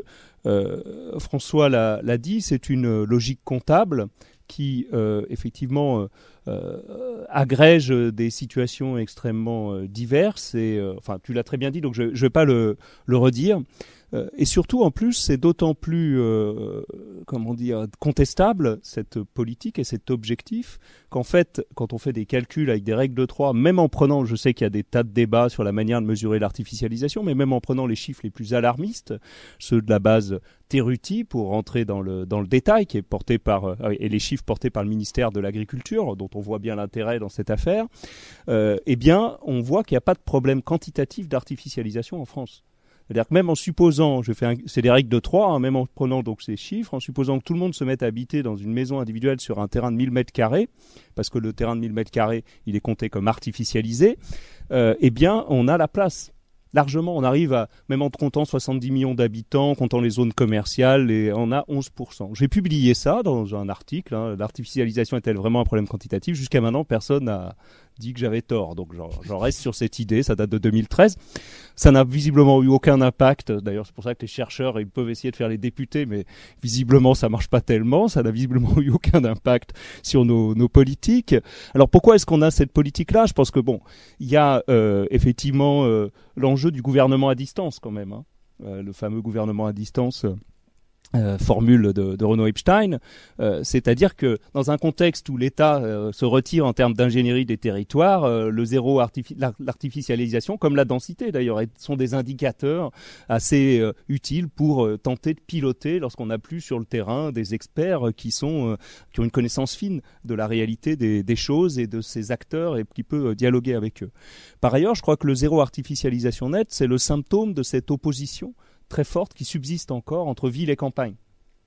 euh, François l'a, l'a dit, c'est une logique comptable qui euh, effectivement euh, agrège des situations extrêmement euh, diverses. Et euh, enfin, tu l'as très bien dit, donc je ne vais pas le le redire. Et surtout, en plus, c'est d'autant plus, euh, comment dire, contestable, cette politique et cet objectif, qu'en fait, quand on fait des calculs avec des règles de trois, même en prenant, je sais qu'il y a des tas de débats sur la manière de mesurer l'artificialisation, mais même en prenant les chiffres les plus alarmistes, ceux de la base Terruti, pour rentrer dans le, dans le détail, qui est porté par, euh, et les chiffres portés par le ministère de l'Agriculture, dont on voit bien l'intérêt dans cette affaire, euh, eh bien, on voit qu'il n'y a pas de problème quantitatif d'artificialisation en France. C'est-à-dire que même en supposant, je fais un, c'est des règles de trois, hein, même en prenant donc ces chiffres, en supposant que tout le monde se mette à habiter dans une maison individuelle sur un terrain de mille mètres carrés, parce que le terrain de mille mètres carrés, il est compté comme artificialisé, euh, eh bien, on a la place. Largement, on arrive à, même en comptant soixante-dix millions d'habitants, comptant les zones commerciales, et on a onze pour cent. J'ai publié ça dans un article, hein, l'artificialisation est-elle vraiment un problème quantitatif ? Jusqu'à maintenant, personne n'a dit que j'avais tort. Donc j'en, j'en reste sur cette idée, ça date de deux mille treize. Ça n'a visiblement eu aucun impact. D'ailleurs, c'est pour ça que les chercheurs, ils peuvent essayer de faire les députés, mais visiblement, ça marche pas tellement. Ça n'a visiblement eu aucun impact sur nos, nos politiques. Alors pourquoi est-ce qu'on a cette politique-là ? Je pense que bon, il y a euh, effectivement euh, l'enjeu du gouvernement à distance quand même, hein. Euh, le fameux gouvernement à distance. Euh, Euh, formule de, de Renaud Epstein, euh, c'est-à-dire que dans un contexte où l'État euh, se retire en termes d'ingénierie des territoires, euh, le zéro artifi- l'artificialisation, comme la densité d'ailleurs, sont des indicateurs assez euh, utiles pour euh, tenter de piloter lorsqu'on n'a plus sur le terrain des experts qui sont euh, qui ont une connaissance fine de la réalité des, des choses et de ces acteurs et qui peut euh, dialoguer avec eux. Par ailleurs, je crois que le zéro artificialisation net, c'est le symptôme de cette opposition très forte qui subsiste encore entre ville et campagne.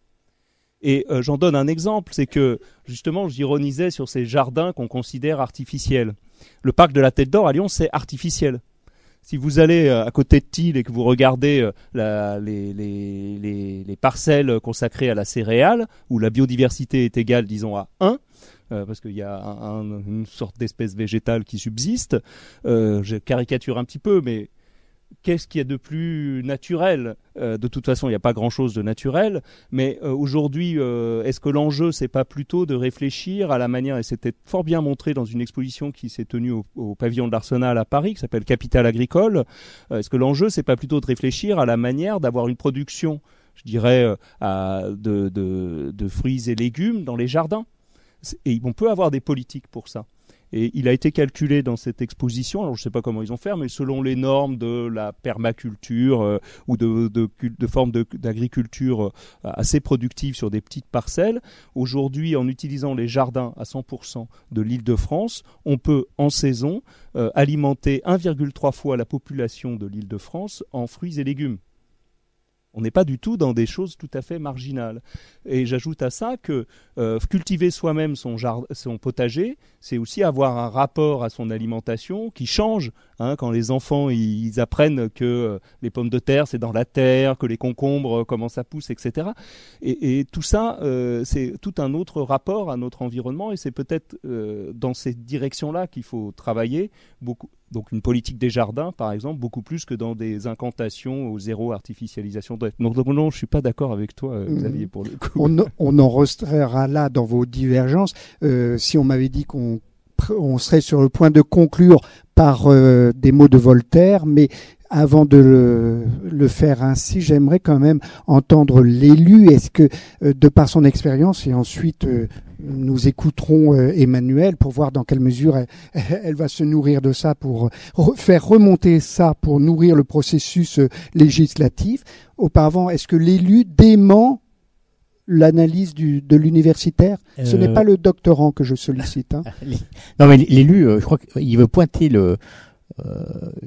Et euh, j'en donne un exemple, c'est que justement j'ironisais sur ces jardins qu'on considère artificiels. Le parc de la Tête d'Or à Lyon, c'est artificiel. Si vous allez euh, à côté de Thil et que vous regardez euh, la, les, les, les, les parcelles consacrées à la céréale, où la biodiversité est égale, disons, à un, euh, parce qu'il y a un, un, une sorte d'espèce végétale qui subsiste, euh, je caricature un petit peu, mais qu'est-ce qu'il y a de plus naturel ? euh, De toute façon, il n'y a pas grand-chose de naturel. Mais euh, aujourd'hui, euh, est-ce que l'enjeu, c'est pas plutôt de réfléchir à la manière, et c'était fort bien montré dans une exposition qui s'est tenue au, au pavillon de l'Arsenal à Paris, qui s'appelle Capital agricole. Euh, est-ce que l'enjeu, c'est pas plutôt de réfléchir à la manière d'avoir une production, je dirais, euh, à, de, de, de fruits et légumes dans les jardins ? Et on peut avoir des politiques pour ça. Et il a été calculé dans cette exposition, alors je ne sais pas comment ils ont fait, mais selon les normes de la permaculture euh, ou de, de, de formes de, d'agriculture euh, assez productives sur des petites parcelles, aujourd'hui, en utilisant les jardins à cent pour cent de l'Île-de-France, on peut, en saison, euh, alimenter un virgule trois fois la population de l'Île-de-France en fruits et légumes. On n'est pas du tout dans des choses tout à fait marginales. Et j'ajoute à ça que euh, cultiver soi-même son, jard- son potager, c'est aussi avoir un rapport à son alimentation qui change. Hein, quand les enfants ils, ils apprennent que euh, les pommes de terre, c'est dans la terre, que les concombres, euh, comment ça pousse, et cetera. Et, et tout ça, euh, c'est tout un autre rapport à notre environnement. Et c'est peut-être euh, dans cette direction-là qu'il faut travailler beaucoup. donc une politique des jardins, par exemple, beaucoup plus que dans des incantations au zéro artificialisation. Donc, donc non, je suis pas d'accord avec toi, Xavier, pour le coup. On, on en restera là dans vos divergences. Euh, si on m'avait dit qu'on on serait sur le point de conclure par euh, des mots de Voltaire, mais avant de le, le faire ainsi, j'aimerais quand même entendre l'élu. Est-ce que, euh, de par son expérience, et ensuite euh, nous écouterons euh, Emmanuel pour voir dans quelle mesure elle, elle va se nourrir de ça, pour re- faire remonter ça, pour nourrir le processus euh, législatif. Auparavant, est-ce que l'élu dément l'analyse du, de l'universitaire? euh... Ce n'est pas le doctorant que je sollicite. Hein. Non, mais l'élu, euh, je crois qu'il veut pointer le... Euh,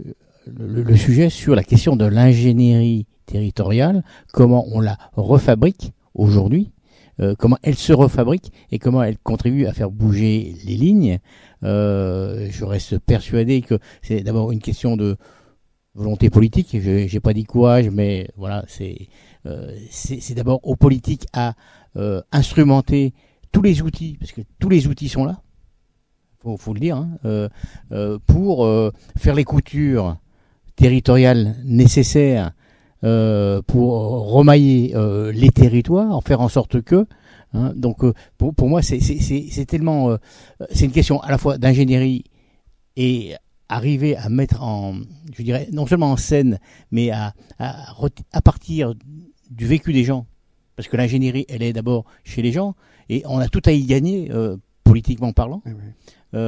Le, le sujet sur la question de l'ingénierie territoriale, comment on la refabrique aujourd'hui, euh, comment elle se refabrique et comment elle contribue à faire bouger les lignes. Euh, je reste persuadé que c'est d'abord une question de volonté politique. Je j'ai pas dit courage, mais voilà, c'est euh, c'est, c'est d'abord aux politiques à euh, instrumenter tous les outils, parce que tous les outils sont là, faut, faut le dire, hein, euh, euh, pour euh, faire les coutures territoriales nécessaires euh, pour remailler euh, les territoires, en faire en sorte que, hein, donc euh, pour, pour moi c'est, c'est, c'est, c'est tellement, euh, c'est une question à la fois d'ingénierie et arriver à mettre en, je dirais, non seulement en scène, mais à, à, à partir du vécu des gens, parce que l'ingénierie elle est d'abord chez les gens et on a tout à y gagner euh, politiquement parlant. Oui, oui.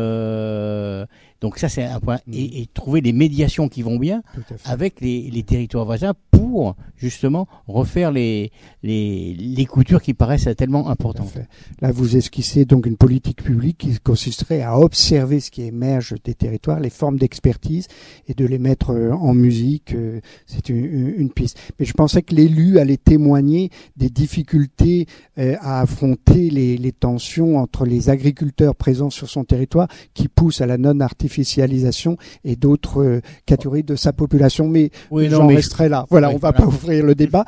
Euh, donc ça c'est un point, mmh. et, et trouver des médiations qui vont bien avec les, les territoires voisins pour justement refaire les, les, les coutures qui paraissent tellement importantes. Là vous esquissez donc une politique publique qui consisterait à observer ce qui émerge des territoires, les formes d'expertise, et de les mettre en musique. C'est une, une piste. Mais je pensais que l'élu allait témoigner des difficultés à affronter les, les tensions entre les agriculteurs présents sur son territoire qui poussent à la non-artificialisation et d'autres euh, catégories de sa population. Mais oui, j'en mais resterai là. Voilà, oui, on va voilà. pas ouvrir le débat.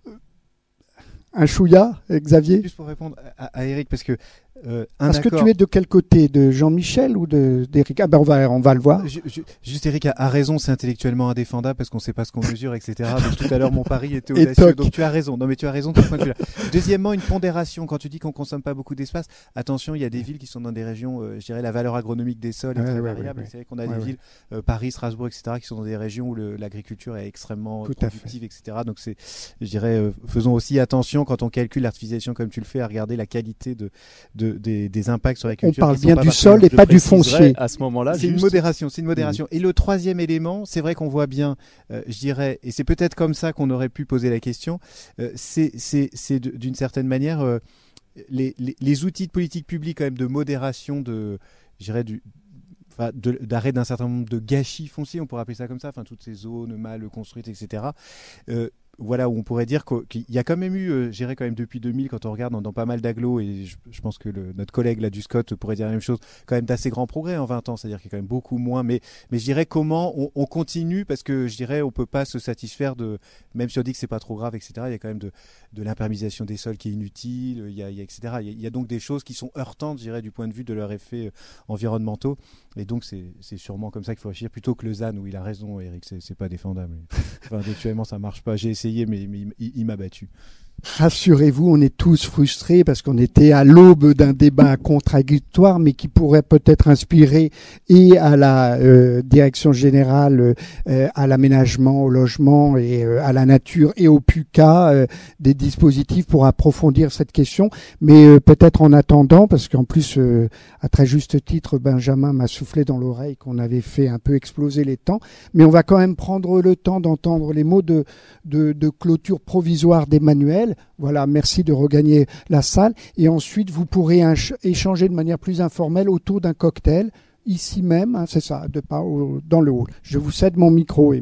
Un chouïa, Xavier? Juste pour répondre à, à Eric, parce que Euh, Parce que tu es de quel côté, de Jean-Michel ou de d'Éric? Ah ben on va on va le voir. Je, je, juste Eric a, a raison, c'est intellectuellement indéfendable parce qu'on ne sait pas ce qu'on mesure, et cetera. Donc tout à l'heure mon pari était audacieux. Donc tu as raison. Non mais tu as raison de ce point de vue-là. Deuxièmement, une pondération. Quand tu dis qu'on consomme pas beaucoup d'espace, attention, il y a des villes qui sont dans des régions, euh, je dirais la valeur agronomique des sols est ouais, très ouais, variable. Ouais, ouais. C'est vrai qu'on a ouais, des ouais. villes, euh, Paris, Strasbourg, et cetera, qui sont dans des régions où le, l'agriculture est extrêmement tout productive, et cetera. Donc c'est, je dirais, euh, faisons aussi attention quand on calcule l'artificialisation comme tu le fais à regarder la qualité de, de des, des impacts sur la culture. On parle bien du sol et pas du foncier. À ce moment-là, c'est juste... une modération, c'est une modération. Mmh. Et le troisième élément, c'est vrai qu'on voit bien, euh, je dirais, et c'est peut-être comme ça qu'on aurait pu poser la question, euh, c'est, c'est, c'est de, d'une certaine manière euh, les, les, les outils de politique publique quand même de modération, de, je dirais, du Enfin, de, d'arrêt d'un certain nombre de gâchis fonciers, on pourrait appeler ça comme ça, enfin toutes ces zones mal construites, et cetera. Euh, voilà, où on pourrait dire qu'il y a quand même eu, euh, j'irais quand même depuis deux mille, quand on regarde dans, dans pas mal d'agglos, et je, je pense que le, notre collègue là du Scott pourrait dire la même chose, quand même d'assez grands progrès en vingt ans, c'est-à-dire qu'il y a quand même beaucoup moins, mais, mais je dirais comment on, on continue, parce que je dirais on peut pas se satisfaire de, même si on dit que c'est pas trop grave, et cetera, il y a quand même de, de l'imperméabilisation des sols qui est inutile, il y a, il y a et cetera. Il y a, il y a donc des choses qui sont heurtantes, je dirais, du point de vue de leurs effets euh, environnementaux, et donc c'est, c'est sûrement comme ça qu'il faut réfléchir, plutôt que le Z A N, où il a raison, Eric, c'est, c'est pas défendable. Enfin, actuellement ça marche pas, j'ai essayé, mais, mais il, il m'a battu. Rassurez-vous, on est tous frustrés parce qu'on était à l'aube d'un débat contradictoire, mais qui pourrait peut-être inspirer et à la euh, direction générale, euh, à l'aménagement, au logement et euh, à la nature et au PUCA euh, des dispositifs pour approfondir cette question. Mais euh, peut-être en attendant, parce qu'en plus, euh, à très juste titre, Benjamin m'a soufflé dans l'oreille qu'on avait fait un peu exploser les temps. Mais on va quand même prendre le temps d'entendre les mots de, de, de clôture provisoire d'Emmanuel. Voilà, merci de regagner la salle. Et ensuite, vous pourrez inch- échanger de manière plus informelle autour d'un cocktail, ici même, hein, c'est ça, de pas au, dans le hall. Je vous cède mon micro, Emmanuel.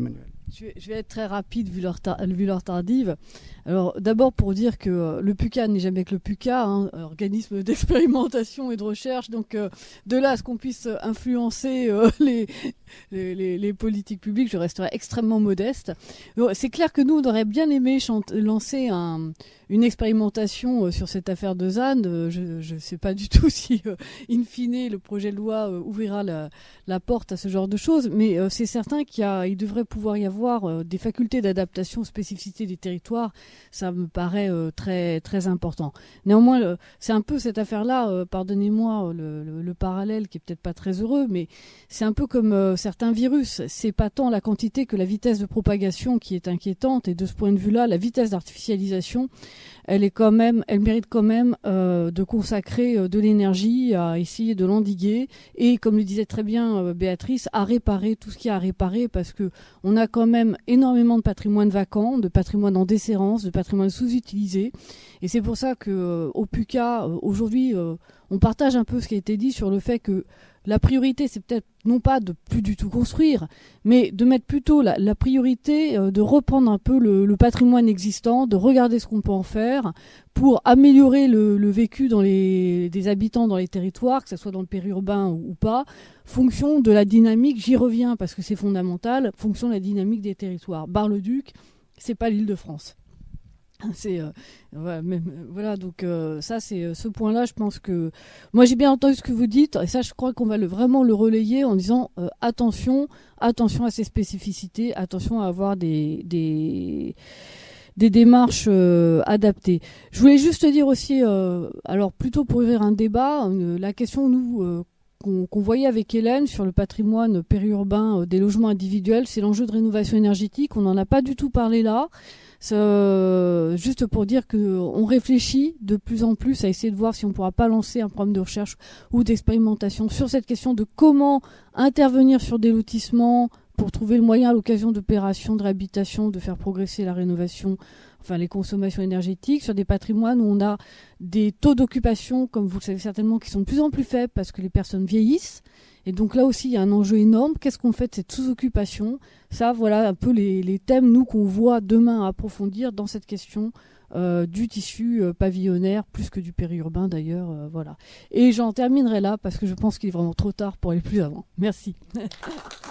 Je vais, je vais être très rapide vu l'heure, tar- vu l'heure tardive. Alors d'abord pour dire que euh, le PUCA n'est jamais que le PUCA, hein, organisme d'expérimentation et de recherche. Donc euh, de là à ce qu'on puisse influencer euh, les, les, les, les politiques publiques, je resterai extrêmement modeste. Donc, c'est clair que nous on aurait bien aimé chante, lancer un, une expérimentation euh, sur cette affaire de Z A N. Euh, je ne sais pas du tout si euh, in fine le projet de loi euh, ouvrira la, la porte à ce genre de choses, mais euh, c'est certain qu'il y a, il devrait pouvoir y avoir euh, des facultés d'adaptation aux spécificités des territoires. Ça me paraît euh, très très important. Néanmoins, le, c'est un peu cette affaire-là, euh, pardonnez-moi le, le, le parallèle qui est peut-être pas très heureux, mais c'est un peu comme euh, certains virus. C'est pas tant la quantité que la vitesse de propagation qui est inquiétante, et de ce point de vue-là, la vitesse d'artificialisation, elle est quand même, elle mérite quand même euh, de consacrer euh, de l'énergie à essayer de l'endiguer et, comme le disait très bien euh, Béatrice, à réparer tout ce qu'il y a à réparer, parce que on a quand même énormément de patrimoine vacant, de patrimoine en déshérence, de patrimoine sous-utilisé, et c'est pour ça que euh, au PUCA euh, aujourd'hui euh, on partage un peu ce qui a été dit sur le fait que la priorité, c'est peut-être non pas de plus du tout construire, mais de mettre plutôt la, la priorité euh, de reprendre un peu le, le patrimoine existant, de regarder ce qu'on peut en faire pour améliorer le, le vécu dans les, des habitants dans les territoires, que ce soit dans le périurbain ou, ou pas, fonction de la dynamique, j'y reviens parce que c'est fondamental, fonction de la dynamique des territoires. Bar-le-Duc, c'est pas l'Île-de-France. C'est euh, voilà, même, voilà donc euh, ça c'est euh, ce point-là, je pense que moi j'ai bien entendu ce que vous dites, et ça je crois qu'on va le, vraiment le relayer en disant euh, attention attention à ces spécificités, attention à avoir des des des démarches euh, adaptées. Je voulais juste dire aussi euh, alors plutôt pour ouvrir un débat, euh, la question nous euh, qu'on, qu'on voyait avec Hélène sur le patrimoine périurbain euh, des logements individuels, c'est l'enjeu de rénovation énergétique. On n'en a pas du tout parlé là. Euh, juste pour dire que on réfléchit de plus en plus à essayer de voir si on ne pourra pas lancer un programme de recherche ou d'expérimentation sur cette question de comment intervenir sur des lotissements pour trouver le moyen à l'occasion d'opérations de réhabilitation de faire progresser la rénovation, enfin les consommations énergétiques, sur des patrimoines où on a des taux d'occupation, comme vous le savez certainement, qui sont de plus en plus faibles parce que les personnes vieillissent. Et donc là aussi, il y a un enjeu énorme. Qu'est-ce qu'on fait de cette sous-occupation ? Ça, voilà un peu les, les thèmes, nous, qu'on voit demain à approfondir dans cette question euh, du tissu euh, pavillonnaire, plus que du périurbain d'ailleurs. Euh, voilà. Et j'en terminerai là, parce que je pense qu'il est vraiment trop tard pour aller plus avant. Merci.